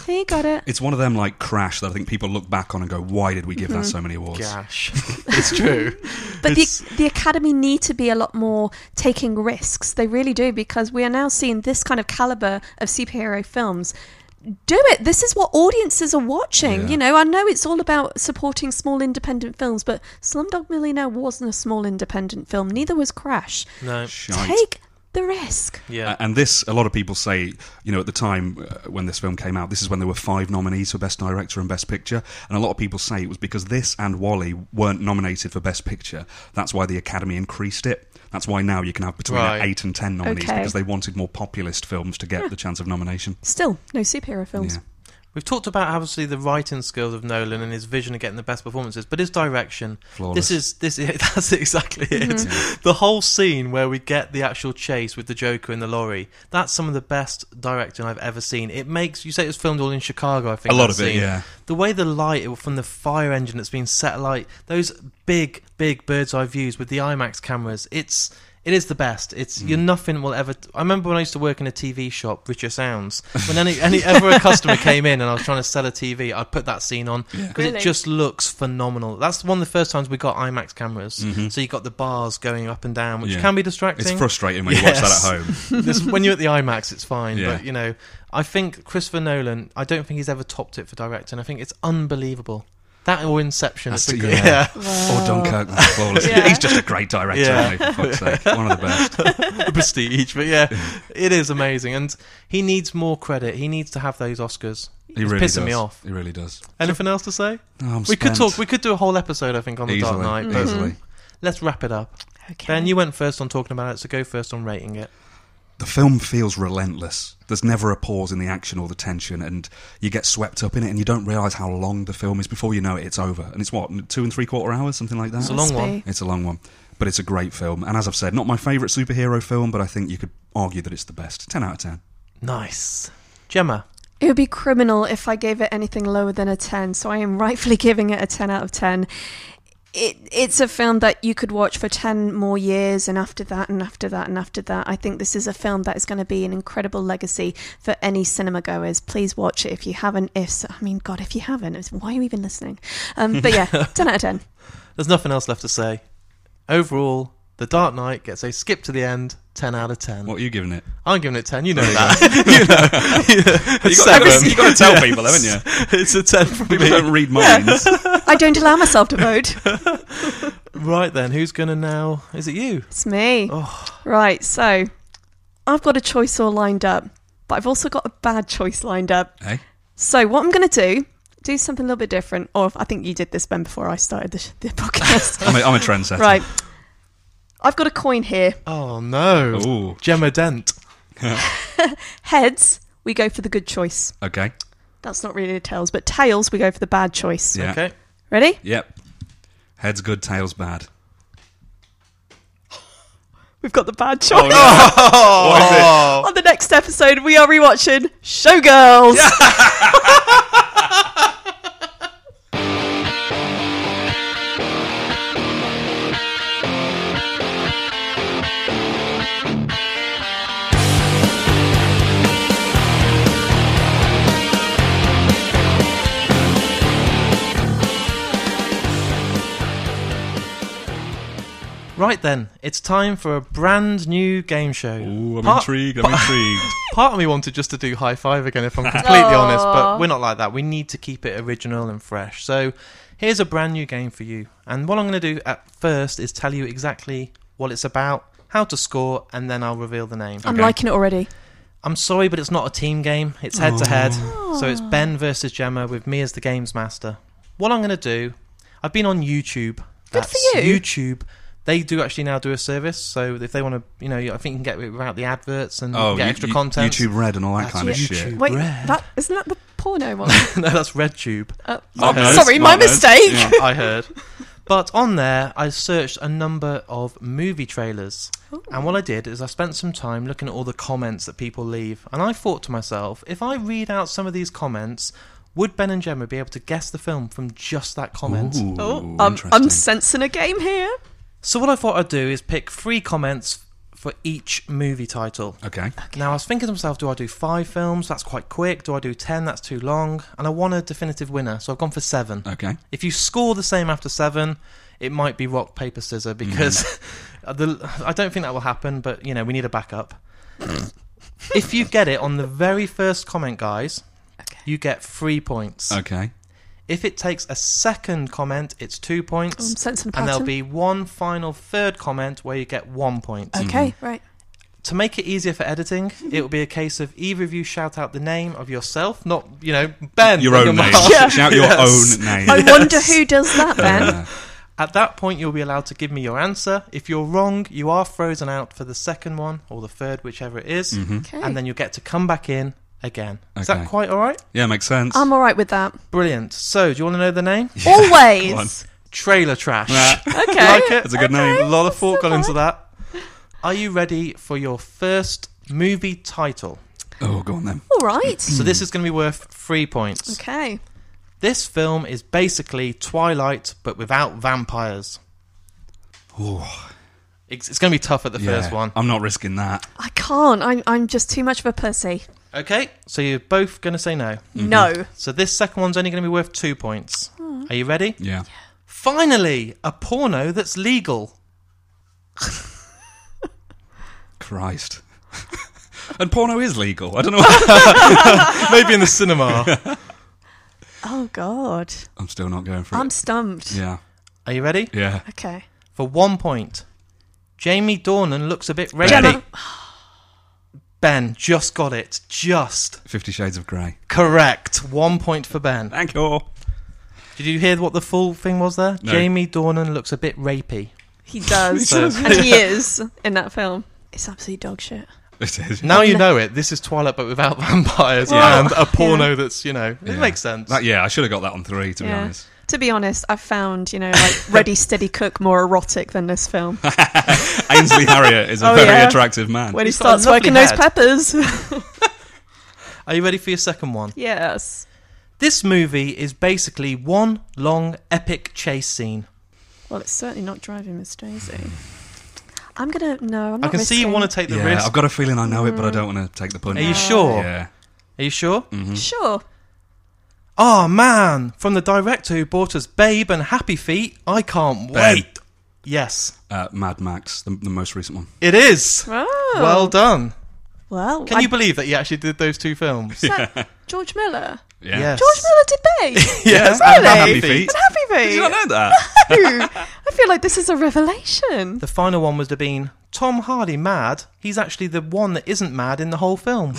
He got it. It's one of them like Crash that I think people look back on and go, why did we give that so many awards? Gosh, it's true. But the, It's- the Academy need to be a lot more taking risks. They really do, because we are now seeing this kind of caliber of superhero films. Do it. This is what audiences are watching. Yeah. You know, I know it's all about supporting small independent films, but Slumdog Millionaire wasn't a small independent film. Neither was Crash. No. Shite. Take the risk. Yeah. Uh, and this, a lot of people say, you know, at the time uh, when this film came out, this is when there were five nominees for Best Director and Best Picture. And a lot of people say it was because this and WALL-E weren't nominated for Best Picture. That's why the Academy increased it. That's why now you can have between Right. eight and ten nominees, Okay. because they wanted more populist films to get the chance of nomination. Still, no superhero films. Yeah. We've talked about obviously the writing skills of Nolan and his vision of getting the best performances, but his direction. Flawless. This is this. Is, that's exactly it. The whole scene where we get the actual chase with the Joker in the lorry. That's some of the best directing I've ever seen. It makes you say it was filmed all in Chicago. I think A lot that of it, scene. yeah. The way the light from the fire engine that's been set alight, those big big bird's eye views with the IMAX cameras. It's It is the best. It's Mm. you're nothing will ever. I remember when I used to work in a T V shop, Richer Sounds. When any any ever a customer came in and I was trying to sell a T V, I'd put that scene on because Really? it just looks phenomenal. That's one of the first times we got IMAX cameras. So you got the bars going up and down, which Mm-hmm. Yeah. can be distracting. It's frustrating when you watch that Yes. at home. This- when you're at the IMAX, it's fine. Yeah. But you know, I think Christopher Nolan. I don't think he's ever topped it for directing. I think it's unbelievable. That or Inception. That's It's a the- gr- yeah. yeah. Or Dunkirk. was flawless. Yeah. He's just a great director, Yeah. isn't he, for fuck's sake. One of the best. The prestige, but yeah, it is amazing, and he needs more credit. He needs to have those Oscars. He It's really pissing does. me off. He really does. Anything else to say? Oh, I'm we could spent. talk. We could do a whole episode, I think, on the Easily. Dark Knight. But Easily. let's wrap it up. Okay. Ben, you went first on talking about it, so go first on rating it. The film feels relentless. There's never a pause in the action or the tension, and you get swept up in it, and you don't realise how long the film is. Before you know it, it's over. And it's what, two and three quarter hours, something like that? It's a long Must one. be. It's a long one. But it's a great film. And as I've said, not my favourite superhero film, but I think you could argue that it's the best. ten out of ten. Nice, Gemma. It would be criminal if I gave it anything lower than a ten, so I am rightfully giving it a ten out of ten. It, it's a film that you could watch for ten more years, and after that, and after that, and after that. I think this is a film that is going to be an incredible legacy for any cinema goers. Please watch it if you haven't. If so, I mean, God, if you haven't, it's- why are you even listening? Um, but yeah, ten out of ten. There's nothing else left to say. Overall, The Dark Knight gets a skip to the end. ten out of ten. What are you giving it? I'm giving it ten. You know that. you know. You know. You Seven. got, you got to tell people, haven't you? It's a ten from People me. don't read minds. I don't allow myself to vote. Right then, who's gonna now? Is it you? It's me. Oh. Right, so I've got a choice all lined up, but I've also got a bad choice lined up. Hey? So what I'm going to do, do something a little bit different. Or I think you did this, Ben, before I started the, the podcast. I'm a, I'm a trendsetter. Right. I've got a coin here. Oh no, Ooh. Gemma Dent. Heads, we go for the good choice. Okay. That's not really a tails, but tails, we go for the bad choice. Yeah. Okay. Ready? Yep. Head's good, tail's bad. We've got the bad choice. Oh, What is it? On the next episode, we are rewatching Showgirls. Right then, it's time for a brand new game show. Ooh, I'm Part- intrigued, I'm intrigued. Part of me wanted just to do high five again, if I'm completely honest, but we're not like that. We need to keep it original and fresh. So here's a brand new game for you. And what I'm going to do at first is tell you exactly what it's about, how to score, and then I'll reveal the name. I'm Okay. liking it already. I'm sorry, but it's not a team game. It's head to head. So it's Ben versus Gemma with me as the games master. What I'm going to do, I've been on YouTube. Good for That's you. YouTube. They do actually now do a service, so if they want to, you know, I think you can get it without the adverts and you Oh, can get you- extra you- content. YouTube Red and all that That's kind of YouTube. shit. Wait, Red. that isn't that the porno one? No, that's RedTube. Uh, Mark oh, knows, sorry, my Mark knows. mistake. Yeah. I heard. But on there, I searched a number of movie trailers. And what I did is I spent some time looking at all the comments that people leave. And I thought to myself, if I read out some of these comments, would Ben and Gemma be able to guess the film from just that comment? Ooh, Oh, I'm, interesting. I'm sensing a game here. So what I thought I'd do is pick three comments for each movie title. Okay. Now, I was thinking to myself, do I do five films? That's quite quick. Do I do ten? That's too long. And I want a definitive winner, so I've gone for seven. Okay. If you score the same after seven, it might be rock, paper, scissors, because Mm. the, I don't think that will happen, but, you know, we need a backup. If you get it on the very first comment, guys, Okay. you get three points. Okay. If it takes a second comment, it's two Oh, points. I'm sensing a and there'll pattern. be one final third comment where you get one point. Okay, right. To make it easier for editing, it will be a case of either of you shout out the name of yourself, not, you know, Ben. Your and own name. Mark. Yeah. Shout your Yes. own name. I wonder who does that then. Uh, At that point, you'll be allowed to give me your answer. If you're wrong, you are frozen out for the second one, or the third, whichever it is, Okay. and then you'll get to come back in again. Is Okay. that quite all right? yeah, makes sense. I'm all right with that. Brilliant. So, do you want to know the name? Go on. Always. Trailer Trash. Nah, Okay. Like it? That's a good Okay. name. A lot of thought So gone into far. that. Are you ready for your first movie title? Oh, go on then. All right. So this is going to be worth three points. Okay. This film is basically Twilight, but without vampires. Oh, It's, it's going to be tough at the yeah. first one. I'm not risking that. I can't. I'm, I'm just too much of a pussy. Okay, so you're both going to say no. No. So this second one's only going to be worth two points. Are you ready? Yeah. Finally, a porno that's legal. Christ. And porno is legal. I don't know. Maybe in the cinema. Oh, God. I'm still not going for I'm it. stumped. Yeah. Are you ready? Yeah. Okay. For one point, Jamie Dornan looks a bit rapey. Gemma. Ben, just got it. Just. Fifty Shades of Grey. Correct. One point for Ben. Thank you. Did you hear what the full thing was there? No. Jamie Dornan looks a bit rapey. He does. So- And he is in that film. It's absolute dog shit. It is. Now you know it. This is Twilight, but without vampires Yeah. and a porno Yeah. that's, you know, it Yeah. makes sense. That, yeah, I should have got that on three, to be Yeah. honest. To be honest, I found, you know, like Ready, Steady, Cook more erotic than this film. Ainsley Harriott is a Oh, very yeah. attractive man. When he He's got a starts working lovely those peppers. Are you ready for your second one? Yes. This movie is basically one long epic chase scene. Well, it's certainly not Driving Miss Daisy. I'm going to... No, I'm not I can see you risking. want to take the yeah, risk. I've got a feeling I know it, but I don't want to take the punch. Are you sure? Yeah. Are you sure? Mm-hmm. Sure. Oh man, from the director who brought us Babe and Happy Feet, I can't Ben. wait. Yes, Uh, Mad Max, the, the most recent one. it is. Oh. Well done. Well, Can I- you believe that he actually did those two films? is that George Miller? Yeah. Yes. George Miller did Babe. Yes, Yeah, and really? Happy Happy Feet. Feet. And Happy Feet. Did you not know that? No. I feel like this is a revelation. The final one was to be Tom Hardy mad. He's actually the one that isn't mad in the whole film.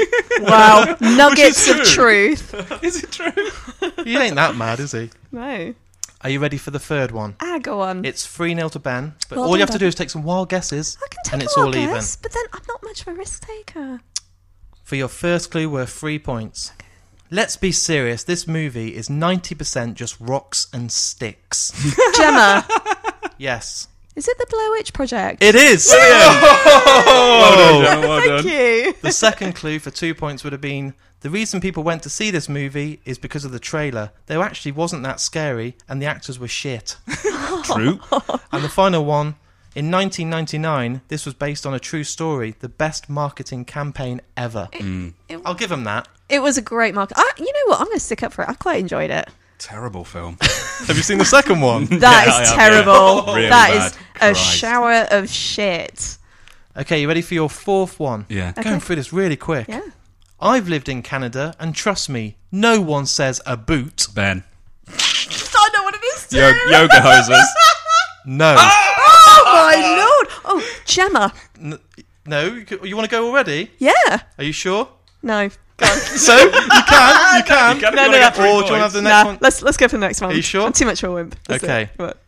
Wow. Nuggets Which of is truth. Is it true? He ain't that mad, is he? No. Are you ready for the third one? Ah, go on. It's three nil to Ben, but Well all you done, have to Ben. do is take some wild guesses, I can take and a it's wild all even. guess, but then I'm not much of a risk taker. For your first clue, worth three points. Let's be serious. This movie is ninety percent just rocks and sticks. Gemma, Yes, is it the Blair Witch Project? it is. Well done, Gemma, well Thank done. you. The second clue for two points would have been the reason people went to see this movie is because of the trailer. They actually wasn't that scary, and the actors were shit. True. And the final one, in nineteen ninety-nine, this was based on a true story, the best marketing campaign ever. Mm. I'll give them that. It was a great market. I, you know what? I'm going to stick up for it. I quite enjoyed it. Terrible film. Have you seen the second one? That Yeah, is I have, terrible. yeah. Really That bad. is a Christ. shower of shit. Okay, you ready for your fourth one? Yeah. Okay. Going through this really quick. Yeah. I've lived in Canada, and trust me, no one says a boot. Ben. I know what it is too. Yo- yoga hoses. No. Oh my lord! Oh, Gemma. N- no, you, c- you want to go already? Yeah. Are you sure? No. Go on. So, you can, you can. You can if No, you no, wanna get no. three Or do you want to have points. the next Nah, one? let's let's go for the next one. Are you sure? I'm too much of a wimp. That's Okay. it. What?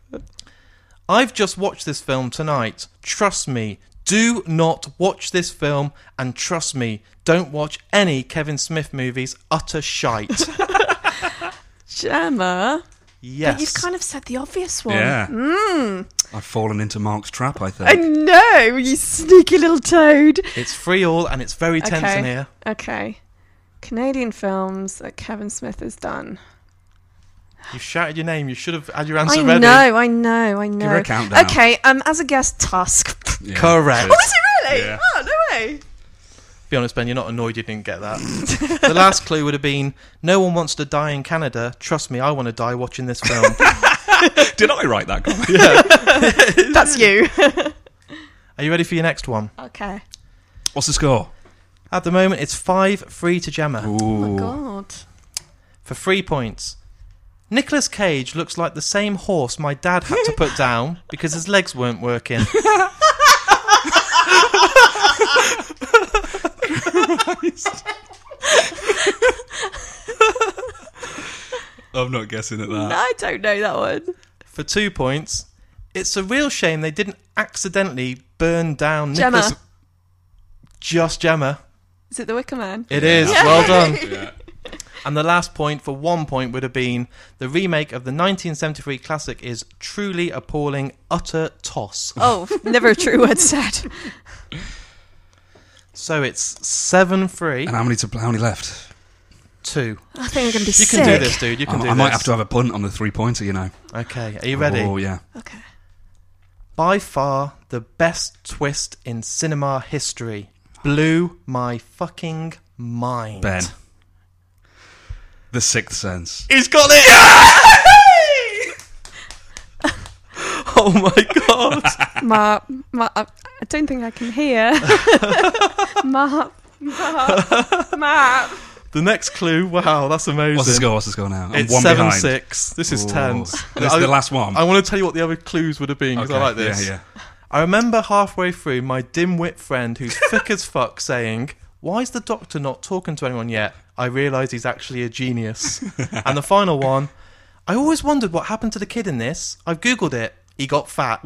I've just watched this film tonight. Trust me, do not watch this film, and trust me, don't watch any Kevin Smith movies. Utter shite. Gemma. Yes. But you've kind of said the obvious one. Yeah. Mm. I've fallen into Mark's trap, I I think. know, you sneaky little toad. It's free all, and it's very tense Okay. in here. Okay. Canadian films that Kevin Smith has done. You shouted your name. You should have had your answer I ready. know, I know, I know. her a countdown. Okay, um, as a guest, Tusk. Yeah. Correct. Oh, is it Really? Yeah. Oh, no way. Be honest, Ben, you're not annoyed you didn't get that. The last clue would have been, no one wants to die in Canada. Trust me, I want to die watching this film. Did I write that comment? Yeah. That's you. Are you ready for your next one? Okay. What's the score? At the moment, it's five three to Gemma. Ooh. Oh, my God. For three points. Nicolas Cage looks like the same horse my dad had to put down because his legs weren't working. I'm not guessing at that. No, I don't know that one. For two points, it's a real shame they didn't accidentally burn down Gemma. Nicolas... Just Gemma. Is it The Wicker Man? It is. Yeah. Well done. Yeah. And the last point for one point would have been the remake of the nineteen seventy-three classic is truly appalling, utter toss. Oh, never a true word said. So it's seven three And how many to how many left? two. I think I'm going to be You sick. can do this, dude. You can I, do I this. might have to have a punt on the three pointer, you know. Okay, are you ready? Oh yeah. Okay. By far the best twist in cinema history. Blew my fucking mind. Ben. The Sixth Sense. He's got it! Oh my god. Ma, ma, I I don't think I can hear. ma, ma, ma. The next clue, wow, that's amazing. What's the score? What's the score now? I'm It's one seven behind. six. This is Ooh. tense. And this is the last one. I want to tell you what the other clues would have been because Okay, I like this. Yeah, yeah. I remember halfway through my dim-wit friend who's thick as fuck saying, "Why is the doctor not talking to anyone yet?" I realise he's actually a genius. And the final one, I always wondered what happened to the kid in this. I've googled it. He got fat.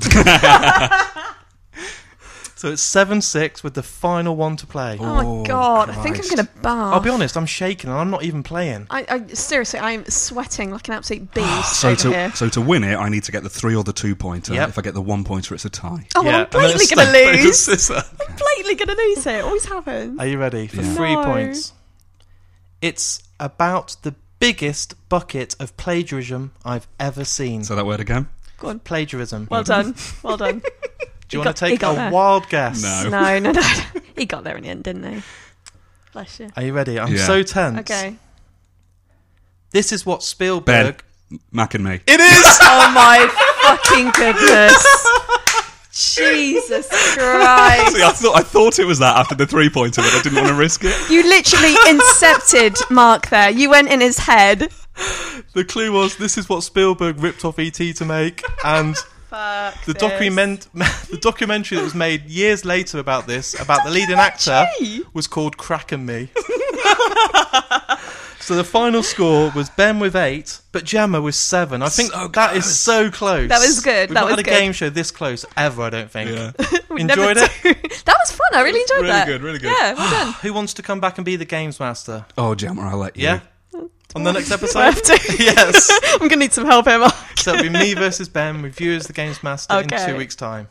So it's seven six with the final one to play. Oh my Oh, God, I think I'm Christ. going to barf. I'll be honest, I'm shaking and I'm not even playing. I, I seriously, I'm sweating like an absolute beast So over to here. so to win it, I need to get the three or the two pointer. Yep. If I get the one pointer, it's a tie. Oh, well, Yeah, I'm and then blatantly it's going to step- lose. scissor. I'm blatantly going to lose it. Always happens. Are you ready for Yeah. three No. points? It's about the biggest bucket of plagiarism I've ever seen. Say that word again. Go on. Plagiarism. Well done. Well done. Do you He want got- to he take got a there. wild guess? No. No, no, no. He got there in the end, didn't he? Bless you. Are you ready? I'm Yeah. so tense. Okay. This is what Spielberg... Ben, Mac and me. It is! Oh my fucking goodness. Jesus Christ. See, I thought I thought it was that after the three pointer, but I didn't want to risk it. You literally incepted Mark there. You went in his head. The clue was, this is what Spielberg ripped off E T to make, and... Fuck The this. document, the documentary that was made years later about this, about the leading actor, Documentary? was called Crack and Me. So the final score was Ben with eight, but Gemma with seven. I think So that is close. so close. That was good, We've that not was had a good. game show this close ever, I don't think. Yeah. We'd never Enjoyed it? do- That was fun. I really enjoyed Really that. good, really good. Yeah, well done. Who wants to come back and be the games master? Oh, Gemma, I'll let you. Yeah? On the next Do I episode? have to? Yes. I'm going to need some help here, Mark. So it'll be me versus Ben with you as the games master in Okay. two weeks' time.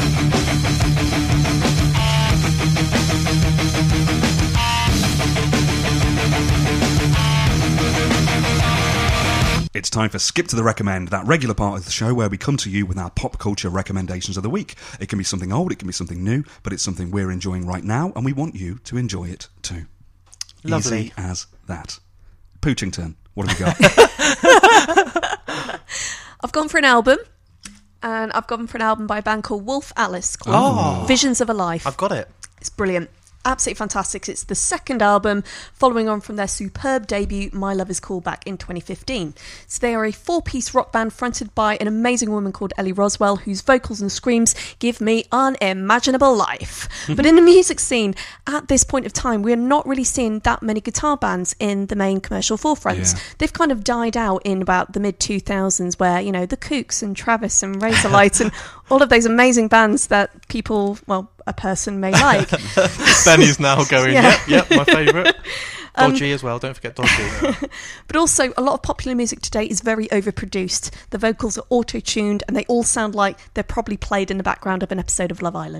It's time for Skip to the Recommend, that regular part of the show where we come to you with our pop culture recommendations of the week. It can be something old, it can be something new, but it's something we're enjoying right now, and we want you to enjoy it too. Lovely. Easy as that. Poochington, what have you got? I've gone for an album, and I've gone for an album by a band called Wolf Alice called Oh. Visions of a Life. I've got it. It's brilliant. Absolutely fantastic. It's the second album following on from their superb debut, My Love Is Cool, back in twenty fifteen. So they are a four-piece rock band fronted by an amazing woman called Ellie Roswell, whose vocals and screams give me unimaginable life. But in the music scene, at this point of time, we're not really seeing that many guitar bands in the main commercial forefronts. Yeah. They've kind of died out in about the mid two thousands, where, you know, the Kooks and Travis and Razorlight and all of those amazing bands that people, well, a person may like. Benny's now going, Yeah. yep, yep, my favourite. Um, Dodgy as well, don't forget Dodgy. But also, a lot of popular music today is very overproduced. The vocals are auto-tuned, and they all sound like they're probably played in the background of an episode of Love Island.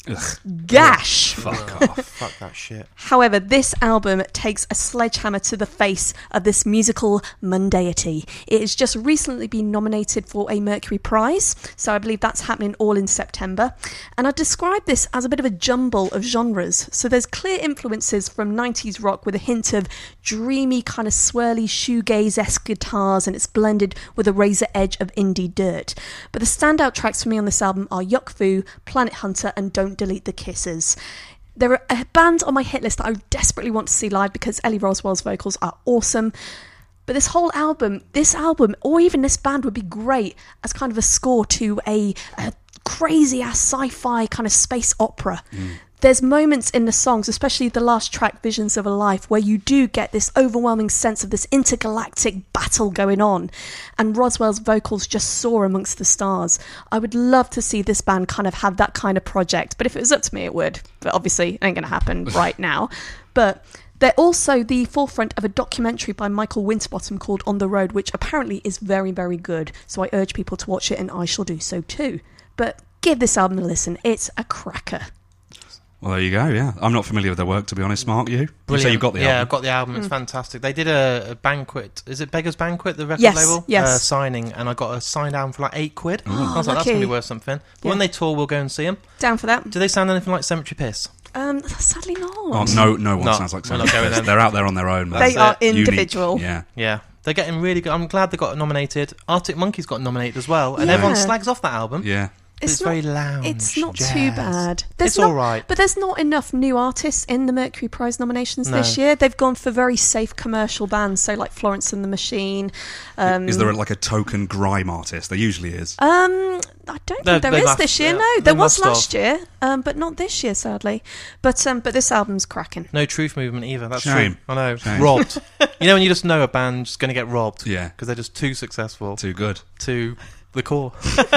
Gash. Fuck off. Fuck that shit. However, this album takes a sledgehammer to the face of this musical mundanity. It has just recently been nominated for a Mercury Prize, so I believe that's happening all in September. And I describe this as a bit of a jumble of genres. So there's clear influences from nineties rock with a hint of dreamy, kind of swirly shoegaze-esque guitars, and it's blended with a razor edge of indie dirt. But the standout tracks for me on this album are Yuck Fu, Planet Hunter, and Don't Delete the Kisses. There are a band on my hit list that I desperately want to see live because Ellie Roswell's vocals are awesome. But this whole album, this album, or even this band would be great as kind of a score to a, a crazy-ass sci-fi kind of space opera. Mm. There's moments in the songs, especially the last track, Visions of a Life, where you do get this overwhelming sense of this intergalactic battle going on. And Roswell's vocals just soar amongst the stars. I would love to see this band kind of have that kind of project. But if it was up to me, it would. But obviously, it ain't going to happen right now. But they're also the forefront of a documentary by Michael Winterbottom called On the Road, which apparently is very, very good. So I urge people to watch it, and I shall do so too. But give this album a listen. It's a cracker. Well, there you go, yeah. I'm not familiar with their work, to be honest, Mark. You? Brilliant. You say you've got the yeah, album? Yeah, I've got the album. It's mm. fantastic. They did a, a banquet. Is it Beggar's Banquet, the record yes, label? Yes, uh, signing, and I got a signed album for like eight quid. Oh, I was like, lucky. that's going to be worth something. But yeah. when they tour, we'll go and see them. Down for that. Do they sound anything like Cemetery Piss? Um, sadly not. Oh, no, no one no, sounds like Cemetery Piss. Them. They're out there on their own. They are it. individual. Unique. Yeah. Yeah. They're getting really good. I'm glad they got nominated. Arctic Monkeys got nominated as well, and yeah. everyone slags off that album. Yeah. It's, it's not, very lounge. It's not jazz. too bad. There's it's not, all right. But there's not enough new artists in the Mercury Prize nominations no. this year. They've gone for very safe commercial bands, so like Florence and the Machine. Um, is there like a token grime artist? There usually is. Um, I don't no, think there is must, this year. Yeah, no, there was have. last year, um, but not this year, sadly. But um, but this album's cracking. No Truth Movement either. That's Shame. true. I know. Shame. Robbed. You know when you just know a band's going to get robbed? Yeah. Because they're just too successful. Too good. To the core.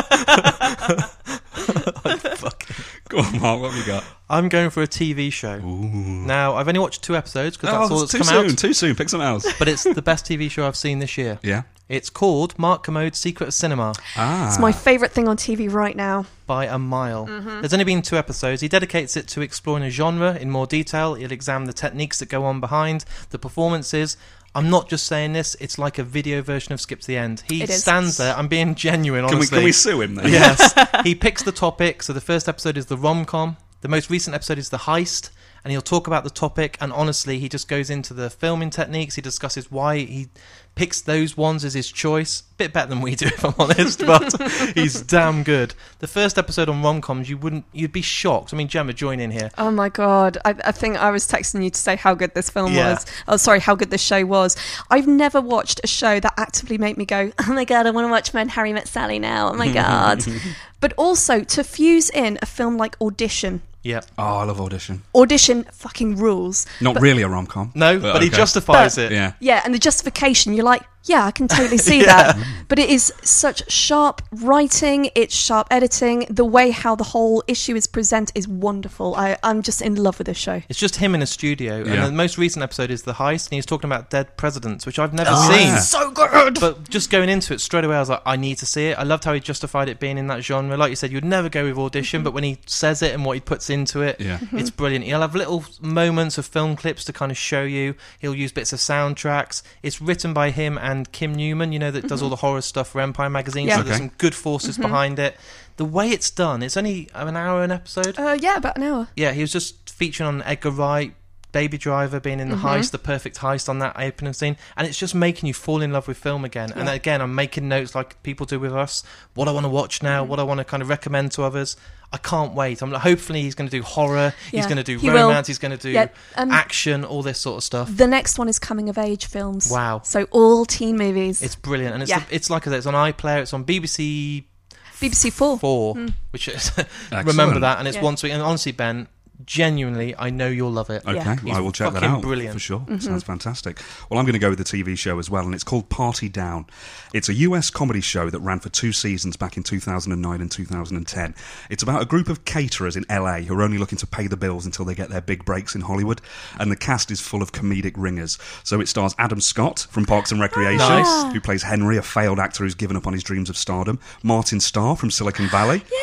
Go on, Mark, what have you got? I'm going for a T V show. Ooh. Now, I've only watched two episodes because oh, that's all that's too come soon, out. Too soon, pick something else. But it's the best T V show I've seen this year. Yeah. It's called Mark Commode's Secret of Cinema. Ah. It's my favourite thing on T V right now. By a mile. Mm-hmm. There's only been two episodes. He dedicates it to exploring a genre in more detail. He'll examine the techniques that go on behind, the performances. I'm not just saying this, it's like a video version of Skip to the End. He stands there, I'm being genuine, honestly. Can we, can we sue him then? Yes. He picks the topic, so the first episode is the rom-com, the most recent episode is the heist, and he'll talk about the topic, and honestly, he just goes into the filming techniques, he discusses why he picks those ones as his choice. Bit better than we do, if I'm honest, but he's damn good. The first episode on rom-coms, you wouldn't, you'd be shocked. I mean, Gemma, join in here. Oh my god, I, I think I was texting you to say how good this film yeah. was. Oh, sorry, how good this show was. I've never watched a show that actively made me go, oh my god, I want to watch When Harry Met Sally now. Oh my god. But also to fuse in a film like Audition. Yeah. Oh, I love Audition. Audition fucking rules. Not but, really a rom-com. No, but, but he okay. justifies but, it. Yeah. Yeah, and the justification, you're like, yeah, I can totally see yeah. that. But it is such sharp writing, it's sharp editing. The way how the whole issue is presented is wonderful. I, I'm just in love with this show. It's just him in a studio. Yeah. And the most recent episode is The Heist, and he's talking about dead presidents, which I've never Oh, seen. yeah. So good! But just going into it straight away, I was like, I need to see it. I loved how he justified it being in that genre. Like you said, you'd never go with Audition, Mm-hmm. but when he says it and what he puts into it, Yeah. it's brilliant. He'll have little moments of film clips to kind of show you. He'll use bits of soundtracks. It's written by him and Kim Newman, you know, that does all the horror stuff for Empire Magazine. Yeah. So there's Okay. some good forces Mm-hmm. behind it. The way it's done, it's only an hour an episode. Uh, yeah, about an hour. Yeah, he was just featuring on Edgar Wright, Baby Driver being in the Mm-hmm. heist, the perfect heist on that opening scene, and it's just making you fall in love with film again. And Yeah. again, I'm making notes like people do with us, what I want to watch now, what I want to kind of recommend to others. I can't wait. I'm like, hopefully he's going to do horror, he's Yeah, going to do he will. romance, he's going to do Yeah, um, action, all this sort of stuff. The next one is coming of age films. Wow. So all teen movies. It's brilliant, and it's Yeah. the, it's like I said, it's on iPlayer, it's on B B C B B C Four. Four, Mm. which is remember that, and it's Yeah. once a week. And honestly, Ben, genuinely, I know you'll love it. Okay, Yeah. well, I will check that fucking out brilliant. for sure. Sounds fantastic. Well, I'm going to go with the T V show as well, and it's called Party Down. It's a U S comedy show that ran for two seasons back in two thousand nine and two thousand ten. It's about a group of caterers in L A who are only looking to pay the bills until they get their big breaks in Hollywood, and the cast is full of comedic ringers. So it stars Adam Scott from Parks and Recreation, Nice. who plays Henry, a failed actor who's given up on his dreams of stardom, Martin Starr from Silicon Valley,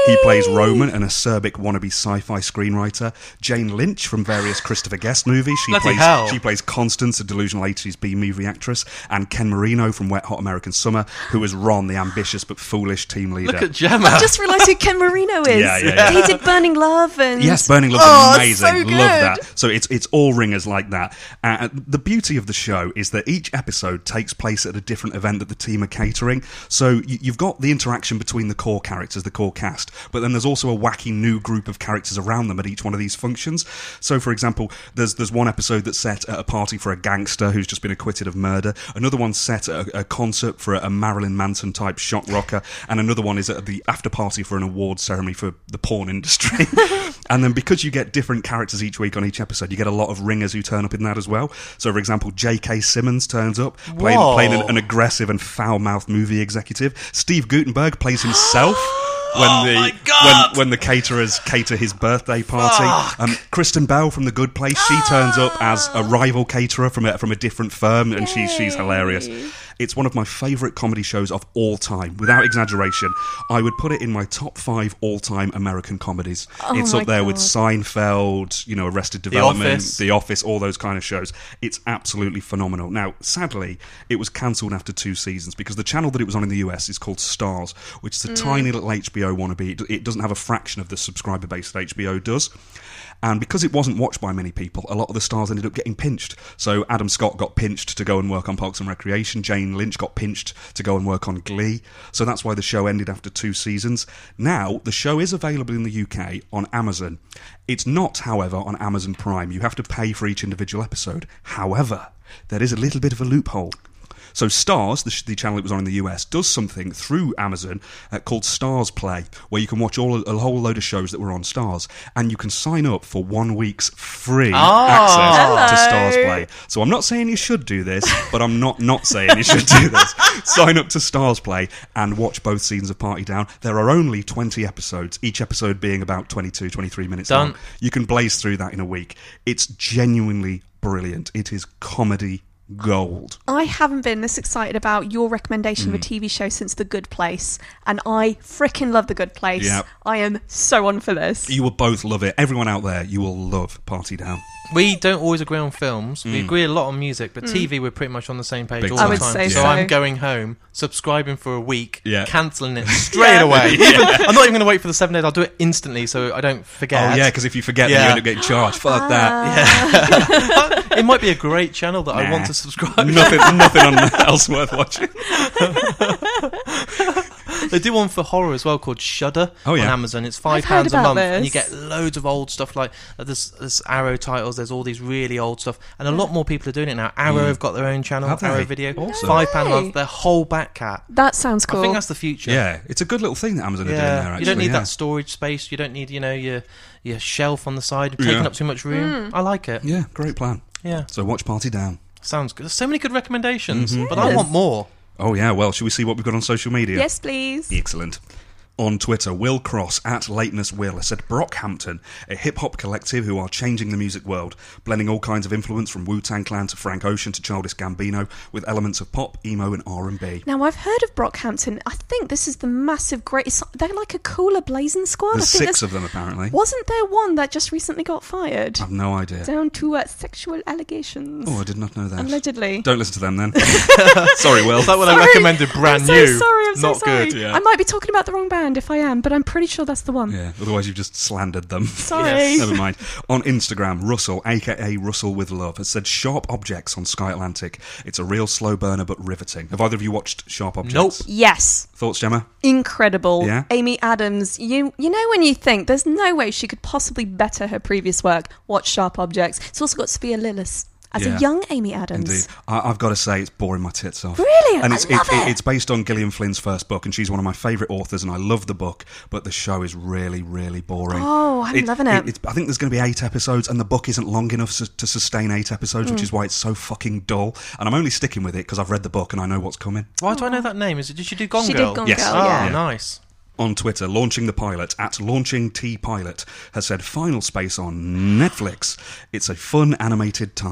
He plays Roman, an acerbic wannabe sci-fi screenwriter. Jane Lynch from various Christopher Guest movies. She Bloody plays hell. she plays Constance, a delusional eighties B-movie actress. And Ken Marino from Wet Hot American Summer, who is Ron, the ambitious but foolish team leader. Look at Gemma. I just realised who Ken Marino is. Yeah, yeah, yeah. He did Burning Love and... Yes, Burning Love Oh, is amazing. so good. Love that. So it's it's all ringers like that. Uh, the beauty of the show is that each episode takes place at a different event that the team are catering. So you, you've got the interaction between the core characters, the core cast, but then there's also a wacky new group of characters around them at each one of these functions. So, for example, there's there's one episode that's set at a party for a gangster who's just been acquitted of murder. Another one's set at a, a concert for a, a Marilyn Manson type shock rocker, and another one is at the after party for an award ceremony for the porn industry. And then because you get different characters each week on each episode, you get a lot of ringers who turn up in that as well. So, for example, J K. Simmons turns up, playing, Whoa. playing an, an aggressive and foul-mouthed movie executive. Steve Guttenberg plays himself. When Oh the my God. when when the caterers cater his birthday party, um, Kristen Bell from The Good Place, she turns up as a rival caterer from a, from a different firm, and she's she's hilarious. It's one of my favourite comedy shows of all time, without exaggeration. I would put it in my top five all-time American comedies. Oh it's my up there with God. Seinfeld, you know, Arrested Development, Office. The Office, all those kind of shows. It's absolutely phenomenal. Now, sadly, it was cancelled after two seasons because the channel that it was on in the U S is called Stars, which is a tiny little H B O wannabe. It, it doesn't have a fraction of the subscriber base that H B O does. And because it wasn't watched by many people, a lot of the stars ended up getting pinched. So Adam Scott got pinched to go and work on Parks and Recreation. Jane Lynch got pinched to go and work on Glee. So that's why the show ended after two seasons. Now, the show is available in the U K on Amazon. It's not, however, on Amazon Prime. You have to pay for each individual episode. However, there is a little bit of a loophole. So Stars, the, sh- the channel it was on in the U S, does something through Amazon uh, called Stars Play, where you can watch all a whole load of shows that were on Stars, and you can sign up for one week's free Oh. access to Hello. Stars Play. So I'm not saying you should do this, but I'm not not saying you should do this. Sign up to Stars Play and watch both seasons of Party Down. There are only twenty episodes, each episode being about twenty-two, twenty-three minutes Done. long. You can blaze through that in a week. It's genuinely brilliant. It is comedy gold. I haven't been this excited about your recommendation Mm. of a T V show since The Good Place, and I freaking love The Good Place. Yep. I am so on for this. You will both love it. Everyone out there, you will love Party Down. We don't always agree on films. We agree a lot on music, but T V we're pretty much on the same page Big all time. the I would time. say so, so. I'm going home, subscribing for a week, Yeah. cancelling it straight away. Even, I'm not even going to wait for the seven days. I'll do it instantly, so I don't forget. Oh, yeah, because if you forget, then Yeah. you end up getting charged. Fuck that. It might be a great channel that I Nah. want to subscribe. Nothing, nothing on else worth watching. They do one for horror as well called Shudder Oh, yeah. on Amazon. It's five I've heard pounds a about month, and you this. get loads of old stuff like uh, there's, there's Arrow titles. There's all these really old stuff, and a lot more people are doing it now. Arrow have got their own channel, Have they? Arrow Video, Awesome. five pound a way. month. Their whole back cat. That sounds cool. I think that's the future. Yeah, it's a good little thing that Amazon are doing there, Yeah, actually. you don't need yeah. that storage space. You don't need, you know, your your shelf on the side taking Yeah. up too much room. I like it. Yeah, great plan. Yeah, So watch Party Down. sounds good. There's so many good recommendations, Mm-hmm. but I Yes. want more. Oh, yeah, well, should we see what we've got on social media? Yes, please. Excellent. On Twitter, Will Cross, at Lateness Will, has said Brockhampton, a hip-hop collective who are changing the music world, blending all kinds of influence from Wu-Tang Clan to Frank Ocean to Childish Gambino, with elements of pop, emo and R and B. Now, I've heard of Brockhampton. I think this is the massive, great... it's- They're like a cooler blazing squad. There's I think six there's- of them, apparently. Wasn't there one that just recently got fired? I've no idea. Down to uh, sexual allegations. Oh, I did not know that. Allegedly. Don't listen to them, then. Sorry, Will. Is that what I Sorry. recommended? Brand I'm so new. sorry, I'm so Not sorry. good. yeah. I might be talking about the wrong band if I am, but I'm pretty sure that's the one. Yeah, otherwise you've just slandered them. Sorry. Yes. Never mind. On Instagram, Russell, aka Russell with Love, has said Sharp Objects on Sky Atlantic. It's a real slow burner but riveting. Have either of you watched Sharp Objects? Nope. Yes. Thoughts, Gemma? Incredible. Yeah? Amy Adams, you you know when you think there's no way she could possibly better her previous work, watch Sharp Objects. It's also got Sophia Lillis as Yeah. a young Amy Adams. Indeed. I, I've got to say, it's boring my tits off. Really? And I it's, love it. It's based on Gillian Flynn's first book, and she's one of my favourite authors, and I love the book, but the show is really, really boring. Oh, I'm loving it. it's, I think there's going to be eight episodes, and the book isn't long enough su- to sustain eight episodes, Mm. which is why it's so fucking dull. And I'm only sticking with it because I've read the book and I know what's coming. Why do I know that name? Is it? Did she do Gone She Girl? did Gone Yes. Girl, Oh, yeah. Yeah. nice. On Twitter, Launching the Pilot, at Launching T Pilot, has said Final Space on Netflix. It's a fun animated time.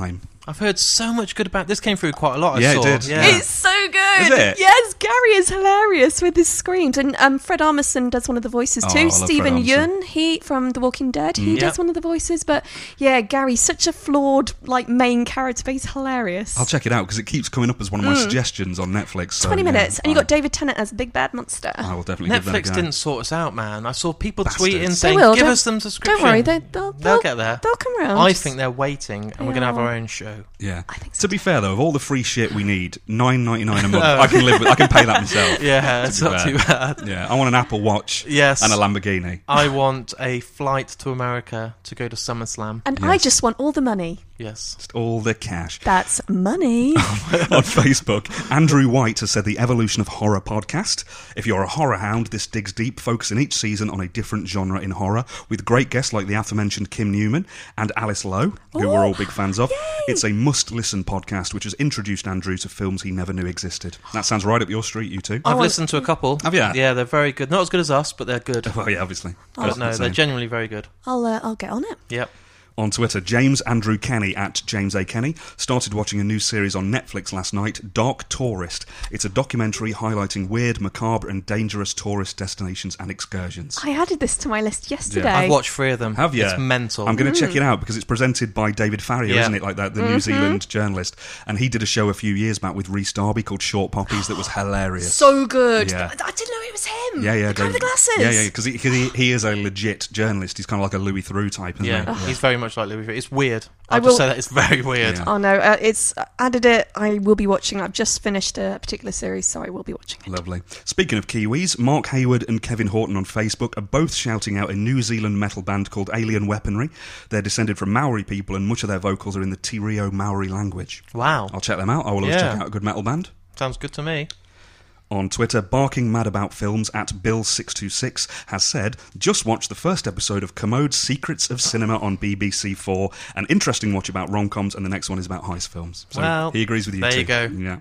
I've heard so much good about this. Came through quite a lot. I Yeah, it saw. did. Yeah. It's so good. Is it? Yes, Gary is hilarious with his screams, and um, Fred Armisen does one of the voices Oh, I too. love Fred Stephen Armisen. Yeun, he from The Walking Dead, he Mm. does Yep. one of the voices. But yeah, Gary's such a flawed like main character, but he's hilarious. I'll check it out because it keeps coming up as one of my suggestions on Netflix. So, Twenty yeah, minutes, and you I- got David Tennant as the big bad monster. I will definitely give that a Netflix go. didn't sort us out, man. I saw people Bastards. tweeting They saying, will, "Give don't- us some subscription." Don't worry, they, they'll, They'll they'll get there. They'll come around. I think they're waiting, and we're going to have They our are. own show. Yeah. I think so To be fair though, of all the free shit we need, nine ninety nine a month, I can live with. I can pay that myself. Yeah, it's be not fair. too bad. Yeah, I want an Apple Watch. Yes. And a Lamborghini. I want a flight to America to go to SummerSlam. And I Yes. just want all the money. Yes. Just all the cash. That's money. On Facebook, Andrew White has said the Evolution of Horror podcast. If you're a horror hound, this digs deep, focusing each season on a different genre in horror, with great guests like the aforementioned Kim Newman and Alice Lowe, who we're all big fans of. It's a must-listen podcast, which has introduced Andrew to films he never knew existed. That sounds right up your street, you two. I've want- listened to a couple. Have you? Yeah, they're very good. Not as good as us, but they're good. Well, yeah, obviously. But Goes no, without they're saying. genuinely very good. I'll uh, I'll get on it. Yep. On Twitter, James Andrew Kenny at James A. Kenny started watching a new series on Netflix last night, Dark Tourist. It's a documentary highlighting weird, macabre and dangerous tourist destinations and excursions. I added this to my list yesterday. I've watched three of them. Have you? It's mental. I'm going to check it out because it's presented by David Farrier, Yeah. isn't it? Like that, the New Zealand journalist. And he did a show a few years back with Rhys Darby called Short Poppies that was hilarious. So good. Yeah. I didn't know it was him. yeah, yeah, The guy with the David- glasses. Yeah, yeah, because he, 'cause he, he is a legit journalist. He's kind of like a Louis Theroux type, isn't Yeah, he? he's very much like Louis. It's weird. I I'll will- just say that it's very weird. Yeah. Oh no, uh, it's I added it. I will be watching. I've just finished a particular series, so I will be watching it. Lovely. Speaking of Kiwis, Mark Hayward and Kevin Horton on Facebook are both shouting out a New Zealand metal band called Alien Weaponry. They're descended from Maori people, and much of their vocals are in the Te Reo Maori language. Wow. I'll check them out. I will always Yeah. check out a good metal band. Sounds good to me. On Twitter, Barking Mad About Films at Bill six two six has said, just watched the first episode of Commode's Secrets of Cinema on B B C four, an interesting watch about rom-coms, and the next one is about heist films. So Well, he agrees with you there too. you go. Yeah.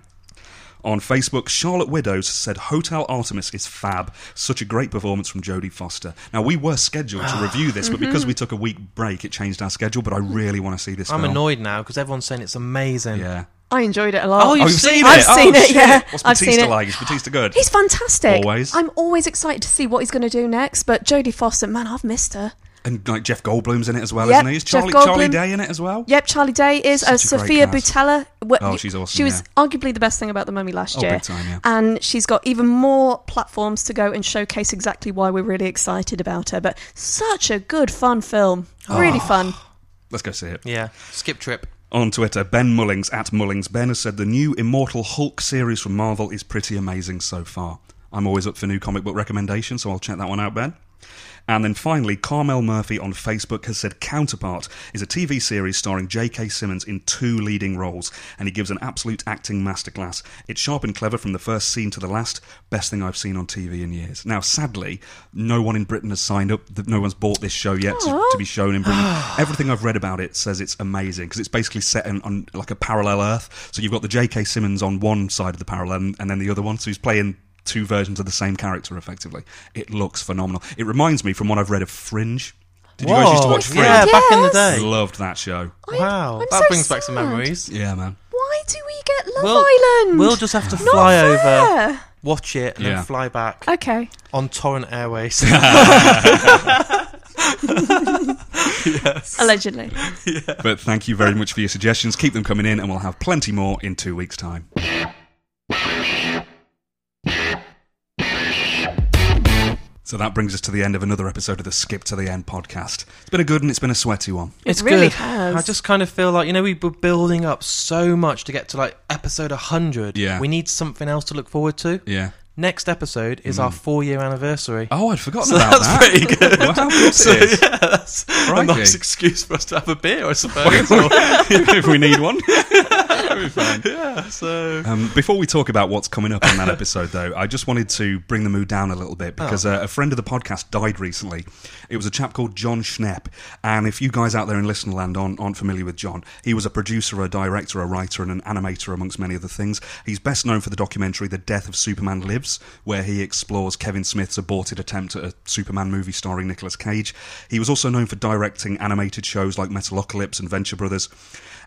On Facebook, Charlotte Widows said Hotel Artemis is fab. Such a great performance from Jodie Foster. Now, we were scheduled to review this, but because we took a week break, it changed our schedule, but I really want to see this I'm film. annoyed now because everyone's saying it's amazing. Yeah. I enjoyed it a lot. Oh, Oh, You've you've seen seen it? it? I've seen oh, it, shit. yeah. What's I've Batista seen it. like? Is Batista good? He's fantastic. Always. I'm always excited to see what he's going to do next. But Jodie Foster, man, I've missed her. And like Jeff Goldblum's in it as well, Yep, isn't he? Is Jeff Charlie, Charlie Goldblum. Day in it as well? Yep, Charlie Day is uh, Such a great Sophia cast. Boutella. What- Oh, she's awesome, She was yeah. arguably the best thing about The Mummy last Oh, year. big time, yeah. And she's got even more platforms to go and showcase exactly why we're really excited about her. But such a good, fun film. Really Oh. fun. Let's go see it. Yeah. Skip trip. On Twitter, Ben Mullings at Mullings Ben has said the new Immortal Hulk series from Marvel is pretty amazing so far. I'm always up for new comic book recommendations, so I'll check that one out, Ben. And then finally, Carmel Murphy on Facebook has said Counterpart is a T V series starring J K. Simmons in two leading roles, and he gives an absolute acting masterclass. It's sharp and clever from the first scene to the last. Best thing I've seen on T V in years. Now, sadly, no one in Britain has signed up. No one's bought this show yet to, to be shown in Britain. Everything I've read about it says it's amazing, because it's basically set in, on like a parallel Earth. So you've got the J K. Simmons on one side of the parallel, and then the other one. So he's playing two versions of the same character, effectively. It looks phenomenal. It reminds me from what I've read of Fringe. Did you guys used to watch Fringe? Yeah, back in the Yes. day. Loved that show. Wow. I'm that so brings back some sad. memories. Yeah, man. Why do we get Love We'll, Island? we'll just have to Not fly over, fair. watch it, and Yeah. then fly back Okay. on Torrent Airways. Allegedly. But thank you very much for your suggestions. Keep them coming in, and we'll have plenty more in two weeks' time. So that brings us to the end of another episode of the Skip to the End podcast. It's been a good and it's been a sweaty one. It's really good. has. I just kind of feel like, you know, we were building up so much to get to like episode one hundred. Yeah. We need something else to look forward to. Yeah. Next episode is our four year anniversary. Oh, I'd forgotten So about that's that. pretty good. Well, how good So, it is. yeah, that's a Crikey. nice excuse for us to have a beer, I suppose. Or- If we need one. That'll be fine. yeah, so. Um, before we talk about what's coming up in that episode, though, I just wanted to bring the mood down a little bit because uh, a friend of the podcast died recently. It was a chap called John Schnepp, and if you guys out there in Listenerland aren't, aren't familiar with John, he was a producer, a director, a writer, and an animator, amongst many other things. He's best known for the documentary The Death of Superman Lives, where he explores Kevin Smith's aborted attempt at a Superman movie starring Nicolas Cage. He was also known for directing animated shows like Metalocalypse and Venture Brothers.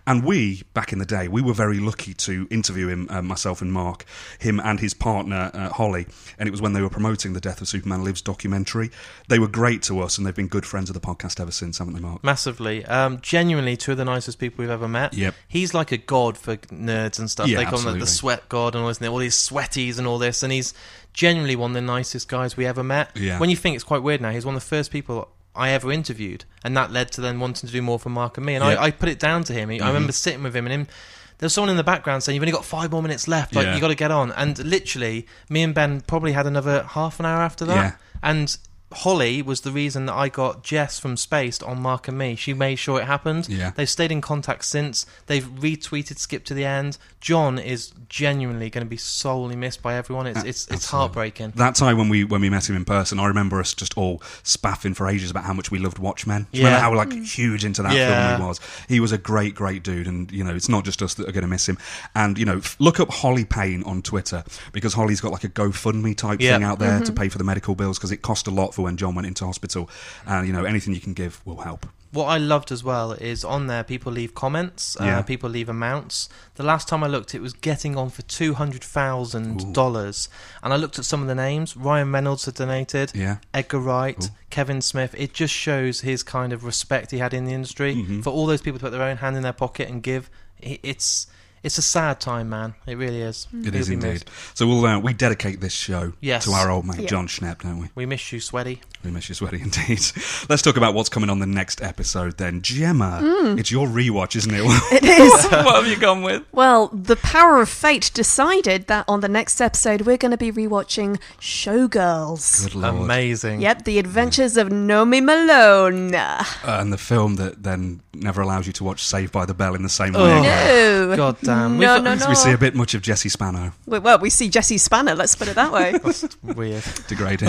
And we, back in the day, we were very lucky to interview him, uh, myself and Mark, him and his partner, uh, Holly, and it was when they were promoting the Death of Superman Lives documentary. They were great to us, and they've been good friends of the podcast ever since, haven't they, Mark? Massively. Um, genuinely, two of the nicest people we've ever met. Yep. He's like a god for nerds and stuff. Yeah, they call him like absolutely. the sweat god and all this, all these sweaties and all this, and he's genuinely one of the nicest guys we ever met. Yeah. When you think it's quite weird now, he's one of the first people I ever interviewed, and that led to then wanting to do more for Mark and me. And Yeah. I, I put it down to him. I Mm-hmm. remember sitting with him, and him. There was someone in the background saying, "You've only got five more minutes left. Like Yeah. you got to get on." And literally, me and Ben probably had another half an hour after that. Yeah. And Holly was the reason that I got Jess from Spaced on Mark and Me. She made sure it happened. Yeah. They've stayed in contact since. They've retweeted Skip to the End. John is genuinely going to be sorely missed by everyone. It's it's, it's Absolutely. heartbreaking. That time when we when we met him in person, I remember us just all spaffing for ages about how much we loved Watchmen. Do you Yeah. remember how like huge into that Yeah. film he was? He was a great, great dude, and you know it's not just us that are going to miss him. And you know, f- look up Holly Payne on Twitter because Holly's got like a GoFundMe type Yeah. thing out there to pay for the medical bills because it cost a lot for when John went into hospital. And you know, anything you can give will help. What I loved as well is on there people leave comments, uh, Yeah. people leave amounts. The last time I looked, it was getting on for two hundred thousand dollars. And I looked at some of the names. Ryan Reynolds had donated, Yeah. Edgar Wright, Ooh. Kevin Smith. It just shows his kind of respect he had in the industry. Mm-hmm. For all those people to put their own hand in their pocket and give, i- it's it's a sad time, man. It really is. It He'll is be indeed. missed. So we'll uh, we dedicate this show Yes. to our old mate Yeah. John Schnepp, don't we? We miss you, Sweaty. We miss you, Sweaty, indeed. Let's talk about what's coming on the next episode then. Gemma, it's your rewatch, isn't it? It is. What have you gone with? Well, the power of fate decided that on the next episode we're going to be rewatching Showgirls. Good lord. Amazing. Yep, the adventures of Nomi Malone. Uh, and the film that then never allows you to watch Saved by the Bell in the same Oh. way. No. God damn. No, We've- no, no. We see a bit much of Jesse Spano. Well, well, we see Jesse Spanner, let's put it that way. That's weird. Degrading.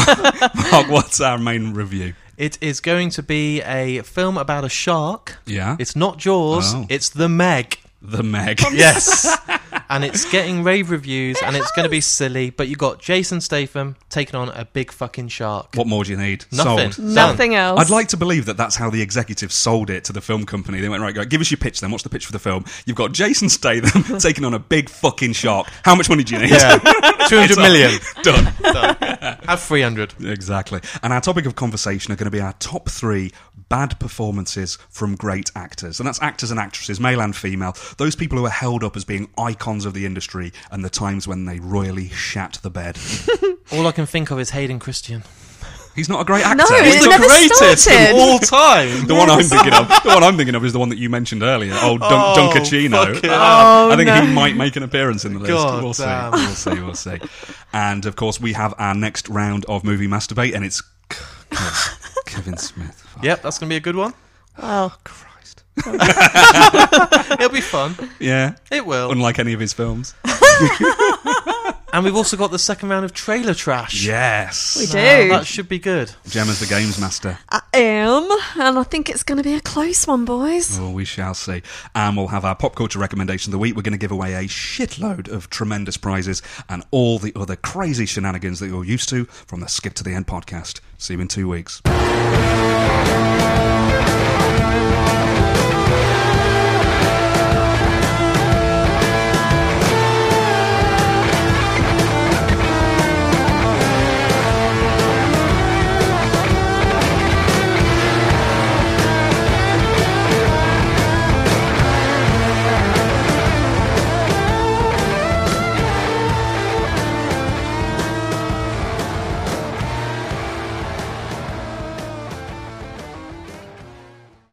Mark, what's our main review? It is going to be a film about a shark. Yeah? It's not Jaws, Oh. it's The Meg. The Meg. Yes. And it's getting rave reviews, and it's going to be silly, but you got Jason Statham taking on a big fucking shark. What more do you need? Nothing. Sold. Nothing else. I'd like to believe that that's how the executives sold it to the film company. They went, right, go, give us your pitch then. What's the pitch for the film? You've got Jason Statham taking on a big fucking shark. How much money do you need? Yeah. two hundred million. Done. Done. Have three hundred. Exactly. And our topic of conversation are going to be our top three bad performances from great actors. And that's actors and actresses, male and female. Those people who are held up as being icons of the industry and the times when they royally shat the bed. All I can think of is Hayden Christian. He's not a great actor. No, He's it the never greatest started. of all time. The one I'm Yes. thinking of, the one I'm thinking of is the one that you mentioned earlier. Oh, Dun- Oh, Dunkachino. fucking Ah, I think no. he might make an appearance in the list. God we'll damn. see. We'll see. We'll see. And of course, we have our next round of movie masturbate, and it's Kevin Smith. Fuck Yep, that's going to be a good one. Well, Christ. It'll be fun. Yeah. It will. Unlike any of his films. And we've also got the second round of trailer trash. Yes. we Now, do. that should be good. Gemma's the games master. I am, and I think it's going to be a close one, boys. Oh, we shall see. And we'll have our pop culture recommendation of the week. We're going to give away a shitload of tremendous prizes and all the other crazy shenanigans that you're used to from the Skip to the End podcast. See you in two weeks.